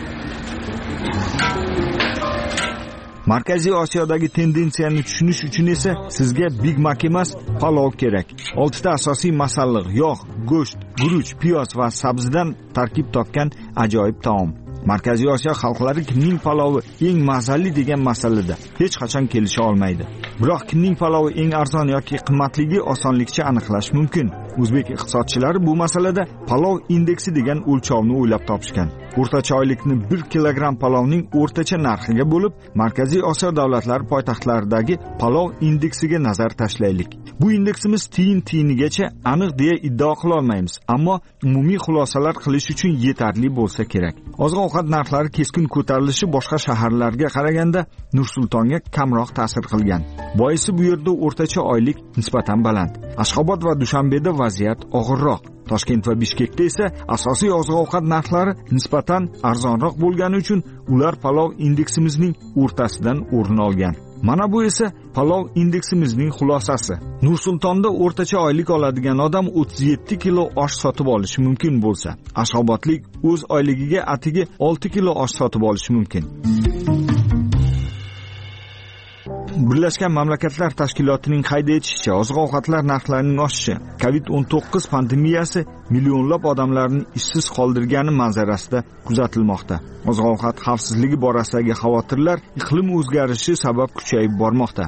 Markaziy Osiyodagi tendensiyani tushunish uchun esa sizga Big Mac emas, palov kerak. oltita asosiy masalliq: yog', go'sht, guruch, piyoz va sabzidan tarkib topgan ajoyib taom. Markaziy Osiyo xalqlari kimning palovi eng mazali degan masalada hech qachon kelisha olmaydi. Biroq kimning palovi eng arzon yoki qimmatligi osonlikcha aniqlash mumkin. O'zbek iqtisodchilari bu masalada palov indeksi degan o'lchovni o'ylab topishgan. O'rtacha oylikni bir kilogramm palovning o'rtacha narxiga bo'lib, Markaziy Osiyo davlatlari poytaxtlaridagi palov indeksiga nazar tashlaylik. Bu indeksimiz tiyin-tiyinigacha aniq deya iddao qila olmaymiz, ammo umumiy xulosalar qilish uchun yetarli bo'lsa kerak. Oziq-ovqat narxlari keskin ko'tarilishi boshqa shaharlarga qaraganda Nur-Sultonga kamroq ta'sir qilgan. Boisi bu yerda o'rtacha oylik nisbatan baland. Ashxobod va Dushanbeda vaziyat og'irroq. Toshkent va Bishkekda esa asosiy oziq-ovqat narxlari nisbatan arzonroq bo'lgani uchun ular palov indeksimizning o'rtasidan o'rin olgan. Mana bu esa palov indeksimizning xulosasi. Nur-Sultonda o'rtacha oylik oladigan odam o'ttiz yetti kilo osh sotib olishi mumkin bo'lsa, Ashxobodlik o'z oyligiga atigi olti kilo osh sotib olishi mumkin. Birlashgan Mamlakatlar Tashkilotining qayd etishicha, oziq-ovqatlar narxlarining oshishi covid o'n to'qqiz pandemiyasi millionlab odamlarni ishsiz qoldirgani manzarasida kuzatilmoqda. Oziq-ovqat xavfsizligi borasidagi xavotirlar iqlim o'zgarishi sabab kuchayib bormoqda.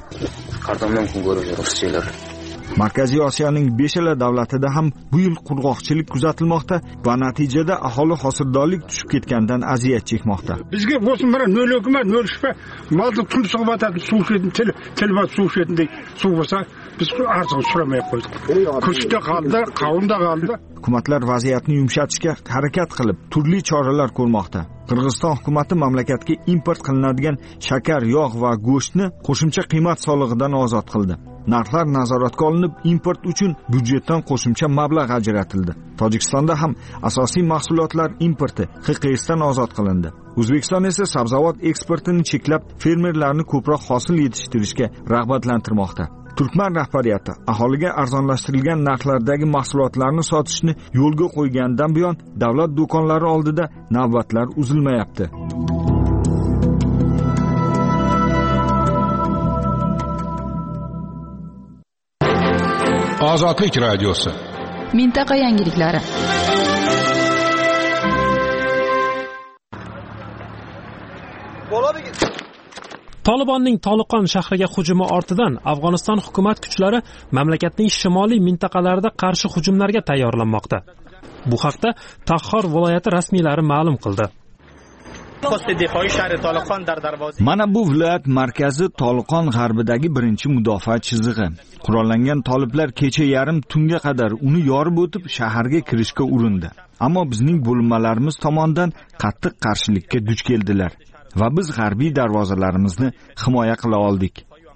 Markaziy Osiyoning beshala davlatida ham bu yil qurg'oqchilik kuzatilmoqda va natijada aholi hosildorlik tushib ketgandan aziyat chekmoqda. Bizga bo'lsin mana nol hukmat, nol shubha, molni tumshug'i batadi, suv ichadi, til, tilbat suv ichadi, suv bo'lsa biz arzon suramay qo'ydik. Kuchda qoldi, qavunda qoldi. Hukumatlar vaziyatni yumshatishga harakat qilib, turli choralar ko'rmoqda. Qirg'iziston hukumatı mamlakatga import qilinadigan shakar, yog' va go'shtni qo'shimcha qiymat solig'idan ozod qildi. Narxlar nazoratga olinib, import uchun byudjetdan qo'shimcha mablag' ajratildi. Tojikistonda ham asosiy mahsulotlar importi Q Q S'dan ozod qilindi. O'zbekiston esa sabzavot eksportini cheklab, fermerlarni ko'proq hosil yetishtirishga rag'batlantirmoqda. Turkman rahbariyati aholiga arzonlashtirilgan narxlardagi mahsulotlarni sotishni yo'lga qo'ygandan buyon davlat do'konlari oldida navbatlar uzilmayapti. Ozodlik radiosi. Mintaqa yangiliklari. Tolibonning Toliqon shahriga hujumi ortidan Afg'oniston hukumat kuchlari mamlakatning shimoliy mintaqalarida qarshi hujumlarga tayyorlanmoqda. Bu haqda Taxor viloyati rasmiylari ma'lum qildi. Mana bu viloyat markazi Toliqon g'arbidagi birinchi mudofaa chizig'i. Qurollangan toliblar kecha yarim tunga qadar uni yorib o'tib shaharga kirishga urindi. Ammo bizning bo'linmalarimiz tomonidan qattiq qarshilikka duch keldilar. va biz g'arbiy darvozalarimizni himoya qila oldik.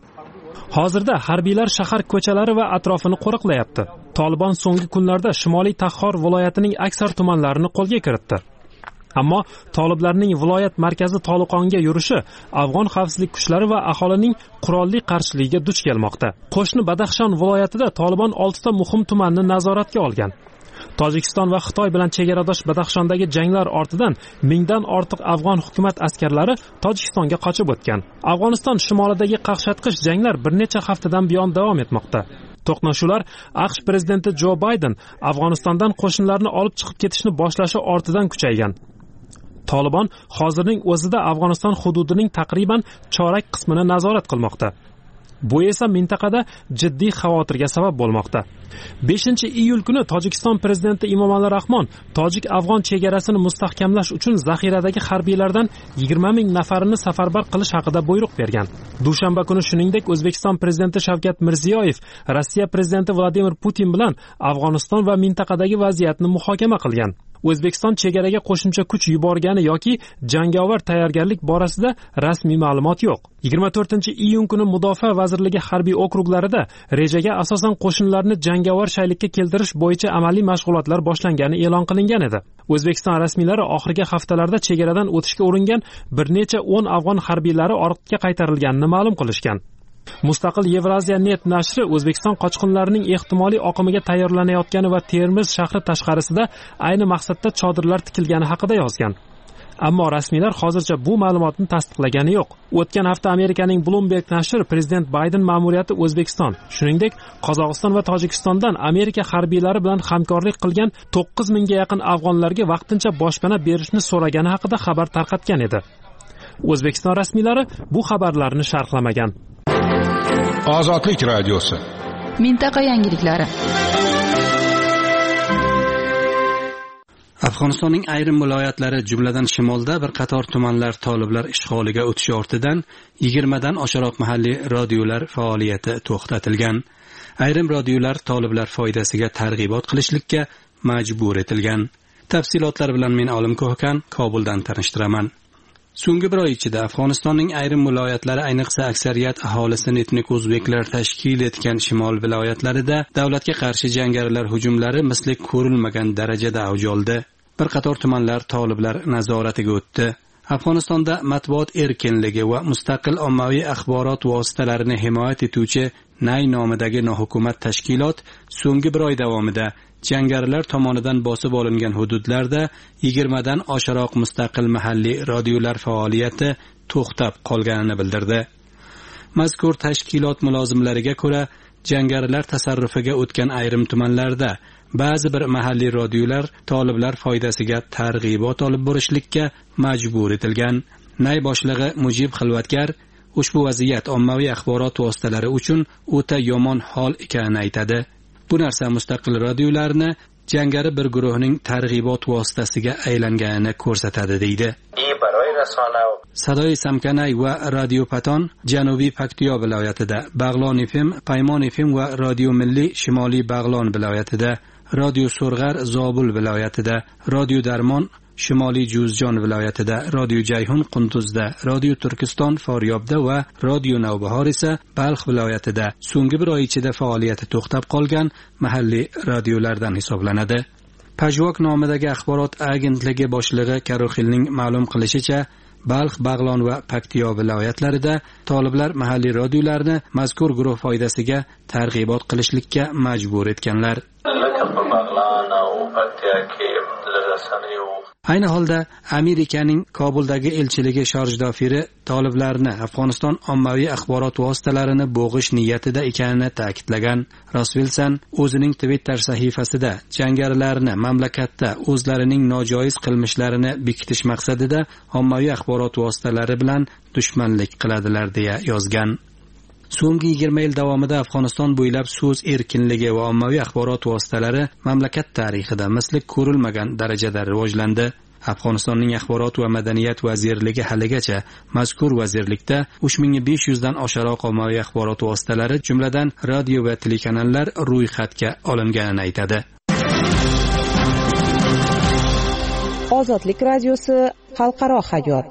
Hozirda harbiylar shahar ko'chalari va atrofini qo'riqlayapti. Tolibon so'nggi kunlarda Shimoliy Taxor viloyatining aksar tumanlarini qo'lga kiritdi. Ammo toliblarning viloyat markazi Toliqonga yurishi afg'on xavfsizlik kuchlari va aholining qurolli qarshiligiga duch kelmoqda. Qo'shni Badaxshon viloyatida Tolibon oltita muhim tumanni nazoratga olgan. Tojikiston va Xitoy bilan chegaradosh Badaxshondagi janglar ortidan mingdan ortiq afg'on hukumat askarlari Tojikistonga qochib o'tgan. Afg'oniston shimolidagi qaqshatqich janglar bir necha haftadan buyon davom etmoqda. To'qnashuvlar AQSh prezidenti Jo Bayden Afg'onistondan qo'shinlarni olib chiqib ketishni boshlashi ortidan kuchaygan. Tolibon hozirning o'zida Afg'oniston hududining taqriban chorak qismini nazorat qilmoqda. Bu esa mintaqada jiddiy xavotirga sabab bo'lmoqda. beshinchi iyul kuni Tojikiston prezidenti Emomali Rahmon tojik-afg'on chegarasini mustahkamlash uchun zaxiradagi harbiylardan yigirma ming nafarini safarbar qilish haqida buyruq bergan. Dushanba kuni shuningdek O'zbekiston prezidenti Shavkat Mirziyoyev Rossiya prezidenti Vladimir Putin bilan Afg'oniston va mintaqadagi vaziyatni muhokama qilgan. O'zbekiston chegaraga qo'shimcha kuch yuborgani yoki jangovar tayyorgarlik borasida rasmiy ma'lumot yo'q. yigirma to'rtinchi iyun kuni Mudofaa vazirligi harbiy okruglarida rejaga asosan qo'shinlarni jangovar shaylikka keltirish bo'yicha amaliy mashg'ulotlar boshlangani e'lon qilingan edi. O'zbekiston rasmiylari oxirgi haftalarda chegaradan o'tishga uringan bir necha o'n afg'on harbiylari ortga qaytarilganini ma'lum qilishgan. Mustaqil Yevraziya net nashri O'zbekiston qochqinlarining ehtimoliy oqimiga tayyorlanayotgani va Termiz shahri tashqarisida ayni maqsadda chodirlar tikilgani haqida yozgan. Ammo rasmiylar hozircha bu ma'lumotni tasdiqlagani yo'q. O'tgan hafta Amerikaning Bloomberg nashri prezident Bayden ma'muriyati O'zbekiston, shuningdek Qozog'iston va Tojikistondan Amerika harbiylari bilan hamkorlik qilgan to'qqiz mingga yaqin afg'onlarga vaqtincha boshpana berishni so'ragani haqida xabar tarqatgan edi. O'zbekiston rasmiylari bu xabarlarni sharhlamagan. Ozodlik radiosi. Mintaqa yangiliklari. Afg'onistonning ayrim viloyatlari, jumladan shimolda bir qator tumanlar toliblar ishg'oliga o'tishi ortidan yigirmadan oshiqroq mahalliy radiolar faoliyati to'xtatilgan. Ayrim radiolar toliblar foydasiga targ'ibot qilishlikka majbur etilgan. Tafsilotlar bilan men Olim Ko'hkan Kobuldan tanishtiraman. So'nggi bir oy ichida Afg'onistonning ayrim viloyatlari, ayniqsa aksariyat aholisini etnik o'zbeklar tashkil etgan shimol viloyatlarida davlatga qarshi jangarilar hujumlari misli ko'rilmagan darajada avj oldi. Bir qator tumanlar toliblar nazoratiga o'tdi. Afg'onistonda matbuot erkinligi va mustaqil ommaviy axborot vositalarini himoya etuvchi Nay nomidagi nohukumat tashkilot so'nggi bir oy davomida jangarilar tomonidan bosib olingan hududlarda yigirmadan oshiqroq mustaqil mahalliy radiolar faoliyati to'xtab qolganini bildirdi. Mazkur tashkilot mulozimlariga ko'ra, jangarilar tasarrufiga o'tgan ayrim tumanlarda ba'zi bir mahalliy radiolar toliblar foydasiga targ'ibot olib borishlikka majbur etilgan. Nay boshlig'i Mujib Xilvatkar ushbu vaziyat ommaviy axborot vositalari uchun o'ta yomon hol ekanini aytadi. Bu narsa mustaqil radiolarni jangari bir guruhning targ'ibot vositasiga aylanganini ko'rsatadi deydi. Sadoy Samkanay va Radio Paton Janubiy Paktiyo viloyatida, Bag'lon F M, Paymon F M va Radio Milliy Shimoliy Bag'lon viloyatida, Radio So'rg'ar Zobul viloyatida, Radio Darmon Shimoliy Juzjon viloyatida, Radio Jayhun Qunduzda, Radio Turkiston Faryobda va Radio Navbahor esa Balx viloyatida so'nggi bir oy ichida faoliyati to'xtab qolgan mahalliy radiolardan hisoblanadi. Pajvok nomidagi axborot agentligi boshlig'i Karoxilning ma'lum qilishicha, Balx, Bag'lon va Paktiyo viloyatlarida toliblar mahalliy radiolarni mazkur guruh foydasiga targ'ibot qilishlikka majbur etganlar. Ayni holda Amerikaning Kobuldagi elchiligi Sharjdofiri toliblarni Afg'oniston ommaviy axborot vositalarini bo'g'ish niyatida ekanini ta'kidlagan. Ross Wilson o'zining Twitter sahifasida jangarilarni mamlakatda o'zlarining nojoiz qilmishlarini bekitish maqsadida ommaviy axborot vositalari bilan dushmanlik qiladilar deya yozgan. So'nggi yigirma yil davomida Afg'oniston bo'ylab so'z erkinligi va ommaviy axborot vositalari mamlakat tarixida misli ko'rilmagan darajada rivojlandi. Afg'onistonning axborot va madaniyat vazirligi haligacha mazkur vazirlikda uch ming besh yuz dan oshiqroq ommaviy axborot vositalari, jumladan radio va telekanallar ro'yxatga olinganini aytadi. Ozodlik radiosi xalqaro hayot.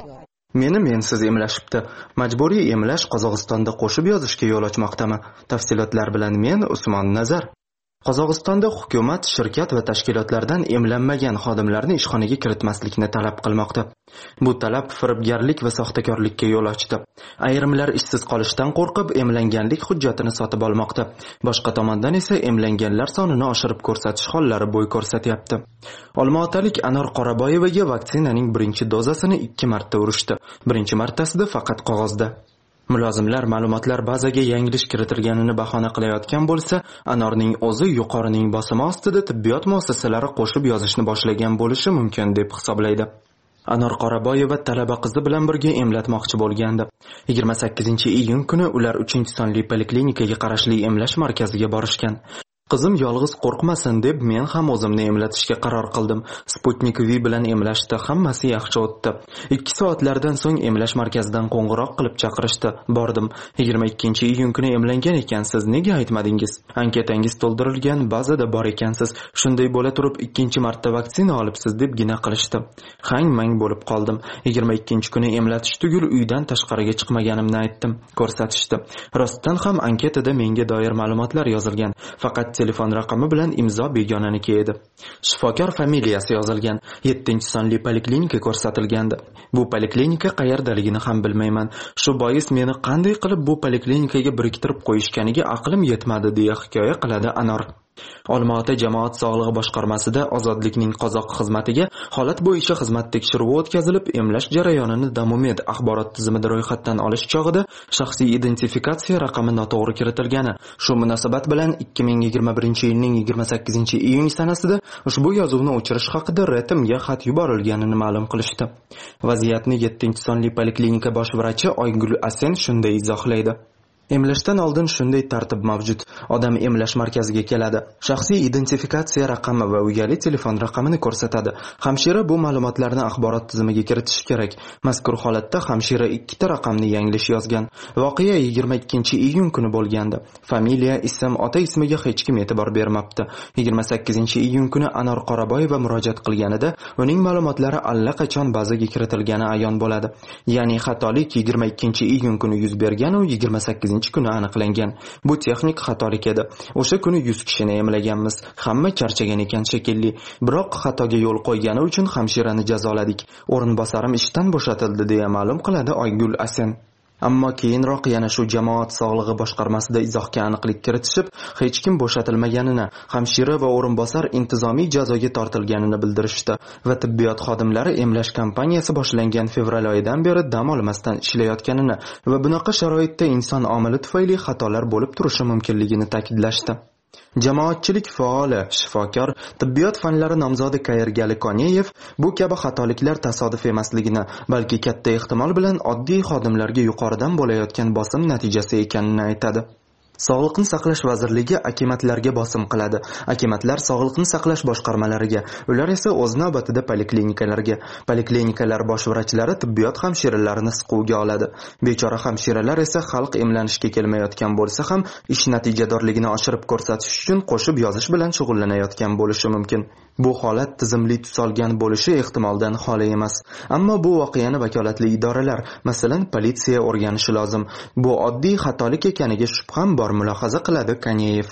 Meni mensiz emlashibdi. Majburiy emlash Qozog'istonda qo'shib yozishga yo'l ochmoqdami? Tafsilotlar bilan men Usmon Nazar. Qozog'istonda hukumat shirkat va tashkilotlardan emlanmagan xodimlarni ishxonaga kiritmaslikni talab qilmoqda. Bu talab firibgarlik va soxtakorlikka yo'l ochdi. Ayrimlar ishsiz qolishdan qo'rqib emlanganlik hujjatini sotib olmoqda. Boshqa tomondan esa emlanganlar sonini oshirib ko'rsatish hollari bo'y ko'rsatyapti. Olmaotalik Anor Qoraboyevaga vaksinaning birinchi dozasini ikki marta urishdi. Birinchi martasida faqat qog'ozda. Mulozimlar ma'lumotlar bazaga yanglish kiritilganini bahona qilayotgan bo'lsa, Anorning o'zi yuqorining bosimi ostida tibbiyot muassasalari qo'shib yozishni boshlagan bo'lishi mumkin deb hisoblaydi. Anor Qoraboyeva talaba qizi bilan birga emlatmoqchi bo'lgandi. yigirma sakkizinchi iyun kuni ular uchinchi sonli poliklinikaga qarashli emlash markaziga borishgan. Qizim yolg'iz qo'rqmasin deb men ham o'zimni emlatishga qaror qildim. Sputnik V bilan emlashdi, hammasi yaxshi o'tdi. ikki soatlardan so'ng emlash markazidan qo'ng'iroq qilib chaqirishdi. Bordim. yigirma ikkinchi iyun kuni emlangan ekansiz, nega aytmadingiz? Anketangiz to'ldirilgan, bazada bor ekansiz. Shunday bo'la turib ikkinchi marta vaksina olibsiz debgina qilishdi. Hang-mang bo'lib qoldim. yigirma ikkinchi kuni emlatish tugul uydan tashqariga chiqmaganimni aytdim. Ko'rsatishdi. Rostdan ham anketada menga doir ma'lumotlar yozilgan. Faqat telefon raqami bilan imzo begonaniki edi. Shifokor familiyasi yozilgan. yettinchi sonli poliklinika ko'rsatilgandi. Bu poliklinika qayerdaligini ham bilmayman. Shu bois meni qanday qilib bu poliklinikaga biriktirib qo'yishganiga aqlim yetmadi deya hikoya qiladi Anor. Olmaota jamoat sog'lig'i boshqarmasida Ozodlikning qozoq xizmatiga holat bo'yicha xizmat tekshiruvi o'tkazilib, emlash jarayonini Damumed axborot tizimida ro'yxatdan olish chog'ida shaxsiy identifikatsiya raqami noto'g'ri kiritilgani. Shu munosabat bilan ikki ming yigirma birinchi yilning yigirma sakkizinchi iyun sanasida ushbu yozuvni o'chirish haqida R T Mga xat yuborilganini ma'lum qilishdi. Vaziyatni yettinchi sonli poliklinika bosh vrachi Oygul Asen shunday izohlaydi. Emlashdan oldin shunday tartib mavjud. Odam emlash markaziga keladi. Shaxsiy identifikatsiya raqami va uyali telefon raqamini ko'rsatadi. Hamshira bu ma'lumotlarni axborot tizimiga kiritishi kerak. Mazkur holatda hamshira ikkita raqamni yanglish yozgan. Voqea yigirma ikkinchi iyun kuni bo'lgandi. Familiya, ism, ota ismiga hech kim e'tibor bermabdi. yigirma sakkizinchi iyun kuni Anor Qoraboyeva murojaat qilganida uning ma'lumotlari allaqachon bazaga kiritilgani ayon bo'ladi. Ya'ni xatolik yigirma ikkinchi iyun kuni yuz bergan va yigirma sakkizinchi kuni aniqlangan. Bu texnik xatolik edi. O'sha kuni yuz kishini emlaganmiz. Hamma charchagan ekan shekilli. Biroq xatoga yo'l qo'ygani uchun hamshirani jazoladik. O'rinbosarim ishdan bo'shatildi deya ma'lum qiladi Oygul Asen. Ammo keyinroq yana shu jamoat sog'lig'i boshqarmasida izohga aniqlik kiritishib, hech kim bo'shatilmaganini, hamshira va o'rinbosar intizomiy jazoga tortilganini bildirishdi va tibbiyot xodimlari emlash kampaniyasi boshlangan fevral oyidan beri dam olmasdan ishlayotganini va bunaqa sharoitda inson omili tufayli xatolar bo'lib turishi mumkinligini ta'kidlashdi. Jamoatchilik faoli, shifokor, tibbiyot fanlari nomzodi Qayergali Koneyev bu kabi xatoliklar tasodif emasligini, balki katta ehtimol bilan oddiy xodimlarga yuqoridan bo'layotgan bosim natijasi ekanini aytadi. Sog'liqni saqlash vazirligi akimatlarga bosim qiladi. Akimatlar sog'liqni saqlash boshqarmalariga, ular esa o'z navbatida poliklinikalarga. Poliklinikalar bosh vrachlari tibbiyot hamshiralarini siquvga oladi. Bechora hamshiralar esa xalq emlanishga kelmayotgan bo'lsa ham ish natijadorligini oshirib ko'rsatish uchun qo'shib yozish bilan shug'ullanayotgan bo'lishi mumkin. Bu holat tizimli tus olgan bo'lishi ehtimoldan xoli emas. Ammo bu voqeani vakolatli idoralar, masalan, politsiya o'rganishi lozim. Bu oddiy xatolik ekaniga shubham bor, mulohaza qiladi Kaneyev.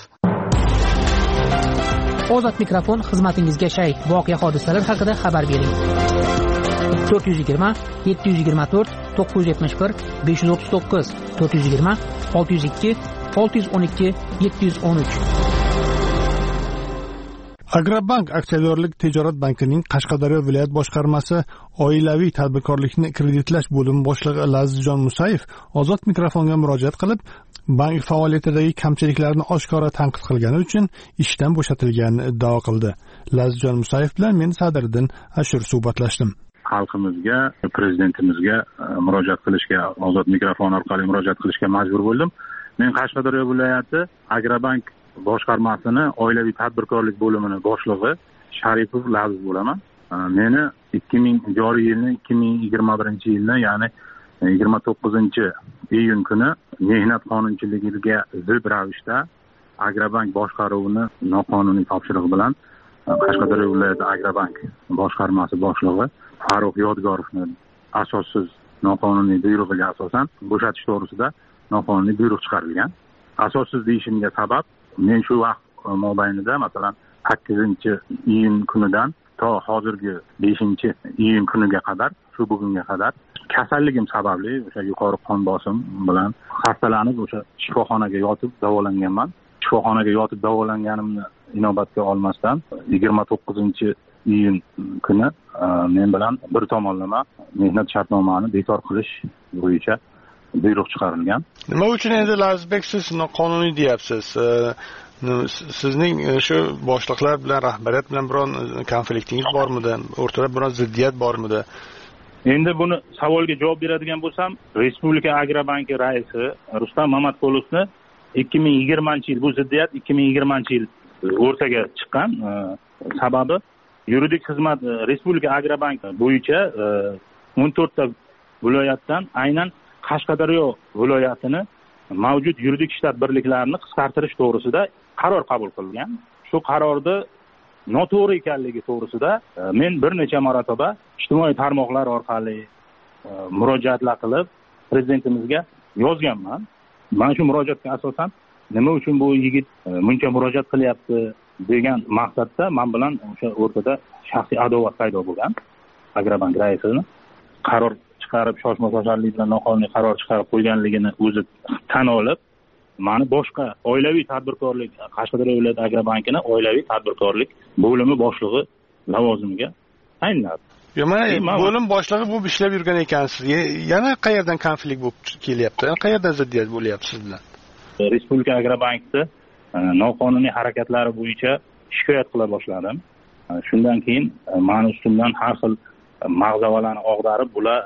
Ozod mikrofon xizmatingizga shay. Voqea hodisalar haqida xabar bering. to'rt yuz yigirma yetti yuz yigirma to'rt to'qqiz yuz yetmish bir besh yuz o'ttiz to'qqiz to'rt yuz yigirma olti yuz ikki olti yuz o'n ikki yetti yuz o'n uch. Agrobank aksiyadorlik tijorat bankining Qashqadaryo viloyat boshqarmasi oilaviy tadbirkorlikni kreditlash bo'limi boshlig'i Lazizjon Musayev Ozod mikrofonga murojaat qilib, bank faoliyatidagi kamchiliklarni oshkora tanqid qilgani uchun ishdan bo'shatilganini iddao qildi. Lazizjon Musayev bilan men Sadriddin Ashur suhbatlashdim. Xalqimizga, prezidentimizga murojaat qilishga, Ozod mikrofon orqali murojaat qilishga majbur bo'ldim. Men Qashqadaryo viloyati Agrobank boshqarmasini oilaviy tadbirkorlik bo'limini boshlig'i Sharipov Laziz bo'laman. Meni ikki ming joriy yilning ikki ming yigirma birinchi yilda, ya'ni yigirma to'qqizinchi iyun kuni mehnat qonunchiligiga zid ravishda Agrobank boshqaruvini noqonuniy topshiriq bilan Qashqadaryo viloyati Agrobank boshqarmasi boshlig'i Farruh Yodgorovni asossiz noqonuniy buyrug'iga asosan bo'shatish to'g'risida noqonuniy buyruq chiqarilgan. Asossiz deyishimga sabab, men shu vaqt mobaynida masalan sakkizinchi iyun kunidan to hozirgi beshinchi iyun kuniga qadar, shu bugunga qadar kasalligim sababli o'sha yuqori qon bosim bilan xastalanib o'sha shifoxonaga yotib davolanganman. Shifoxonaga yotib davolanganimni inobatga olmasdan yigirma to'qqizinchi iyun kuni men bilan bir tomonlama mehnat shartnomani bekor qilish bo'yicha buyruq chiqarilgan. Nima uchun endi Lazizbek siz noqonuniy deyapsiz? Sizning shu boshliqlar bilan, rahbariyat bilan biron konfliktingiz bormidi? O'rtada biron ziddiyat bormidi? Endi buni savolga javob beradigan bo'lsam, Respublika Agrobanki raisi Rustam Mamatqulovni ikki ming yigirmanchi yil, bu ziddiyat ikki ming yigirmanchi yil o'rtaga chiqqan. Sababi yuridik xizmat Respublika Agrobank bo'yicha o'n to'rtta viloyatdan aynan Qashqadaryo viloyatini mavjud yuridik shtat birliklarini qisqartirish to'g'risida qaror qabul qilgan. Shu qarorda noto'g'ri ekanligi to'g'risida men bir necha marotaba ijtimoiy tarmoqlar orqali murojaatlar qilib prezidentimizga yozganman. Mana shu murojaatga asosan nima uchun bu yigit buncha murojaat qilyapti degan maqsadda men bilan o'sha o'rtada shaxsiy adovat paydo bo'lgan. Agrobank raisini qaror chiqarib, shoshma-shosharlik bilan noqonuniy qaror chiqarib qo'yganligini o'zi tan olib, meni boshqa oilaviy tadbirkorlik Qashqadaryo viloyat Agrobankini oilaviy tadbirkorlik bo'limi boshlig'i lavozimiga tayinladi. Mana bo'lim boshlig'i bo'lib ishlab yurgan ekansiz. Yana qayerdan konflikt bo'lib kelyapti? Qayerdan ziddiyat bo'lyapti siz bilan? Respublika Agrobankda noqonuniy harakatlari bo'yicha shikoyat qila boshladim. Shundan keyin meni ustimdan har xil mag'zavalarni og'darib, bular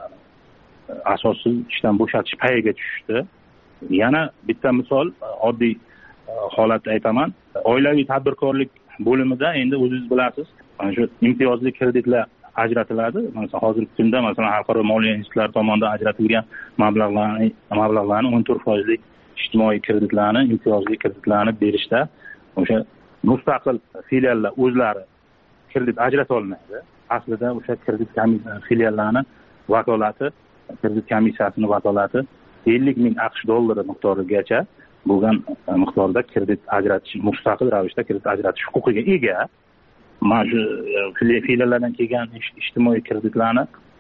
asossiz ishdan bo'shatish payiga tushdi. Yana bitta misol, oddiy holatni aytaman. Oilaviy tadbirkorlik bo'limida endi o'zingiz bilasiz, mana shu imtiyozli kreditlar ajratiladi. Masalan, hozirgi kunda masalan xalqaro moliya institutlari tomonidan ajratilgan mablag'larni mablag'larni o'n to'rt foizlik ijtimoiy kreditlarni, imtiyozli kreditlarni berishda o'sha mustaqil filiallar o'zlari kredit ajrata olmaydi. Aslida o'sha kredit filiallarni vakolati, kredit komissiyasining vakolati ellik ming AQSh dollari miqdorigacha bo'lgan miqdorda kredit ajratish, mustaqil ravishda kredit ajratish huquqiga ega. Mana shu filiallardan kelgan ijtimoiy kreditlarni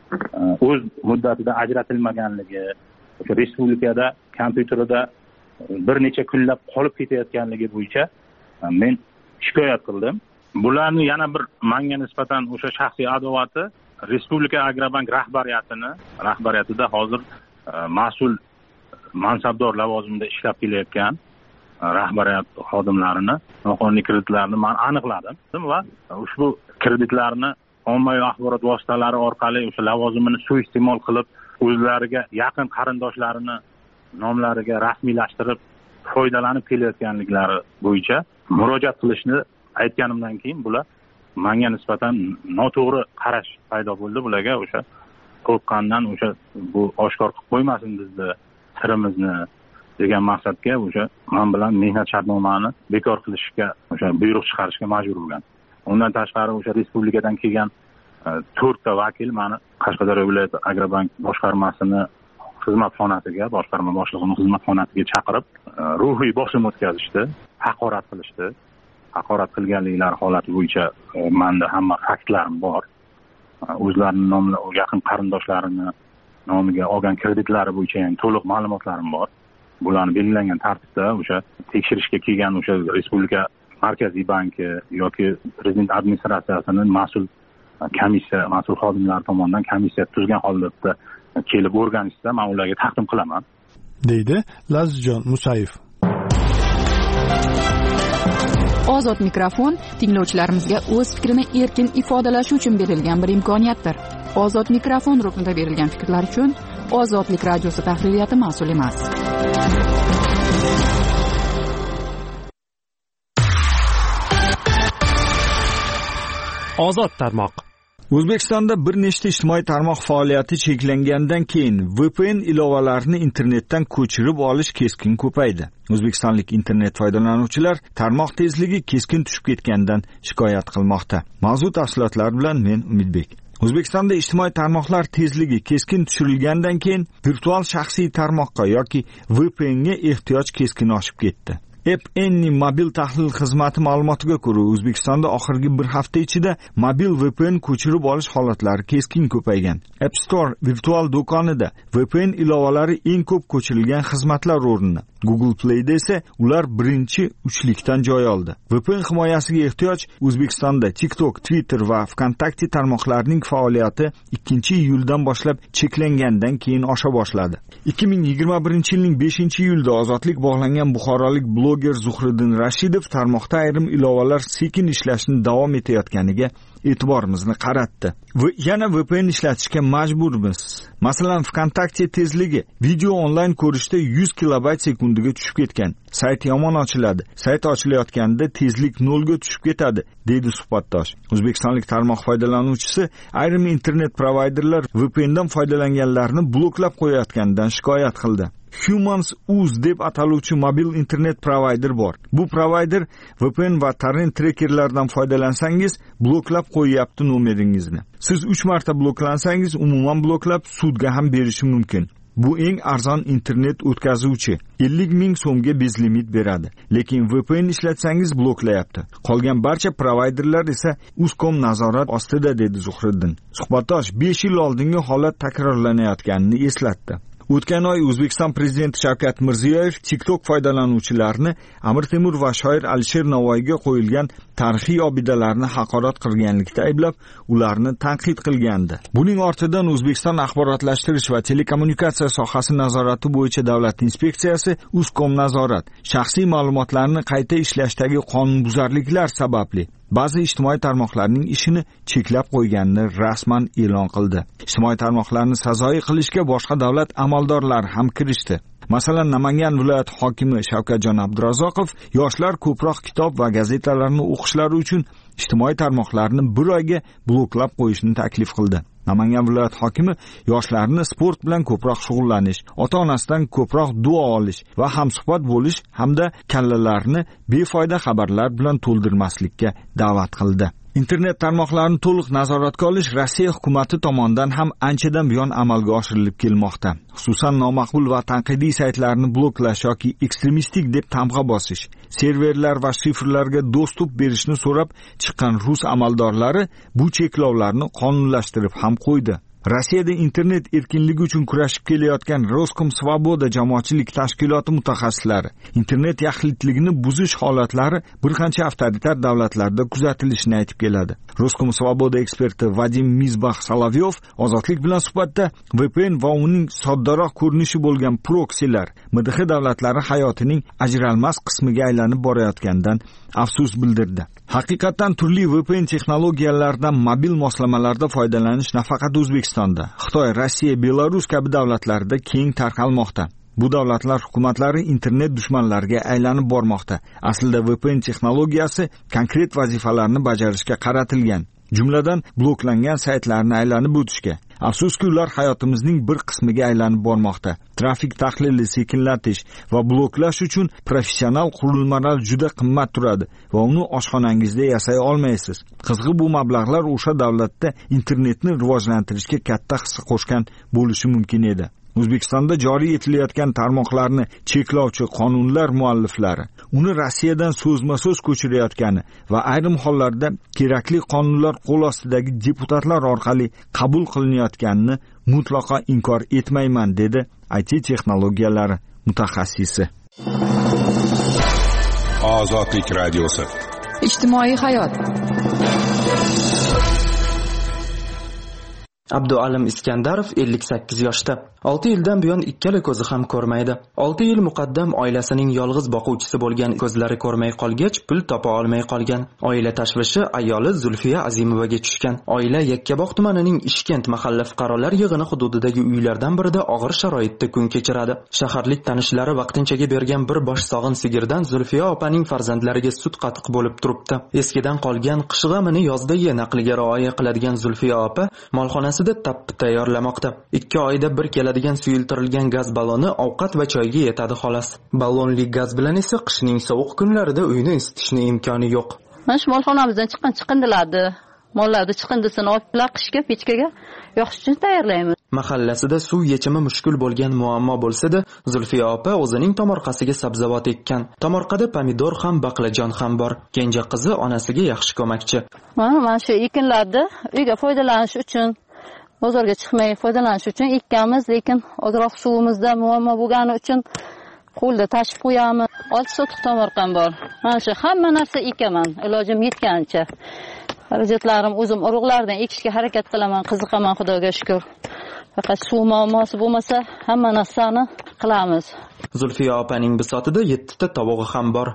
o'z muddatida ajratilmaganligi, o'sha respublikada kompyuterida bir necha kunlab qolib ketayotganligi bo'yicha men shikoyat qildim. Bularni yana bir menga nisbatan o'sha shaxsiy adovati Respublika Agrobank rahbariyatini, rahbariyatida hozir mas'ul mansabdor lavozimida ishlab kelayotgan rahbariyat xodimlarini noqonuniy kreditlarni men aniqladim va ushbu kreditlarni ommaviy axborot vositalari orqali o'sha lavozimini suiiste'mol qilib, o'zlariga yaqin qarindoshlarini nomlariga rasmiylashtirib foydalanib kelayotganliklari bo'yicha murojaat qilishni aytganimdan keyin bular menga nisbatan noto'g'ri qarash paydo bo'ldi. Bularga o'sha qo'rqqandan o'sha bu oshkor qilib qo'ymasin bizni sirimizni degan maqsadga o'sha men bilan mehnat shartnomani bekor qilishga, o'sha buyruq chiqarishga majbur bo'lgan. Undan tashqari o'sha respublikadan kelgan to'rtta vakil meni Qashqadaryo viloyati Agrobank boshqarmasini xizmat xonasiga, boshqarma boshlig'ining xizmat xonasiga chaqirib, ruhiy bosim o'tkazishdi, haqorat qilishdi. Haqorat qilganliklari holati bo'yicha menda hamma faktlarim bor. O'zlarining nomlari, yaqin qarindoshlarini nomiga olgan kreditlari bo'yicha ham to'liq ma'lumotlarim bor. Bularni belgilangan tartibda o'sha tekshirishga kelgan o'sha Respublika Markaziy banki yoki prezident administratsiyasining mas'ul komissiya, mas'ul xodimlari tomonidan komissiya tuzgan holatda kelib o'rganishsa, men ularga taqdim qilaman, deydi Lazizjon Musayev. Ozod mikrofon tinglovchilarimizga o'z fikrini erkin ifodalashi uchun berilgan bir imkoniyatdir. Ozod mikrofon ruknida berilgan fikrlar uchun Ozodlik radiosi tahririyati mas'ul emas. Ozod tarmoq. O'zbekistonda bir nechta ijtimoiy tarmoq faoliyati cheklangandan keyin V P N ilovalarini internetdan ko'chirib olish keskin ko'paydi. O'zbekistonlik internet foydalanuvchilar tarmoq tezligi keskin tushib ketganidan shikoyat qilmoqda. Mavzu tafsilotlari bilan men Umidbek. O'zbekistonda ijtimoiy tarmoqlar tezligi keskin tushirilgandan keyin virtual shaxsiy tarmoqqa yoki V P N ga ehtiyoj keskin oshib ketdi. App Annie mobil tahlil xizmati ma'lumotiga ko'ra, O'zbekistonda oxirgi bir hafta ichida mobil V P N ko'chirib olish holatlari keskin ko'paygan. App Store virtual do'konida V P N ilovalari eng ko'p ko'chirilgan xizmatlar o'rnida. Google Play'da esa ular birinchi uchlikdan joy oldi. V P N himoyasiga ehtiyoj O'zbekistonda TikTok, Twitter va VKontakte tarmoqlarining faoliyati ikkinchi iyuldan boshlab cheklangandan keyin osha boshladi. ikki ming yigirma birinchi yilning beshinchi iyulida ozodlik bog'langan buxorolik bloger Zuhriddin Rashidov tarmoqda ayrim ilovalar sekin ishlashni davom etayotganiga e'tiborimizni qaratdi. Va yana V P N ishlatishga majburmiz. Masalan, VKontakte tezligi video onlayn ko'rishda yuz kilobayt sekundiga tushib ketgan. Sayt yomon ochiladi. Sayt ochilayotganda tezlik nolga tushib ketadi, deydi suhbatdosh. O'zbekistonlik tarmoq foydalanuvchisi ayrim internet provayderlar V P N dan foydalanganlarni bloklab qo'yayotganidan shikoyat qildi. Humans.uz deb ataluvchi mobil internet provayder bor. Bu provayder V P N va torrent trekerlardan foydalansangiz bloklab qo'yyapti nomeringizni. Siz uch marta bloklansangiz umuman bloklab sudga ham berishi mumkin. Bu eng arzon internet o'tkazuvchi ellik ming so'mga bezlimit beradi. Lekin V P N ishlatsangiz bloklayapti. Qolgan barcha provayderlar esa Uzcom nazorat ostida, dedi Zuhriddin. Suhbatdosh besh yil oldingi holat takrorlanayotganini eslatdi. O'tgan oy O'zbekiston prezidenti Shavkat Mirziyoyev TikTok foydalanuvchilarini Amir Temur va shoir Alisher Navoiyga qo'yilgan tarixiy obidalarni haqorat qilganlikda ayblab, ularni tanqid qilgandi. Buning ortidan O'zbekiston axborotlashtirish va telekommunikatsiya sohasi nazorati bo'yicha davlat inspeksiyasi Uzcom nazorat shaxsiy ma'lumotlarni qayta ishlashdagi qonunbuzarliklar sababli ba'zi ijtimoiy tarmoqlarning ishini cheklab qo'yganini rasman e'lon qildi. Ijtimoiy tarmoqlarni sazoyi qilishga boshqa davlat amaldorlari ham kirishdi. Masalan, Namangan viloyati hokimi Shavkatjon Abdurazzoqov yoshlar ko'proq kitob va gazetalarni o'qishlari uchun ijtimoiy tarmoqlarni bir oyga bloklab qo'yishni taklif qildi. Namangan viloyat hokimi yoshlarni sport bilan ko'proq shug'ullanish, ota-onasidan ko'proq duo olish va hamsuhbat bo'lish hamda kallalarni befoyda xabarlar bilan to'ldirmaslikka da'vat qildi. Internet tarmoqlarini to'liq nazoratga olish Rossiya hukumati tomonidan ham anchadan buyon amalga oshirilib kelmoqda. Xususan, nomaqbul va tanqidiy saytlarni bloklash yoki ekstremistik deb tamg'a bosish, serverlar va shifrlarga dostуп berishni so'rab chiqqan rus amaldorlari bu cheklovlarni qonunlashtirib ham qo'ydi. Rossiyada internet erkinligi uchun kurashib kelayotgan Roskomsvoboda jamoatchilik tashkiloti mutaxassislari internet yaxlitligini buzish holatlari bir qancha avtoritar davlatlarda kuzatilishini aytib keladi. Roskomsvoboda eksperti Vadim Mizbah Solovyov ozodlik bilan suhbatda V P N va uning soddaroq ko'rinishi bo'lgan proksilar M D H davlatlari hayotining ajralmas qismiga aylanib borayotganidan afsus bildirdi. Haqiqatan turli V P N texnologiyalaridan mobil moslamalarda foydalanish nafaqat O'zbekistonda, Xitoy, Rossiya, Belarus kabi davlatlarda keng tarqalmoqda. Bu davlatlar hukumatlari internet dushmanlariga aylanib bormoqda. Aslida V P N texnologiyasi konkret vazifalarni bajarishga qaratilgan. Jumladan bloklangan saytlarni aylanib o'tishga. Afsuski, ular hayotimizning bir qismiga aylanib bormoqda. Trafik tahlili sekinlatish va bloklash uchun professional qurilmalar juda qimmat turadi va uni oshxonangizda yasay olmaysiz. Qizg'i, bu mablag'lar o'sha davlatda internetni rivojlantirishga katta hissa qo'shgan bo'lishi mumkin edi. O'zbekistonda joriy etilayotgan tarmoqlarni cheklovchi qonunlar mualliflari uni Rossiyadan so'zma-so'z ko'chirayotgani va ayrim hollarda kerakli qonunlar qo'l ostidagi deputatlar orqali qabul qilinayotganini mutlaqo inkor etmayman, dedi I T texnologiyalari mutaxassisi. Ozodlik radiosi. Ijtimoiy hayot. Abdualim Iskandarov ellik sakkiz yoshda. olti yildan buyon ikkala ko'zi ham ko'rmaydi. olti yil muqaddam oilasining yolg'iz boquvchisi bo'lgan, ko'zlari ko'rmay qolgach pul topa olmay qolgan. Oila tashvishi ayoli Zulfiya Azimovaga tushgan. Oila Yakkabog' tumanining Ishkent mahalla fuqarolar yig'ini hududidagi uylardan birida og'ir sharoitda kun kechiradi. Shaharlik tanishlari vaqtinchaga bergan bir bosh sog'in sigirdan Zulfiya opaning farzandlariga sut qatiq bo'lib turibdi. Eskidan qolgan qish g'amini yozda ye naqliga rioya qiladigan Zulfiya opa molxonasida tappi tayyorlamoqda. ikki oyda bir keladigan suyultirilgan gaz balloni ovqat va choyga yetadi xolos. Ballonli gaz bilan esa qishning sovuq kunlarida uyni isitishning imkoni yo'q. Mana shu molxonamizdan chiqqan chiqindilarni mollarni chiqindisini olib qishga pechkaga yoqish uchun tayyorlaymiz. Mahallasida suv yechimi mushkul bo'lgan muammo bo'lsa-da, Zulfiya opa o'zining tomorqasiga sabzavot ekkan. Tomorqada pomidor ham, baqlajon ham bor. Kenja qizi onasiga yaxshi ko'makchi. Mana mana shu ekinlarni uyga foydalanish uchun, bozorga chiqmay foydalanish uchun ekkamiz, lekin ozroq suvimizda muammo bo'lgani uchun qo'lda tashib qo'yamiz. olti sotix tomorqam bor. Mana shu hamma narsa ekaman, ilojim yetganicha. Xarajatlarim o'zim urug'lardan ekishga harakat qilaman, qiziqaman, Xudoga shukr. Faqat suv muammosi bo'lmasa, hamma narsani qilamiz. Zulfiya opaning bisotida yetti ta tovug'i ham bor.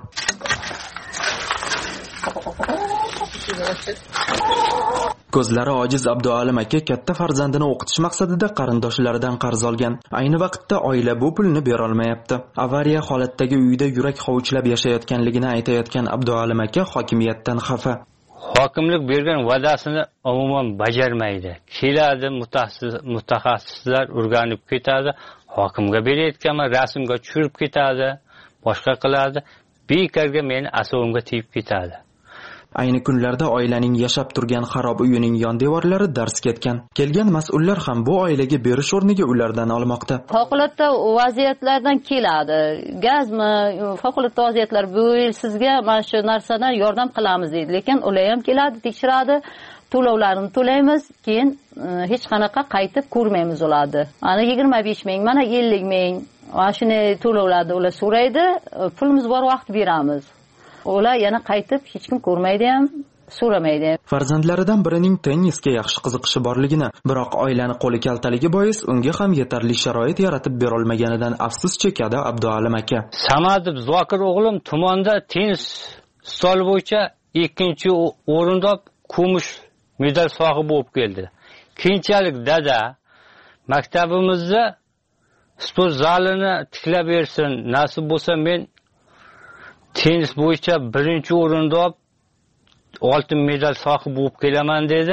Ko'zlari ojiz Abdualim aka katta farzandini o'qitish maqsadida qarindoshlaridan qarz olgan. Ayni vaqtda oila bu pulni bera olmayapti. Avariya holatdagi uyda yurak hovuchlab yashayotganligini aytayotgan Abdualim aka hokimiyatdan xafa. Hokimlik bergan va'dasini umuman bajarmaydi. Keladi mutaxassislar o'rganib ketadi, hokimga berayotganman, rasmga tushirib ketadi, boshqa qiladi, bekorga meni asabimga tegib ketadi. Ayni kunlarda oilaning yashab turgan xarob uyining yon devorlari dars ketgan. Kelgan mas'ullar ham bu oilaga berish o'rniga ulardan olmoqda. Favqulodda vaziyatlardan keladi. Gazmi, favqulodda vaziyatlar bu yil sizga mana shu narsadan yordam qilamiz deydi. Lekin ular ham keladi, tekshiradi, to'lovlarini to'laymiz, keyin hech qanaqa qaytib ko'rmaymiz ularni. Mana yigirma besh ming, mana ellik ming, mana shuni to'lovlarni ular so'raydi, pulimiz bor vaqt beramiz. Ular yana qaytib hech kim ko'rmaydi ham, so'ramaydi. Farzandlaridan birining tennisga yaxshi qiziqishi borligini, biroq oilani qo'li kaltaligi bois unga ham yetarli sharoit yaratib bera olmaganidan afsus chekadi Abdualim aka. Samadov Zokir o'g'lim tumonda tennis stoli bo'yicha ikkinchi o'rinda kumush medal sohibi bo'lib keldi. Keyinchalik dada maktabimizda sport zalini tiklab bersin, nasib bo'lsa men tennis bo'yicha birinchi o'rinda oltin medal sohibi bo'lib kelaman dedi.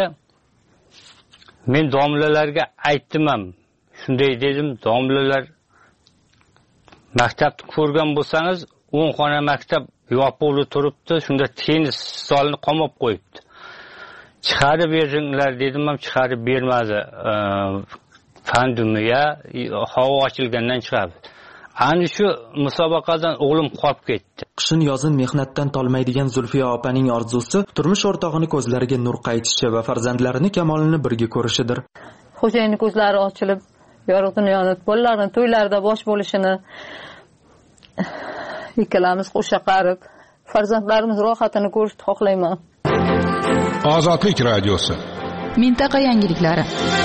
Men domlalarga aytdim ham. Shunday dedim, domlalar maktabni ko'rgan bo'lsangiz, o'n xona maktab yopiqli turibdi, shunda tennis stolini qamab qo'yibdi. Chiqarib beringlar dedim ham, chiqarib bermadi. Pandemiya havo ochilgandan chiqardi. Ani shu musobaqadan o'g'lim qolib ketdi. Qishin yozin mehnatdan tolmaydigan Zulfiya opaning orzusi turmush o'rtog'ini ko'zlariga nur qaytishi va farzandlarini kamolini birga ko'rishidir. Xo'jayinning ko'zlari ochilib, yorug' dunyoni, bolalarning to'ylarida bosh bo'lishini, ikkalamiz qo'sha qarib, farzandlarimiz rohatini ko'rishni xohlayman. Ozodlik radiosi. Mintaqa yangiliklari.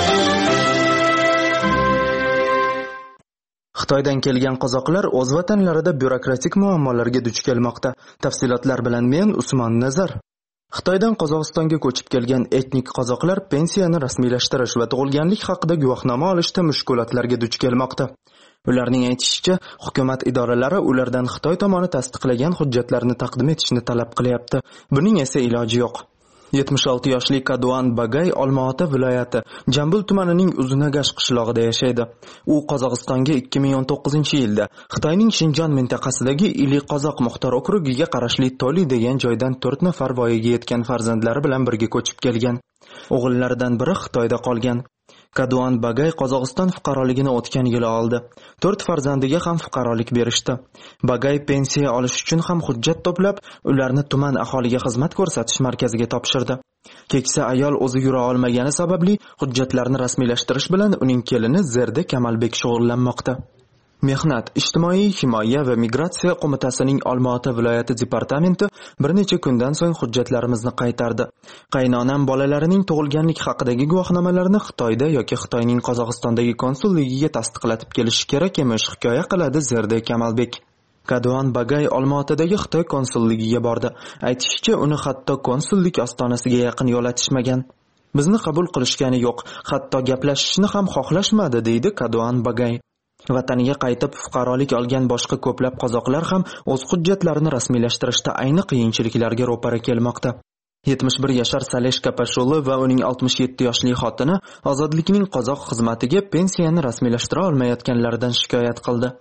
Xitoydan kelgan qozoqlar o'z vatanlarida byurokratik muammolarga duch kelmoqda. Tafsilotlar bilan men Usmon Nazar. Xitoydan Qozog'istonga ko'chib kelgan etnik qozoqlar pensiyani rasmiylashtirish va tug'ilganlik haqida guvohnoma olishda mushkulotlarga duch kelmoqda. Ularning aytishicha, hukumat idoralari ulardan Xitoy tomoni tasdiqlagan hujjatlarni taqdim etishni talab qilyapti. Buning esa iloji yo'q. yetmish olti yoshli Kaduan Bagay Olmaota viloyati Jambul tumanining Uzunagash qishlog'ida yashaydi. U Qozog'istonga ikki ming o'n to'qqizinchi yilda Xitoyning Shinjon mintaqasidagi Ili Qozoq muxtor okrugiga qarashli Toli degan joydan to'rt nafar voyaga yetgan farzandlari bilan birga ko'chib kelgan. O'g'illaridan biri Xitoyda qolgan. Kaduan Bagay Qozog'iston fuqaroligini o'tgan yili oldi. to'rt farzandiga ham fuqarolik berishdi. Bagay pensiya olish uchun ham hujjat to'plab, ularni tuman aholiga xizmat ko'rsatish markaziga topshirdi. Keksa ayol o'zi yura olmagani sababli hujjatlarni rasmiylashtirish bilan uning kelini Zerda Kamalbek shug'ullanmoqda. Mehnat, ijtimoiy himoya va migratsiya qo'mitasining Olmaota viloyati departamenti bir necha kundan so'ng hujjatlarimizni qaytardi. Qaynonam bolalarining tug'ilganlik haqidagi guvohnomalarni Xitoyda yoki Xitoyning Qozog'istondagi konsulligiga tasdiqlatib kelishi kerak emish, hikoya qiladi Zerda Kamalbek. Kaduan Bagay Olmaotadagi Xitoy konsulligiga bordi. Aytishicha, uni hatto konsullik ostonasiga yaqin yo'latishmagan. Bizni qabul qilishgani yo'q, hatto gaplashishni ham xohlashmadi, deydi Kaduan Bagay. Vataniga qaytib fuqarolik olgan boshqa ko'plab qozoqlar ham o'z hujjatlarini rasmiylashtirishda ayni qiyinchiliklarga ro'para kelmoqda. yetmish bir yashar Salesh Kapashuli va uning oltmish yetti yoshli xotini ozodlikning qozoq xizmatiga pensiyani rasmiylashtira olmayotganlaridan shikoyat qildi.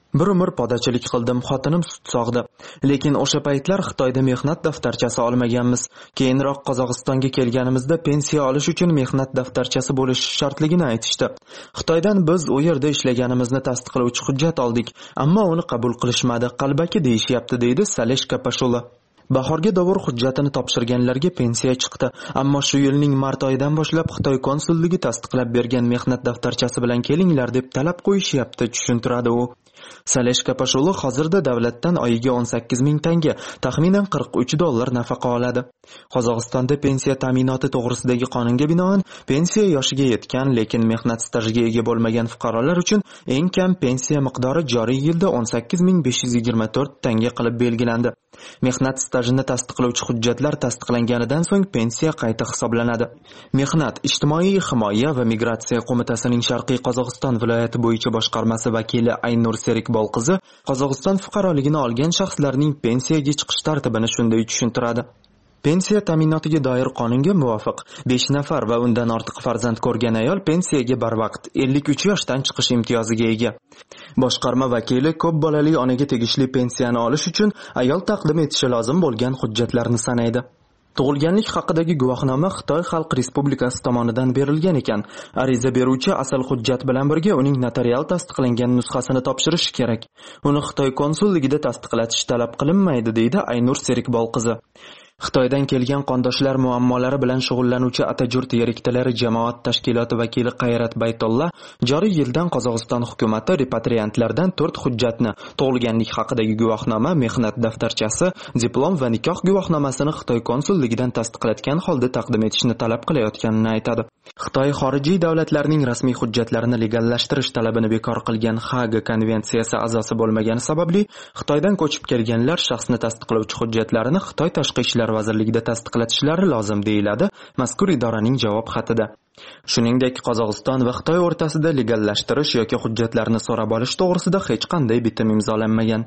Bir umr podachilik qildim, xotinim sut sog'di. Lekin o'sha paytlar Xitoyda mehnat daftarchasi olmaganmiz. Keyinroq Qozog'istonga kelganimizda pensiya olish uchun mehnat daftarchasi bo'lish shartligini aytishdi. Xitoydan biz u yerda ishlaganimizni tasdiqlovchi hujjat oldik, ammo uni qabul qilishmadi. Qalbaki deyishyapti, deydi Salesh Kapashula. Bahorga dovur hujjatini topshirganlarga pensiya chiqdi, ammo shu yilning mart oyidan boshlab Xitoy konsulligi tasdiqlab bergan mehnat daftarchasi bilan kelinglar deb talab qo'yishyapti, tushuntiradi u. Salesh Kapashulu hozirda davlatdan oyiga o'n sakkiz ming tanga, taxminan qirq uch dollar nafaqa oladi. Qozog'istonda pensiya ta'minoti to'g'risidagi qonunga binoan pensiya yoshiga yetgan, lekin mehnat stajiga ega bo'lmagan fuqarolar uchun eng kam pensiya miqdori joriy yilda o'n sakkiz ming besh yuz yigirma to'rt tanga qilib belgilandi. Mehnat stajini tasdiqlovchi hujjatlar tasdiqlanganidan so'ng pensiya qayta hisoblanadi. Mehnat, ijtimoiy himoya va migratsiya qo'mitasining Sharqiy Qozog'iston viloyati bo'yicha boshqarmasi vakili Aynur Serikbolqizi Qozog'iston fuqaroligini olgan shaxslarning pensiyaga chiqish tartibini shunday tushuntiradi. Pensiya ta'minotiga doir qonunga muvofiq besh nafar va undan ortiq farzand ko'rgan ayol pensiyaga barvaqt ellik uch yoshdan chiqish imtiyoziga ega. Boshqarma vakili ko'p bolali onaga tegishli pensiyani olish uchun ayol taqdim etishi lozim bo'lgan hujjatlarni sanaydi. Tug'ilganlik haqidagi guvohnoma Xitoy Xalq Respublikasi tomonidan berilgan ekan. Ariza beruvchi asl hujjat bilan birga uning notarial tasdiqlangan nusxasini topshirishi kerak. Uni Xitoy konsulligida tasdiqlatish talab qilinmaydi, deydi Aynur Serikbolqizi. Xitoydan kelgan qondoshlar muammolari bilan shug'ullanuvchi Atajurt yeriktalari jamoat tashkiloti vakili Qayrat Baytolla joriy yildan Qozog'iston hukumati repatriantlardan to'rt hujjatni, tug'ilganlik haqidagi guvohnoma, mehnat daftarchasi, diplom va nikoh guvohnomasini Xitoy konsulligidan tasdiqlatgan holda taqdim etishni talab qilayotganini aytadi. Xitoy xorijiy davlatlarning rasmiy hujjatlarini legallashtirish talabini bekor qilgan Haga konvensiyasi a'zosi bo'lmagani sababli Xitoydan ko'chib kelganlar shaxsni tasdiqlovchi hujjatlarini Xitoy tashqi ishlar vazirligida tasdiqlatishlari lozim, deyiladi mazkur idoraning javob xatida. Shuningdek, Qozog'iston va Xitoy o'rtasida legallashtirish yoki hujjatlarni so'rab olish to'g'risida hech qanday bitim imzolanmagan.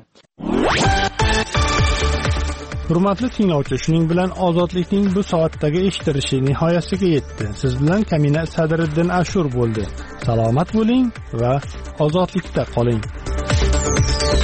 Hurmatli tinglovchi, shuning bilan ozodlikning bu soatdagi eshitilishi nihoyasiga yetdi. Siz bilan Kamina Sadriddin Ashur bo'ldi. Salomat bo'ling va ozodlikda qoling.